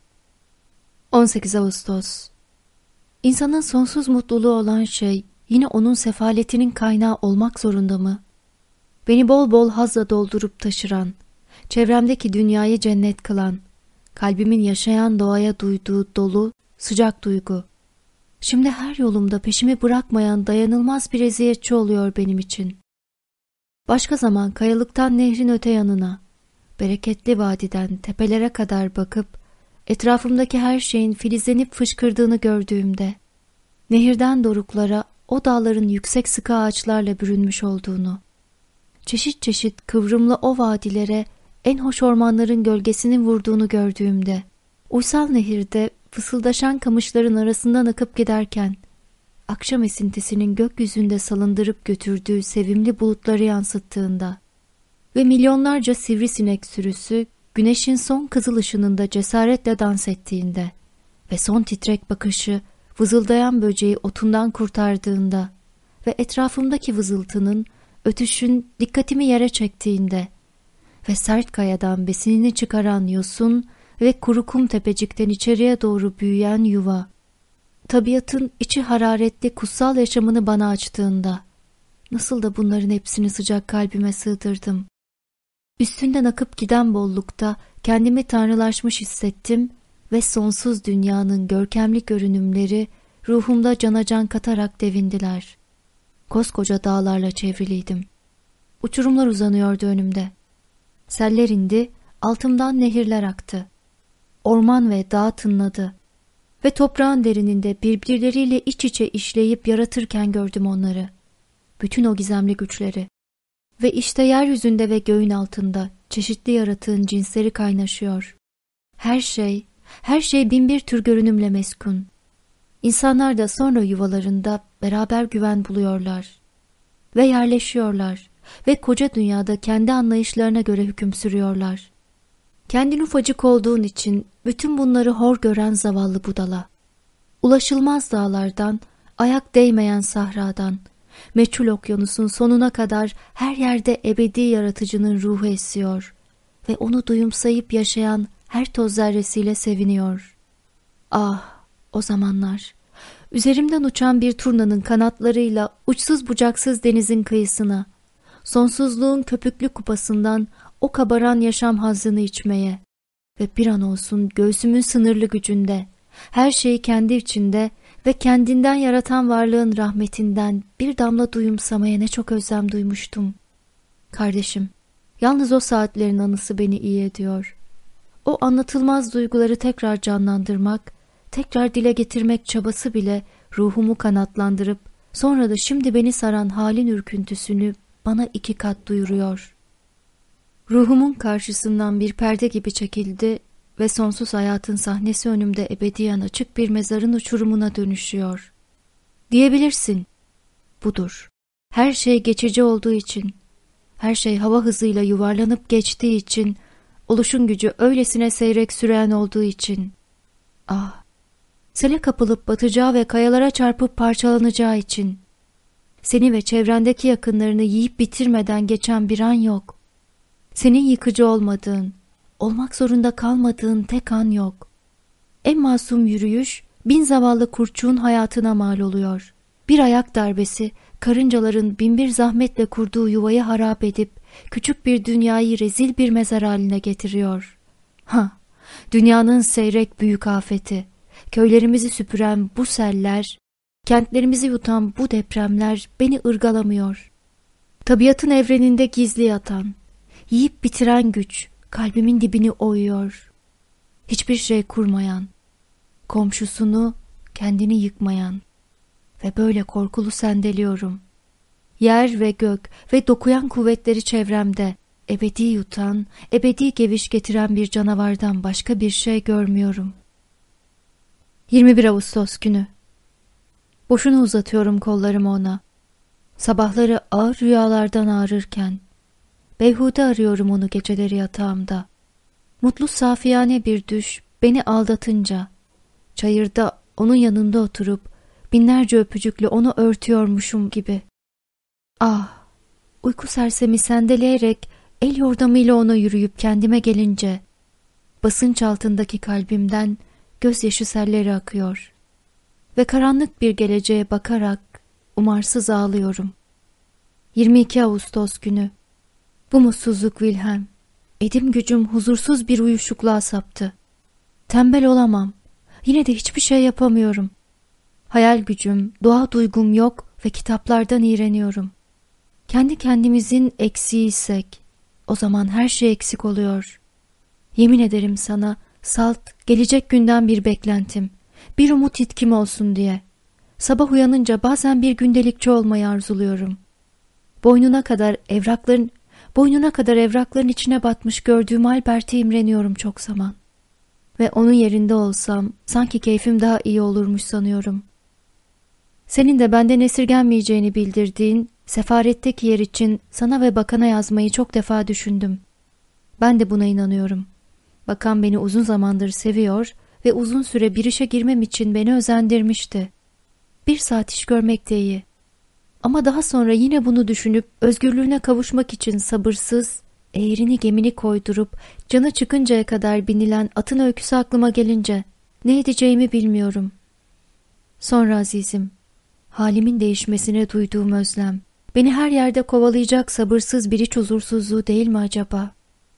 18 Ağustos. İnsanın sonsuz mutluluğu olan şey yine onun sefaletinin kaynağı olmak zorunda mı? Beni bol bol hazla doldurup taşıran, çevremdeki dünyayı cennet kılan, kalbimin yaşayan doğaya duyduğu dolu, sıcak duygu. Şimdi her yolumda peşimi bırakmayan dayanılmaz bir eziyetçi oluyor benim için. Başka zaman kayalıktan nehrin öte yanına, bereketli vadiden tepelere kadar bakıp, etrafımdaki her şeyin filizlenip fışkırdığını gördüğümde, nehirden doruklara o dağların yüksek sıkı ağaçlarla bürünmüş olduğunu, çeşit çeşit kıvrımlı o vadilere en hoş ormanların gölgesinin vurduğunu gördüğümde, uysal nehirde fısıldaşan kamışların arasından akıp giderken, akşam esintisinin gökyüzünde salındırıp götürdüğü sevimli bulutları yansıttığında ve milyonlarca sivrisinek sürüsü güneşin son kızıl ışınında cesaretle dans ettiğinde ve son titrek bakışı vızıldayan böceği otundan kurtardığında ve etrafımdaki vızıltının, ötüşün dikkatimi yere çektiğinde ve sert kayadan besinini çıkaran yosun ve kuru kum tepecikten içeriye doğru büyüyen yuva, tabiatın içi hararetli kutsal yaşamını bana açtığında, nasıl da bunların hepsini sıcak kalbime sığdırdım. Üstünden akıp giden bollukta kendimi tanrılaşmış hissettim ve sonsuz dünyanın görkemli görünümleri ruhumda cana can katarak devindiler. Koskoca dağlarla çevriliydim. Uçurumlar uzanıyordu önümde. Seller indi, altımdan nehirler aktı. Orman ve dağ tınladı ve toprağın derininde birbirleriyle iç içe işleyip yaratırken gördüm onları. Bütün o gizemli güçleri. Ve işte yeryüzünde ve göğün altında çeşitli yaratığın cinsleri kaynaşıyor. Her şey bin bir tür görünümle meskun. İnsanlar da sonra yuvalarında beraber güven buluyorlar. Ve yerleşiyorlar ve koca dünyada kendi anlayışlarına göre hüküm sürüyorlar. Kendin ufacık olduğun için bütün bunları hor gören zavallı budala. Ulaşılmaz dağlardan, ayak değmeyen sahradan, meçhul okyanusun sonuna kadar her yerde ebedi yaratıcının ruhu esiyor ve onu duyumsayıp yaşayan her toz zerresiyle seviniyor. Ah, o zamanlar, üzerimden uçan bir turnanın kanatlarıyla uçsuz bucaksız denizin kıyısına, sonsuzluğun köpüklü kupasından o kabaran yaşam hazzını içmeye ve bir an olsun göğsümün sınırlı gücünde, her şeyi kendi içinde ve kendinden yaratan varlığın rahmetinden bir damla duyumsamaya ne çok özlem duymuştum. Kardeşim, yalnız o saatlerin anısı beni iyi ediyor. O anlatılmaz duyguları tekrar canlandırmak, tekrar dile getirmek çabası bile ruhumu kanatlandırıp sonra da şimdi beni saran halin ürküntüsünü bana 2 kat duyuruyor. Ruhumun karşısından bir perde gibi çekildi ve sonsuz hayatın sahnesi önümde ebediyen açık bir mezarın uçurumuna dönüşüyor. Diyebilirsin, budur. Her şey geçici olduğu için, her şey hava hızıyla yuvarlanıp geçtiği için, oluşun gücü öylesine seyrek süren olduğu için. Ah, sele kapılıp batacağı ve kayalara çarpıp parçalanacağı için. Seni ve çevrendeki yakınlarını yiyip bitirmeden geçen bir an yok. Senin yıkıcı olmadığın, olmak zorunda kalmadığın tek an yok. En masum yürüyüş 1000 zavallı kurtçuğun hayatına mal oluyor. Bir ayak darbesi karıncaların binbir zahmetle kurduğu yuvayı harap edip küçük bir dünyayı rezil bir mezar haline getiriyor. Dünyanın seyrek büyük afeti, köylerimizi süpüren bu seller, kentlerimizi yutan bu depremler beni ırgalamıyor. Tabiatın evreninde gizli yatan, yiyip bitiren güç kalbimin dibini oyuyor. hiçbir şey kurmayan, komşusunu, kendini yıkmayan ve böyle korkulu sendeliyorum. Yer ve gök ve dokuyan kuvvetleri çevremde ebedi yutan, ebedi geviş getiren bir canavardan başka bir şey görmüyorum. 21 Ağustos günü. Boşuna uzatıyorum kollarımı ona. Sabahları ağır rüyalardan ağrırken, beyhude arıyorum onu geceleri yatağımda. Mutlu safiyane bir düş beni aldatınca, çayırda onun yanında oturup binlerce öpücükle onu örtüyormuşum gibi. Ah, uyku sersemi sendeleyerek el yordamıyla ona yürüyüp kendime gelince, basınç altındaki kalbimden gözyaşı selleri akıyor ve karanlık bir geleceğe bakarak umarsız ağlıyorum. 22 Ağustos günü. Bu mutsuzluk Wilhelm. Edim gücüm huzursuz bir uyuşukluğa saptı. Tembel olamam. Yine de hiçbir şey yapamıyorum. Hayal gücüm, doğa duygum yok ve kitaplardan iğreniyorum. Kendi kendimizin eksiğiysek, o zaman her şey eksik oluyor. Yemin ederim sana, salt, gelecek günden bir beklentim, bir umut itkim olsun diye. Sabah uyanınca bazen bir gündelikçi olmayı arzuluyorum. Boynuna kadar evrakların içine batmış gördüğüm Albert'e imreniyorum çok zaman. Ve onun yerinde olsam sanki keyfim daha iyi olurmuş sanıyorum. Senin de benden esirgenmeyeceğini bildirdiğin sefaretteki yer için sana ve bakana yazmayı çok defa düşündüm. Ben de buna inanıyorum. Bakan beni uzun zamandır seviyor ve uzun süre bir işe girmem için beni özendirmişti. 1 saat iş görmek de iyi. Ama daha sonra yine bunu düşünüp özgürlüğüne kavuşmak için sabırsız, eğerini gemini koydurup canı çıkıncaya kadar binilen atın öyküsü aklıma gelince ne edeceğimi bilmiyorum. Sonra azizim, halimin değişmesine duyduğum özlem, beni her yerde kovalayacak sabırsız bir iç huzursuzluğu değil mi acaba?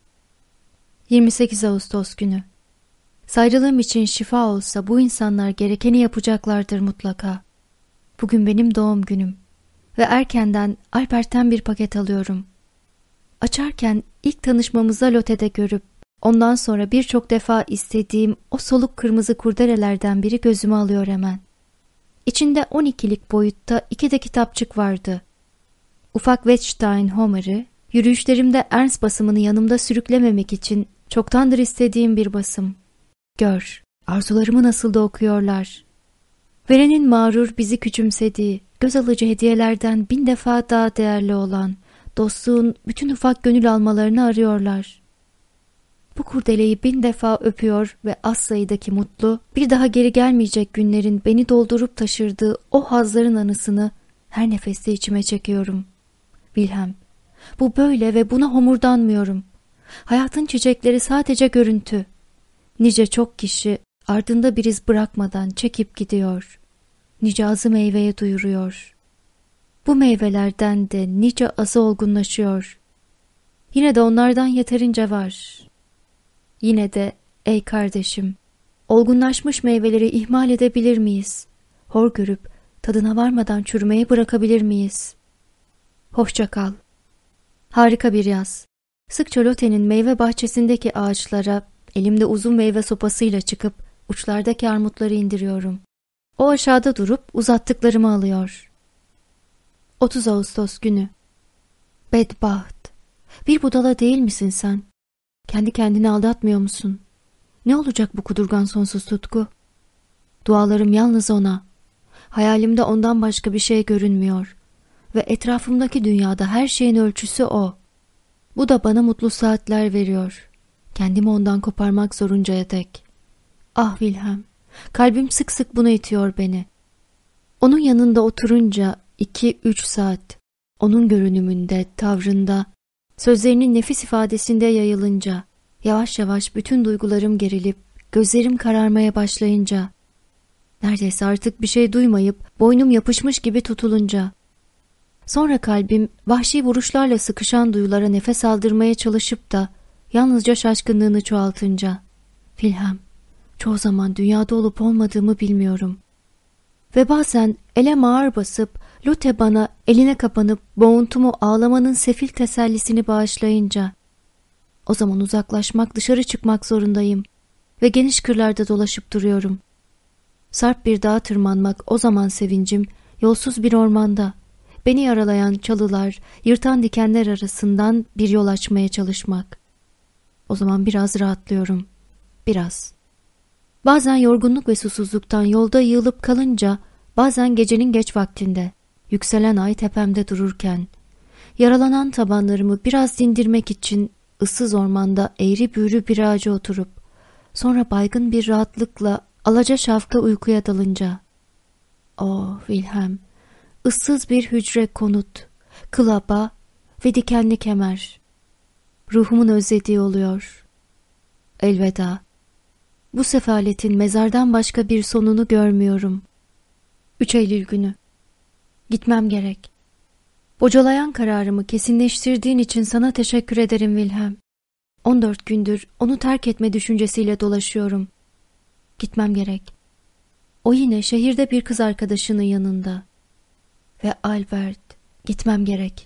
28 Ağustos günü. Sayrılığım için şifa olsa bu insanlar gerekeni yapacaklardır mutlaka. Bugün benim doğum günüm ve erkenden Alpert'ten bir paket alıyorum. Açarken ilk tanışmamızda lotede görüp ondan sonra birçok defa istediğim o soluk kırmızı kurdelelerden biri gözüme alıyor hemen. İçinde 12'lik boyutta 2 de kitapçık vardı. Ufak Wettstein Homer'ı, yürüyüşlerimde Ernst basımını yanımda sürüklememek için çoktandır istediğim bir basım. Gör, arzularımı nasıl da okuyorlar. Verenin mağrur bizi küçümsediği, göz alıcı hediyelerden 1000 defa daha değerli olan, dostluğun bütün ufak gönül almalarını arıyorlar. Bu kurdeleyi 1000 defa öpüyor ve az sayıdaki mutlu, bir daha geri gelmeyecek günlerin beni doldurup taşırdığı o hazların anısını her nefeste içime çekiyorum. Wilhelm, bu böyle ve buna homurdanmıyorum. Hayatın çiçekleri sadece görüntü. Nice çok kişi ardında bir iz bırakmadan çekip gidiyor. Nice azı meyveye duyuruyor. Bu meyvelerden de nice azı olgunlaşıyor. Yine de onlardan yeterince var. Yine de ey kardeşim, olgunlaşmış meyveleri ihmal edebilir miyiz? Hor görüp tadına varmadan çürümeye bırakabilir miyiz? Hoşça kal. Harika bir yaz. Sıkça lotenin meyve bahçesindeki ağaçlara elimde uzun meyve sopasıyla çıkıp uçlardaki armutları indiriyorum. O aşağıda durup uzattıklarımı alıyor. 30 Ağustos günü. Bedbaht! Bir budala değil misin sen? Kendi kendini aldatmıyor musun? Ne olacak bu kudurgan sonsuz tutku? Dualarım yalnız ona. Hayalimde ondan başka bir şey görünmüyor. Ve etrafımdaki dünyada her şeyin ölçüsü o. Bu da bana mutlu saatler veriyor. Kendimi ondan koparmak zoruncaya dek. Ah Wilhelm, kalbim sık sık buna itiyor beni. Onun yanında oturunca 2-3 saat, onun görünümünde, tavrında, sözlerinin nefis ifadesinde yayılınca, yavaş yavaş bütün duygularım gerilip, gözlerim kararmaya başlayınca, neredeyse artık bir şey duymayıp, boynum yapışmış gibi tutulunca, sonra kalbim vahşi vuruşlarla sıkışan duyulara nefes aldırmaya çalışıp da, yalnızca şaşkınlığını çoğaltınca, Wilhelm, çoğu zaman dünyada olup olmadığımı bilmiyorum. Ve bazen elem ağır basıp, Lotte bana eline kapanıp boğuntumu ağlamanın sefil tesellisini bağışlayınca, o zaman uzaklaşmak, dışarı çıkmak zorundayım ve geniş kırlarda dolaşıp duruyorum. Sarp bir dağa tırmanmak o zaman sevincim, yolsuz bir ormanda, beni yaralayan çalılar, yırtan dikenler arasından bir yol açmaya çalışmak. O zaman biraz rahatlıyorum. Biraz. Bazen yorgunluk ve susuzluktan yolda yığılıp kalınca, bazen gecenin geç vaktinde, yükselen ay tepemde dururken, yaralanan tabanlarımı biraz dindirmek için ıssız ormanda eğri büğrü bir ağaca oturup, sonra baygın bir rahatlıkla alaca şafka uykuya dalınca, oh Wilhelm, ıssız bir hücre konut, kılaba ve dikenli kemer, ruhumun özlediği oluyor. Elveda. Bu sefaletin mezardan başka bir sonunu görmüyorum. 3 Eylül günü. Gitmem gerek. Bocalayan kararımı kesinleştirdiğin için sana teşekkür ederim Wilhelm. 14 gündür onu terk etme düşüncesiyle dolaşıyorum. Gitmem gerek. O yine şehirde bir kız arkadaşının yanında. Ve Albert, gitmem gerek.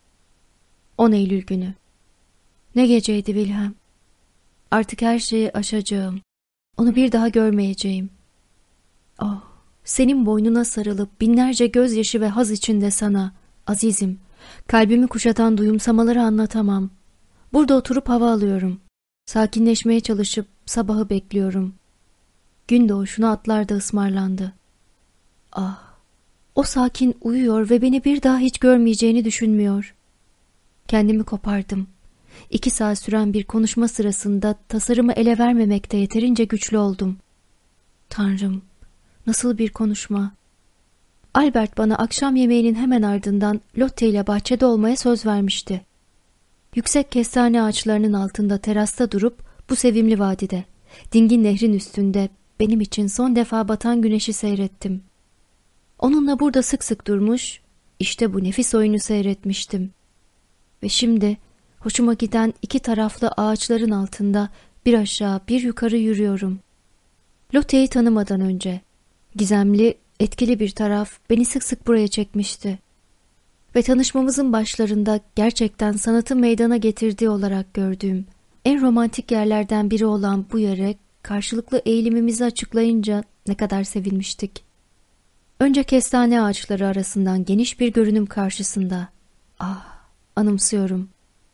10 Eylül günü. Ne geceydi Wilhelm. Artık her şeyi aşacağım. Onu bir daha görmeyeceğim. Oh, senin boynuna sarılıp binlerce gözyaşı ve haz içinde sana, azizim, kalbimi kuşatan duyumsamaları anlatamam. Burada oturup hava alıyorum. Sakinleşmeye çalışıp sabahı bekliyorum. Gün doğuşuna atlar da ısmarlandı. Ah, o sakin uyuyor ve beni bir daha hiç görmeyeceğini düşünmüyor. Kendimi kopardım. 2 saat süren bir konuşma sırasında tasarımı ele vermemekte yeterince güçlü oldum. Tanrım, nasıl bir konuşma. Albert bana akşam yemeğinin hemen ardından Lotte ile bahçede olmaya söz vermişti. Yüksek kestane ağaçlarının altında terasta durup bu sevimli vadide, dingin nehrin üstünde benim için son defa batan güneşi seyrettim. Onunla burada sık sık durmuş, işte bu nefis oyunu seyretmiştim. Ve şimdi hoşuma giden 2 taraflı ağaçların altında bir aşağı bir yukarı yürüyorum. Lotte'yi tanımadan önce gizemli, etkili bir taraf beni sık sık buraya çekmişti. Ve tanışmamızın başlarında gerçekten sanatın meydana getirdiği olarak gördüğüm en romantik yerlerden biri olan bu yere karşılıklı eğilimimizi açıklayınca ne kadar sevinmiştik. Önce kestane ağaçları arasından geniş bir görünüm karşısında. Ah, anımsıyorum.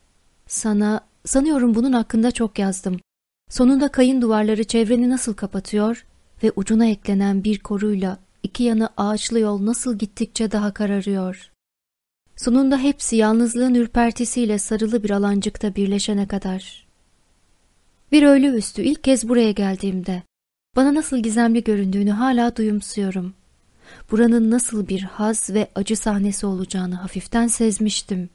Sanıyorum bunun hakkında çok yazdım. Sonunda kayın duvarları çevreni nasıl kapatıyor ve ucuna eklenen bir koruyla 2 yanı ağaçlı yol nasıl gittikçe daha kararıyor. Sonunda hepsi yalnızlığın ürpertisiyle sarılı bir alancıkta birleşene kadar. Bir öğle üstü ilk kez buraya geldiğimde bana nasıl gizemli göründüğünü hala duyumsuyorum. Buranın nasıl bir haz ve acı sahnesi olacağını hafiften sezmiştim.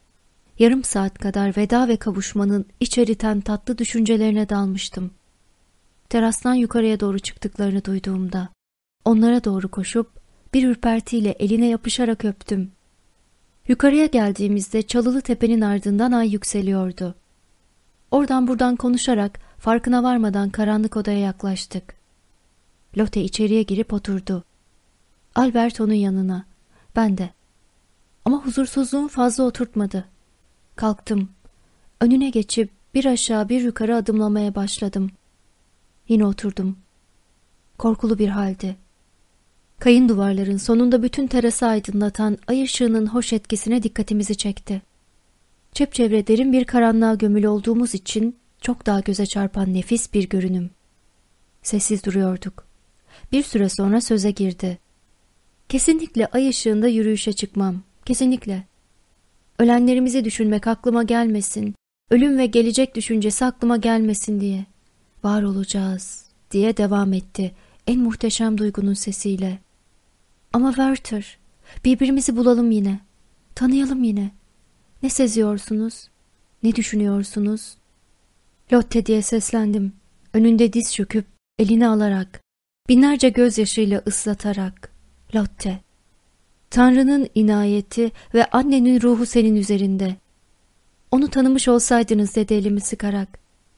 Yarım saat kadar veda ve kavuşmanın iç eriten tatlı düşüncelerine dalmıştım. Terastan yukarıya doğru çıktıklarını duyduğumda onlara doğru koşup bir ürpertiyle eline yapışarak öptüm. Yukarıya geldiğimizde Çalılı Tepe'nin ardından ay yükseliyordu. Oradan buradan konuşarak farkına varmadan karanlık odaya yaklaştık. Lotte içeriye girip oturdu. Albert onun yanına, ben de. Ama huzursuzluğum fazla oturtmadı. Kalktım. Önüne geçip bir aşağı bir yukarı adımlamaya başladım. Yine oturdum. Korkulu bir haldi. Kayın duvarların sonunda bütün terası aydınlatan ay ışığının hoş etkisine dikkatimizi çekti. Çepçevre derin bir karanlığa gömülü olduğumuz için çok daha göze çarpan nefis bir görünüm. Sessiz duruyorduk. Bir süre sonra söze girdi. Kesinlikle ay ışığında yürüyüşe çıkmam. Kesinlikle. Ölenlerimizi düşünmek aklıma gelmesin, ölüm ve gelecek düşüncesi aklıma gelmesin diye. Var olacağız diye devam etti en muhteşem duygunun sesiyle. Ama Werther, birbirimizi bulalım yine, tanıyalım yine. Ne seziyorsunuz? Ne düşünüyorsunuz? Lotte diye seslendim. Önünde diz çöküp, elini alarak, binlerce gözyaşıyla ıslatarak. Lotte. Tanrı'nın inayeti ve annenin ruhu senin üzerinde. Onu tanımış olsaydınız dedi elimi sıkarak.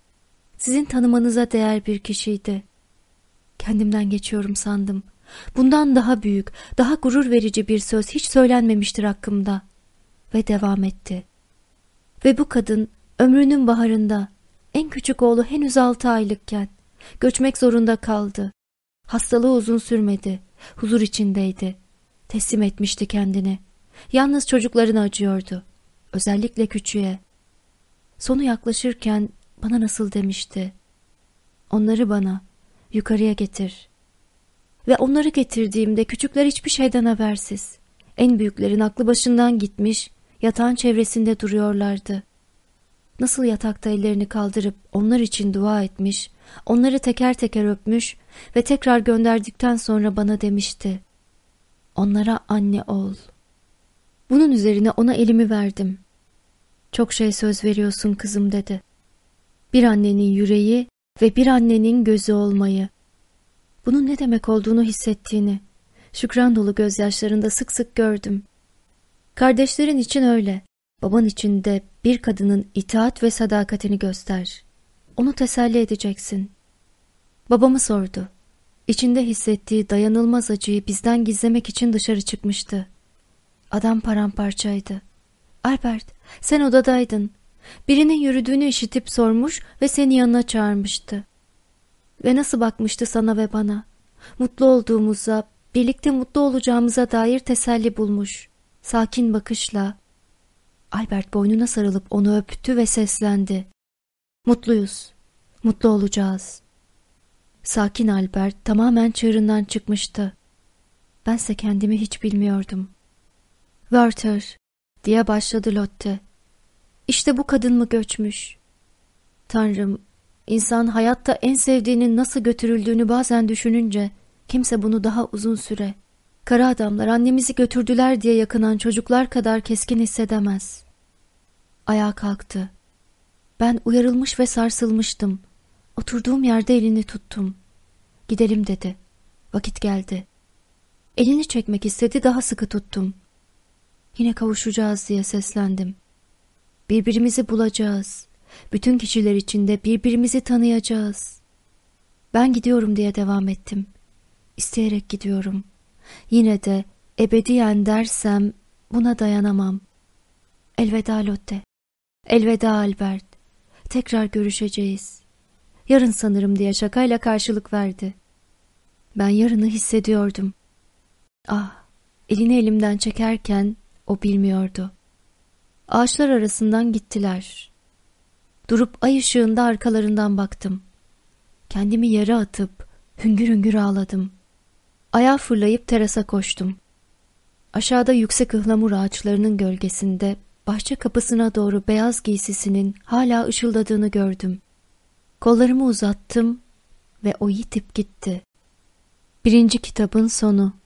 Sizin tanımanıza değer bir kişiydi. Kendimden geçiyorum sandım. Bundan daha büyük, daha gurur verici bir söz hiç söylenmemiştir hakkımda. Ve devam etti. Ve bu kadın ömrünün baharında, en küçük oğlu henüz 6 aylıkken, Göçmek zorunda kaldı. Hastalığı uzun sürmedi. Huzur içindeydi. Teslim etmişti kendini. Yalnız çocuklarına acıyordu. Özellikle küçüğe. Sonu yaklaşırken bana nasıl demişti. Onları bana, yukarıya getir. Ve onları getirdiğimde küçükler hiçbir şeyden habersiz. En büyüklerin aklı başından gitmiş, yatağın çevresinde duruyorlardı. Nasıl yatakta ellerini kaldırıp onlar için dua etmiş, onları teker teker öpmüş ve tekrar gönderdikten sonra bana demişti. Onlara anne ol. Bunun üzerine ona elimi verdim. Çok şey söz veriyorsun kızım dedi. Bir annenin yüreği ve bir annenin gözü olmayı. Bunun ne demek olduğunu hissettiğini, şükran dolu gözyaşlarında sık sık gördüm. Kardeşlerin için öyle, baban için de bir kadının itaat ve sadakatini göster. Onu teselli edeceksin. Babamı sordu. İçinde hissettiği dayanılmaz acıyı bizden gizlemek için dışarı çıkmıştı. Adam paramparçaydı. Albert, sen odadaydın. Birinin yürüdüğünü işitip sormuş ve seni yanına çağırmıştı. Ve nasıl bakmıştı sana ve bana. Mutlu olduğumuza, birlikte mutlu olacağımıza dair teselli bulmuş. Sakin bakışla. Albert boynuna sarılıp onu öptü ve seslendi. Mutluyuz, mutlu olacağız. Sakin Albert tamamen çığırından çıkmıştı. Bense kendimi hiç bilmiyordum. Werther, diye başladı Lotte. İşte bu kadın mı göçmüş? Tanrım, insan hayatta en sevdiğinin nasıl götürüldüğünü bazen düşününce, kimse bunu daha uzun süre, kara adamlar annemizi götürdüler diye yakınan çocuklar kadar keskin hissedemez. Ayağa kalktı. Ben uyarılmış ve sarsılmıştım. Oturduğum yerde elini tuttum. Gidelim dedi. Vakit geldi. Elini çekmek istedi, daha sıkı tuttum. Yine kavuşacağız diye seslendim. Birbirimizi bulacağız. Bütün kişiler içinde birbirimizi tanıyacağız. Ben gidiyorum diye devam ettim. İsteyerek gidiyorum. Yine de ebediyen dersem buna dayanamam. Elveda Lotte. Elveda Albert. Tekrar görüşeceğiz. Yarın sanırım diye şakayla karşılık verdi. Ben yarını hissediyordum. Ah, elini elimden çekerken o bilmiyordu. Ağaçlar arasından gittiler. Durup ay ışığında arkalarından baktım. Kendimi yere atıp hüngür hüngür ağladım. Ayağa fırlayıp terasa koştum. Aşağıda yüksek ıhlamur ağaçlarının gölgesinde bahçe kapısına doğru beyaz giysisinin hala ışıldadığını gördüm. Kollarımı uzattım ve o yitip gitti. 1. kitabın sonu.